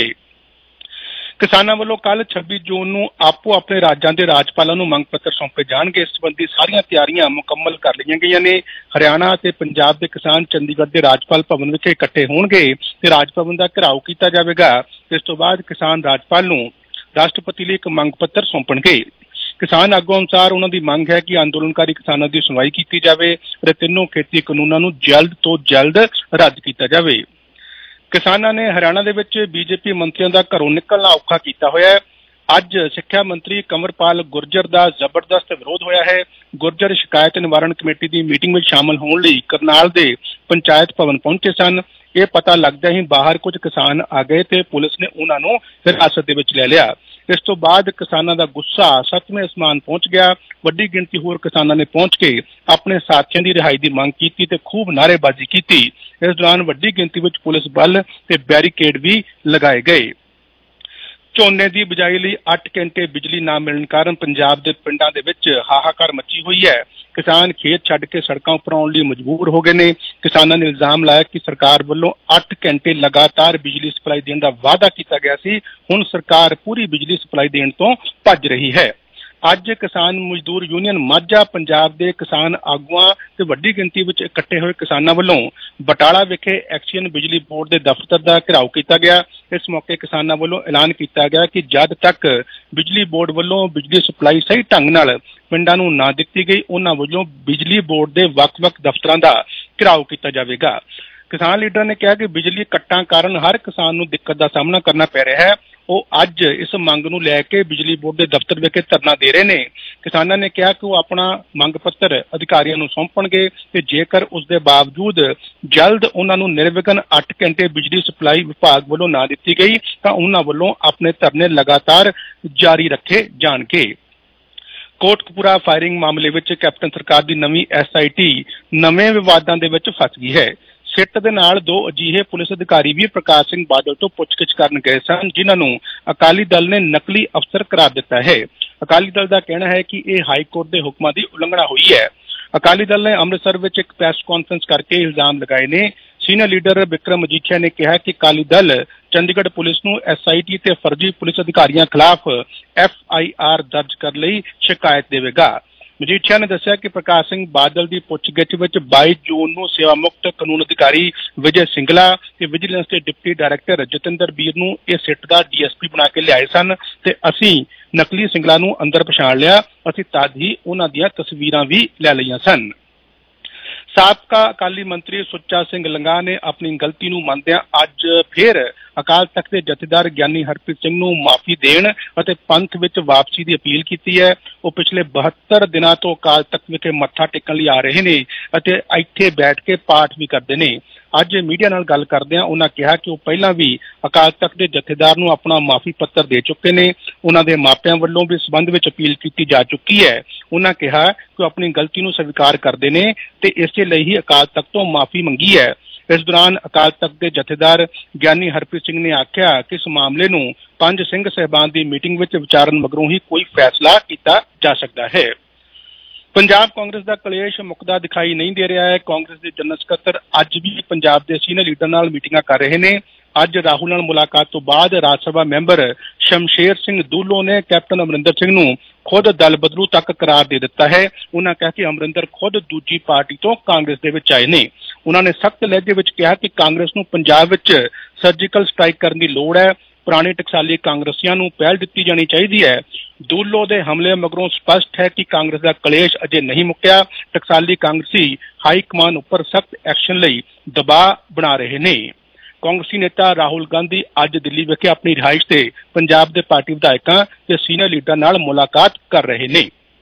ਕਿਸਾਨਾਂ ਵੱਲੋਂ ਕੱਲ ਛੱਬੀ ਜੂਨ ਨੂੰ ਆਪੋ ਆਪਣੇ ਰਾਜਾਂ ਦੇ ਰਾਜਪਾਲਾਂ ਨੂੰ ਮੰਗ ਪੱਤਰ ਸੌਂਪੇ ਜਾਣਗੇ। ਇਸ ਸੰਬੰਧੀ ਸਾਰੀਆਂ ਤਿਆਰੀਆਂ ਮੁਕੰਮਲ ਕਰ ਲਈਆਂ ਗਈਆਂ ਨੇ। ਹਰਿਆਣਾ ਅਤੇ ਪੰਜਾਬ ਦੇ ਕਿਸਾਨ ਚੰਡੀਗੜ੍ਹ ਦੇ ਰਾਜਪਾਲ ਭਵਨ ਵਿਖੇ ਇਕੱਠੇ ਹੋਣਗੇ ਤੇ ਰਾਜ ਭਵਨ ਦਾ ਘਿਰਾਓ ਕੀਤਾ ਜਾਵੇਗਾ। ਇਸ ਤੋਂ ਬਾਅਦ ਕਿਸਾਨ ਰਾਜਪਾਲ ਨੂੰ ਰਾਸ਼ਟਰਪਤੀ ਲਈ ਇੱਕ ਮੰਗ ਪੱਤਰ ਸੌਂਪਣਗੇ। ਕਿਸਾਨ ਆਗੂ ਅਨੁਸਾਰ ਉਹਨਾਂ ਦੀ ਮੰਗ ਹੈ ਕਿ ਅੰਦੋਲਨਕਾਰੀ ਕਿਸਾਨਾਂ ਦੀ ਸੁਣਵਾਈ ਕੀਤੀ ਜਾਵੇ ਅਤੇ ਤਿੰਨੋਂ ਖੇਤੀ ਕਾਨੂੰਨਾਂ ਨੂੰ ਜਲਦ ਤੋਂ ਜਲਦ ਰੱਦ ਕੀਤਾ ਜਾਵੇ। ਕਿਸਾਨਾਂ ਨੇ ਹਰਿਆਣਾ ਦੇ ਵਿੱਚ ਬੀਜੇਪੀ ਮੰਤਰੀਆਂ ਦਾ ਘਰੋਂ ਨਿਕਲਣਾ ਔਖਾ ਕੀਤਾ ਹੋਇਆ ਹੈ। ਅੱਜ ਸਿੱਖਿਆ ਮੰਤਰੀ ਕੰਵਰਪਾਲ ਗੁਰਜਰ ਦਾ ਜ਼ਬਰਦਸਤ ਵਿਰੋਧ ਹੋਇਆ ਹੈ। ਗੁਰਜਰ ਸ਼ਿਕਾਇਤ ਨਿਵਾਰਣ ਕਮੇਟੀ ਦੀ ਮੀਟਿੰਗ ਵਿੱਚ ਸ਼ਾਮਲ ਹੋਣ ਲਈ ਕਰਨਾਲ ਦੇ ਪੰਚਾਇਤ ਭਵਨ ਪਹੁੰਚੇ ਸਨ। ਇਹ ਪਤਾ ਲੱਗਦਾ ਹੀ ਬਾਹਰ ਕੁਝ ਕਿਸਾਨ ਆ ਗਏ ਤੇ ਪੁਲਿਸ ਨੇ ਉਹਨਾਂ ਨੂੰ ਹਿਰਾਸਤ ਦੇ ਵਿੱਚ ਲੈ ਲਿਆ। ਇਸ ਤੋਂ ਬਾਅਦ ਕਿਸਾਨਾਂ ਦਾ ਗੁੱਸਾ ਸੱਤਵੇਂ ਅਸਮਾਨ ਪਹੁੰਚ ਗਿਆ। ਵੱਡੀ ਗਿਣਤੀ ਹੋਰ ਕਿਸਾਨਾਂ ਨੇ ਪਹੁੰਚ ਕੇ ਆਪਣੇ ਸਾਥੀਆਂ ਦੀ ਰਿਹਾਈ ਦੀ ਮੰਗ ਕੀਤੀ ਤੇ ਖੂਬ ਨਾਅਰੇਬਾਜ਼ੀ ਕੀਤੀ। ਇਸ ਦੌਰਾਨ ਵੱਡੀ ਗਿਣਤੀ ਵਿੱਚ ਪੁਲਿਸ ਬਲ ਤੇ ਬੈਰੀਕੇਡ ਵੀ ਲਗਾਏ ਗਏ। ਝੋਨੇ ਦੀ ਬਿਜਾਈ ਲਈ ਅੱਠ ਘੰਟੇ ਬਿਜਲੀ ਨਾ ਮਿਲਣ ਕਾਰਨ ਪੰਜਾਬ ਦੇ ਪਿੰਡਾਂ ਦੇ ਵਿੱਚ ਹਾਹਾਕਾਰ ਮਚੀ ਹੋਈ ਹੈ। ਕਿਸਾਨ ਖੇਤ ਛੱਡ ਕੇ ਸੜਕਾਂ ਉੱਪਰ ਆਉਣ ਲਈ ਮਜਬੂਰ ਹੋ ਗਏ ਨੇ। ਕਿਸਾਨਾਂ ਨੇ ਇਲਜ਼ਾਮ ਲਾਇਆ ਕਿ ਸਰਕਾਰ ਵੱਲੋਂ ਅੱਠ ਘੰਟੇ ਲਗਾਤਾਰ ਬਿਜਲੀ ਸਪਲਾਈ ਦੇਣ ਦਾ ਵਾਅਦਾ ਕੀਤਾ ਗਿਆ ਸੀ, ਹੁਣ ਸਰਕਾਰ ਪੂਰੀ ਬਿਜਲੀ ਸਪਲਾਈ ਦੇਣ ਤੋਂ ਭੱਜ ਰਹੀ ਹੈ। ਅੱਜ ਕਿਸਾਨ ਮਜ਼ਦੂਰ ਯੂਨੀਅਨ ਮਾਝਾ ਪੰਜਾਬ ਦੇ ਕਿਸਾਨ ਆਗੂਆਂ ਤੇ ਵੱਡੀ ਗਿਣਤੀ ਵਿੱਚ ਇਕੱਠੇ ਹੋਏ ਕਿਸਾਨਾਂ ਵੱਲੋਂ ਬਟਾਲਾ ਵਿਖੇ ਐਕਸੀਅਨ ਬਿਜਲੀ ਬੋਰਡ ਦੇ ਦਫ਼ਤਰ ਦਾ ਘਿਰਾਓ ਕੀਤਾ ਗਿਆ। ਇਸ ਮੌਕੇ ਕਿਸਾਨਾਂ ਵੱਲੋਂ ਐਲਾਨ ਕੀਤਾ ਗਿਆ ਕਿ ਜਦ ਤੱਕ ਬਿਜਲੀ ਬੋਰਡ ਵੱਲੋਂ ਬਿਜਲੀ ਸਪਲਾਈ ਸਹੀ ਢੰਗ ਨਾਲ ਪਿੰਡਾਂ ਨੂੰ ਨਾ ਦਿੱਤੀ ਗਈ, ਉਹਨਾਂ ਵੱਲੋਂ ਬਿਜਲੀ ਬੋਰਡ ਦੇ ਵੱਖ-ਵੱਖ ਦਫ਼ਤਰਾਂ ਦਾ ਘਿਰਾਓ ਕੀਤਾ ਜਾਵੇਗਾ। ਕਿਸਾਨ ਲੀਡਰ ਨੇ ਕਿਹਾ ਕਿ ਬਿਜਲੀ ਕੱਟਾਂ ਕਾਰਨ ਹਰ ਕਿਸਾਨ ਨੂੰ ਦਿੱਕਤ ਦਾ ਸਾਹਮਣਾ ਕਰਨਾ ਪੈ ਰਿਹਾ ਹੈ। ਉਹ ਅੱਜ ਇਸ ਮੰਗ ਨੂੰ ਲੈ ਕੇ ਬਿਜਲੀ ਬੋਰਡ ਦੇ ਦਫ਼ਤਰ ਵਿਖੇ ਧਰਨਾ ਦੇ ਰਹੇ ਨੇ। ਕਿਸਾਨਾਂ ਨੇ ਕਿਹਾ ਕਿ ਉਹ ਆਪਣਾ ਮੰਗ ਪੱਤਰ ਅਧਿਕਾਰੀਆਂ ਨੂੰ ਸੌਂਪਣਗੇ ਤੇ ਜੇਕਰ ਉਸ ਦੇ ਬਾਵਜੂਦ ਜਲਦ ਉਹਨਾਂ ਨੂੰ ਨਿਰਵਿਘਨ ਅੱਠ ਘੰਟੇ ਬਿਜਲੀ ਸਪਲਾਈ ਵਿਭਾਗ ਵੱਲੋਂ ਨਾ ਦਿੱਤੀ ਗਈ ਤਾਂ ਉਹਨਾਂ ਵੱਲੋਂ ਆਪਣੇ ਧਰਨੇ ਲਗਾਤਾਰ ਜਾਰੀ ਰੱਖੇ ਜਾਣਗੇ। ਕੋਟਕਪੂਰਾ ਫਾਇਰਿੰਗ ਮਾਮਲੇ ਵਿੱਚ ਕੈਪਟਨ ਸਰਕਾਰ ਦੀ ਨਵੀਂ ਐਸ ਆਈ ਟੀ ਨਵੇਂ ਵਿਵਾਦਾਂ ਦੇ ਵਿੱਚ ਫਸ ਗਈ ਹੈ। ਸਿੱਟ ਦੇ ਨਾਲ ਦੋ ਅਜਿਹੇ ਪੁਲਿਸ ਅਧਿਕਾਰੀ ਵੀ ਪ੍ਰਕਾਸ਼ ਸਿੰਘ ਬਾਦਲ ਤੋਂ ਪੁੱਛਗਿੱਛ ਕਰਨ ਗਏ ਸਨ ਜਿਨ੍ਹਾਂ ਨੂੰ ਅਕਾਲੀ ਦਲ ਨੇ ਨਕਲੀ ਅਫਸਰ ਕਰਾਰ ਦਿੱਤਾ ਹੈ। ਅਕਾਲੀ ਦਲ ਦਾ ਕਹਿਣਾ ਹੈ ਕਿ ਇਹ ਹਾਈ ਕੋਰਟ ਦੇ ਹੁਕਮਾਂ ਦੀ ਉਲੰਘਣਾ ਹੋਈ ਹੈ। ਅਕਾਲੀ ਦਲ ਨੇ ਅੰਮ੍ਰਿਤਸਰ ਵਿੱਚ ਇੱਕ ਪ੍ਰੈਸ ਕਾਨਫਰੰਸ ਕਰਕੇ ਇਲਜ਼ਾਮ ਲਗਾਏ ਨੇ। ਸੀਨੀਅਰ ਲੀਡਰ ਬਿਕਰਮ ਮਜੀਠੀਆ ਨੇ ਕਿਹਾ ਕਿ ਅਕਾਲੀ ਦਲ ਚੰਡੀਗੜ੍ਹ ਪੁਲਿਸ ਨੂੰ ਐਸ ਆਈ ਟੀ ਤੇ ਫਰਜ਼ੀ ਪੁਲਿਸ ਅਧਿਕਾਰੀਆਂ ਖਿਲਾਫ ਐਫ ਆਈ ਆਰ ਦਰਜ ਕਰਨ ਲਈ ਸ਼ਿਕਾਇਤ ਦੇਵੇਗਾ। ਮਜੀਠੀਆ ਨੇ ਦੱਸਿਆ ਕਿ ਪ੍ਰਕਾਸ਼ ਸਿੰਘ ਬਾਦਲ ਦੀ ਪੁੱਛਗਿੱਛ ਵਿੱਚ ਬਾਈ ਜੂਨ ਨੂੰ ਸੇਵਾ ਮੁਕਤ ਕਾਨੂੰਨ ਅਧਿਕਾਰੀ ਵਿਜੇ ਸਿੰਗਲਾ ਤੇ ਵਿਜੀਲੈਂਸ ਦੇ ਡਿਪਟੀ ਡਾਇਰੈਕਟਰ ਜਤਿੰਦਰ ਬੀਰ ਨੂੰ ਇਹ ਸਿੱਟ ਦਾ ਡੀ ਐਸ ਪੀ ਬਣਾ ਕੇ ਲਿਆਏ ਸਨ ਤੇ ਅਸੀਂ ਨਕਲੀ ਸਿੰਗਲਾ ਨੂੰ ਅੰਦਰ ਪਛਾਣ ਲਿਆ। ਅਸੀਂ ਤਦ ਹੀ ਉਹਨਾਂ ਦੀਆਂ ਤਸਵੀਰਾਂ ਵੀ ਲੈ ਲਈਆਂ ਸਨ। ਸਾਬਕਾ ਅਕਾਲੀ ਮੰਤਰੀ ਸੁੱਚਾ ਸਿੰਘ ਲੰਗਾ ਨੇ ਆਪਣੀ ਗਲਤੀ ਨੂੰ ਮੰਨਦਿਆਂ ਅੱਜ ਫਿਰ ਅਕਾਲ ਤਖਤ ਦੇ ਜਥੇਦਾਰ ਗਿਆਨੀ ਹਰਪ੍ਰੀਤ ਸਿੰਘ ਨੂੰ ਮਾਫੀ ਦੇਣ ਅਤੇ ਪੰਥ ਵਿੱਚ ਵਾਪਸੀ ਦੀ ਅਪੀਲ ਕੀਤੀ ਹੈ। ਉਹ ਪਿਛਲੇ ਬਹੱਤਰ ਦਿਨਾਂ ਤੋਂ ਅਕਾਲ ਤਖਤ ਵਿਖੇ ਮੱਥਾ ਟੇਕਣ ਲਈ ਆ ਰਹੇ ਨੇ ਅਤੇ ਇੱਥੇ ਬੈਠ ਕੇ ਪਾਠ ਵੀ ਕਰਦੇ ਨੇ। ਅੱਜ ਮੀਡੀਆ ਨਾਲ ਗੱਲ ਕਰਦਿਆਂ ਉਹਨਾਂ ਕਿਹਾ ਕਿ ਉਹ ਪਹਿਲਾਂ ਵੀ ਅਕਾਲ ਤਖਤ ਦੇ ਜਥੇਦਾਰ ਨੂੰ ਆਪਣਾ ਮਾਫੀ ਪੱਤਰ ਦੇ ਚੁੱਕੇ ਨੇ। ਉਹਨਾਂ ਦੇ ਮਾਪਿਆਂ ਵੱਲੋਂ ਵੀ ਇਸ ਸੰਬੰਧ ਵਿੱਚ ਅਪੀਲ ਕੀਤੀ ਜਾ ਚੁੱਕੀ ਹੈ। ਉਹਨਾਂ ਕਿਹਾ ਕਿ ਉਹ ਆਪਣੀ ਗਲਤੀ ਨੂੰ ਸਵੀਕਾਰ ਕਰਦੇ ਨੇ ਤੇ ਇਸੇ ਲਈ ਹੀ ਅਕਾਲ ਤਖਤ ਤੋਂ ਮਾਫੀ ਮੰਗੀ ਹੈ। ਇਸ ਦੌਰਾਨ ਅਕਾਲ ਤਖਤ ਦੇ ਜਥੇਦਾਰ ਗਿਆਨੀ ਹਰਪ੍ਰੀਤ ਸਿੰਘ ਨੇ ਆਖਿਆ ਕਿ ਇਸ ਮਾਮਲੇ ਨੂੰ ਪੰਜ ਸਿੰਘ ਸਾਹਿਬਾਨ ਦੀ ਮੀਟਿੰਗ ਵਿੱਚ ਵਿਚਾਰਨ ਮਗਰੋਂ ਹੀ ਕੋਈ ਫੈਸਲਾ ਕੀਤਾ ਜਾ ਸਕਦਾ ਹੈ। ਪੰਜਾਬ ਕਾਂਗਰਸ ਦਾ ਕਲੇਸ਼ ਮੁੱਕਦਾ ਦਿਖਾਈ ਨਹੀਂ ਦੇ ਰਿਹਾ ਹੈ। ਕਾਂਗਰਸ ਦੇ ਜਨਰਲ ਸਕੱਤਰ ਅੱਜ ਵੀ ਪੰਜਾਬ ਦੇ ਸੀਨੀਅਰ ਲੀਡਰ ਨਾਲ ਮੀਟਿੰਗਾਂ ਕਰ ਰਹੇ ਨੇ। ਅੱਜ ਰਾਹੁਲ ਨਾਲ ਮੁਲਾਕਾਤ ਤੋਂ ਬਾਅਦ ਰਾਜ ਸਭਾ ਮੈਂਬਰ ਸ਼ਮਸ਼ੇਰ ਸਿੰਘ ਦੂਲੋ ਨੇ ਕੈਪਟਨ ਅਮਰਿੰਦਰ ਸਿੰਘ ਨੂੰ ਖੁਦ ਦਲ ਬਦਲੂ ਤੱਕ ਕਰਾਰ ਦੇ ਦਿੱਤਾ ਹੈ। ਉਹਨਾਂ ਕਿਹਾ ਕਿ ਅਮਰਿੰਦਰ ਖੁਦ ਦੂਜੀ ਪਾਰਟੀ ਤੋਂ ਕਾਂਗਰਸ ਦੇ ਵਿੱਚ ਆਏ ਨੇ। ਉਹਨਾਂ ਨੇ ਸਖਤ ਲਹਿਜੇ ਵਿੱਚ ਕਿਹਾ ਕਿ ਕਾਂਗਰਸ ਨੂੰ ਪੰਜਾਬ ਵਿੱਚ ਸਰਜੀਕਲ ਸਟ੍ਰਾਈਕ ਕਰਨ ਦੀ ਲੋੜ ਹੈ। ਪੁਰਾਣੇ ਟਕਸਾਲੀ ਕਾਂਗਰਸੀਆਂ ਨੂੰ ਪਹਿਲ ਦਿੱਤੀ ਜਾਣੀ ਚਾਹੀਦੀ ਹੈ। ਦੂਲੋ ਦੇ ਹਮਲੇ ਮਗਰੋਂ ਸਪਸ਼ਟ ਹੈ ਕਿ ਕਾਂਗਰਸ ਦਾ ਕਲੇਸ਼ ਅਜੇ ਨਹੀਂ ਮੁੱਕਿਆ। ਟਕਸਾਲੀ ਕਾਂਗਰਸੀ ਹਾਈ ਕਮਾਨ ਉੱਪਰ ਸਖਤ ਐਕਸ਼ਨ ਲਈ ਦਬਾਅ ਬਣਾ ਰਹੇ ਨੇ। ਕਾਂਗਰਸੀ ਨੇਤਾ ਰਾਹੁਲ ਗਾਂਧੀ ਅੱਜ ਦਿੱਲੀ ਵਿਖੇ ਆਪਣੀ ਰਿਹਾਇਸ਼ ਤੇ ਪੰਜਾਬ ਦੇ ਪਾਰਟੀ ਵਿਧਾਇਕਾਂ ਤੇ ਸੀਨੀਅਰ ਲੀਡਰਾਂ ਨਾਲ ਮੁਲਾਕਾਤ ਕਰ ਰਹੇ ਨੇ।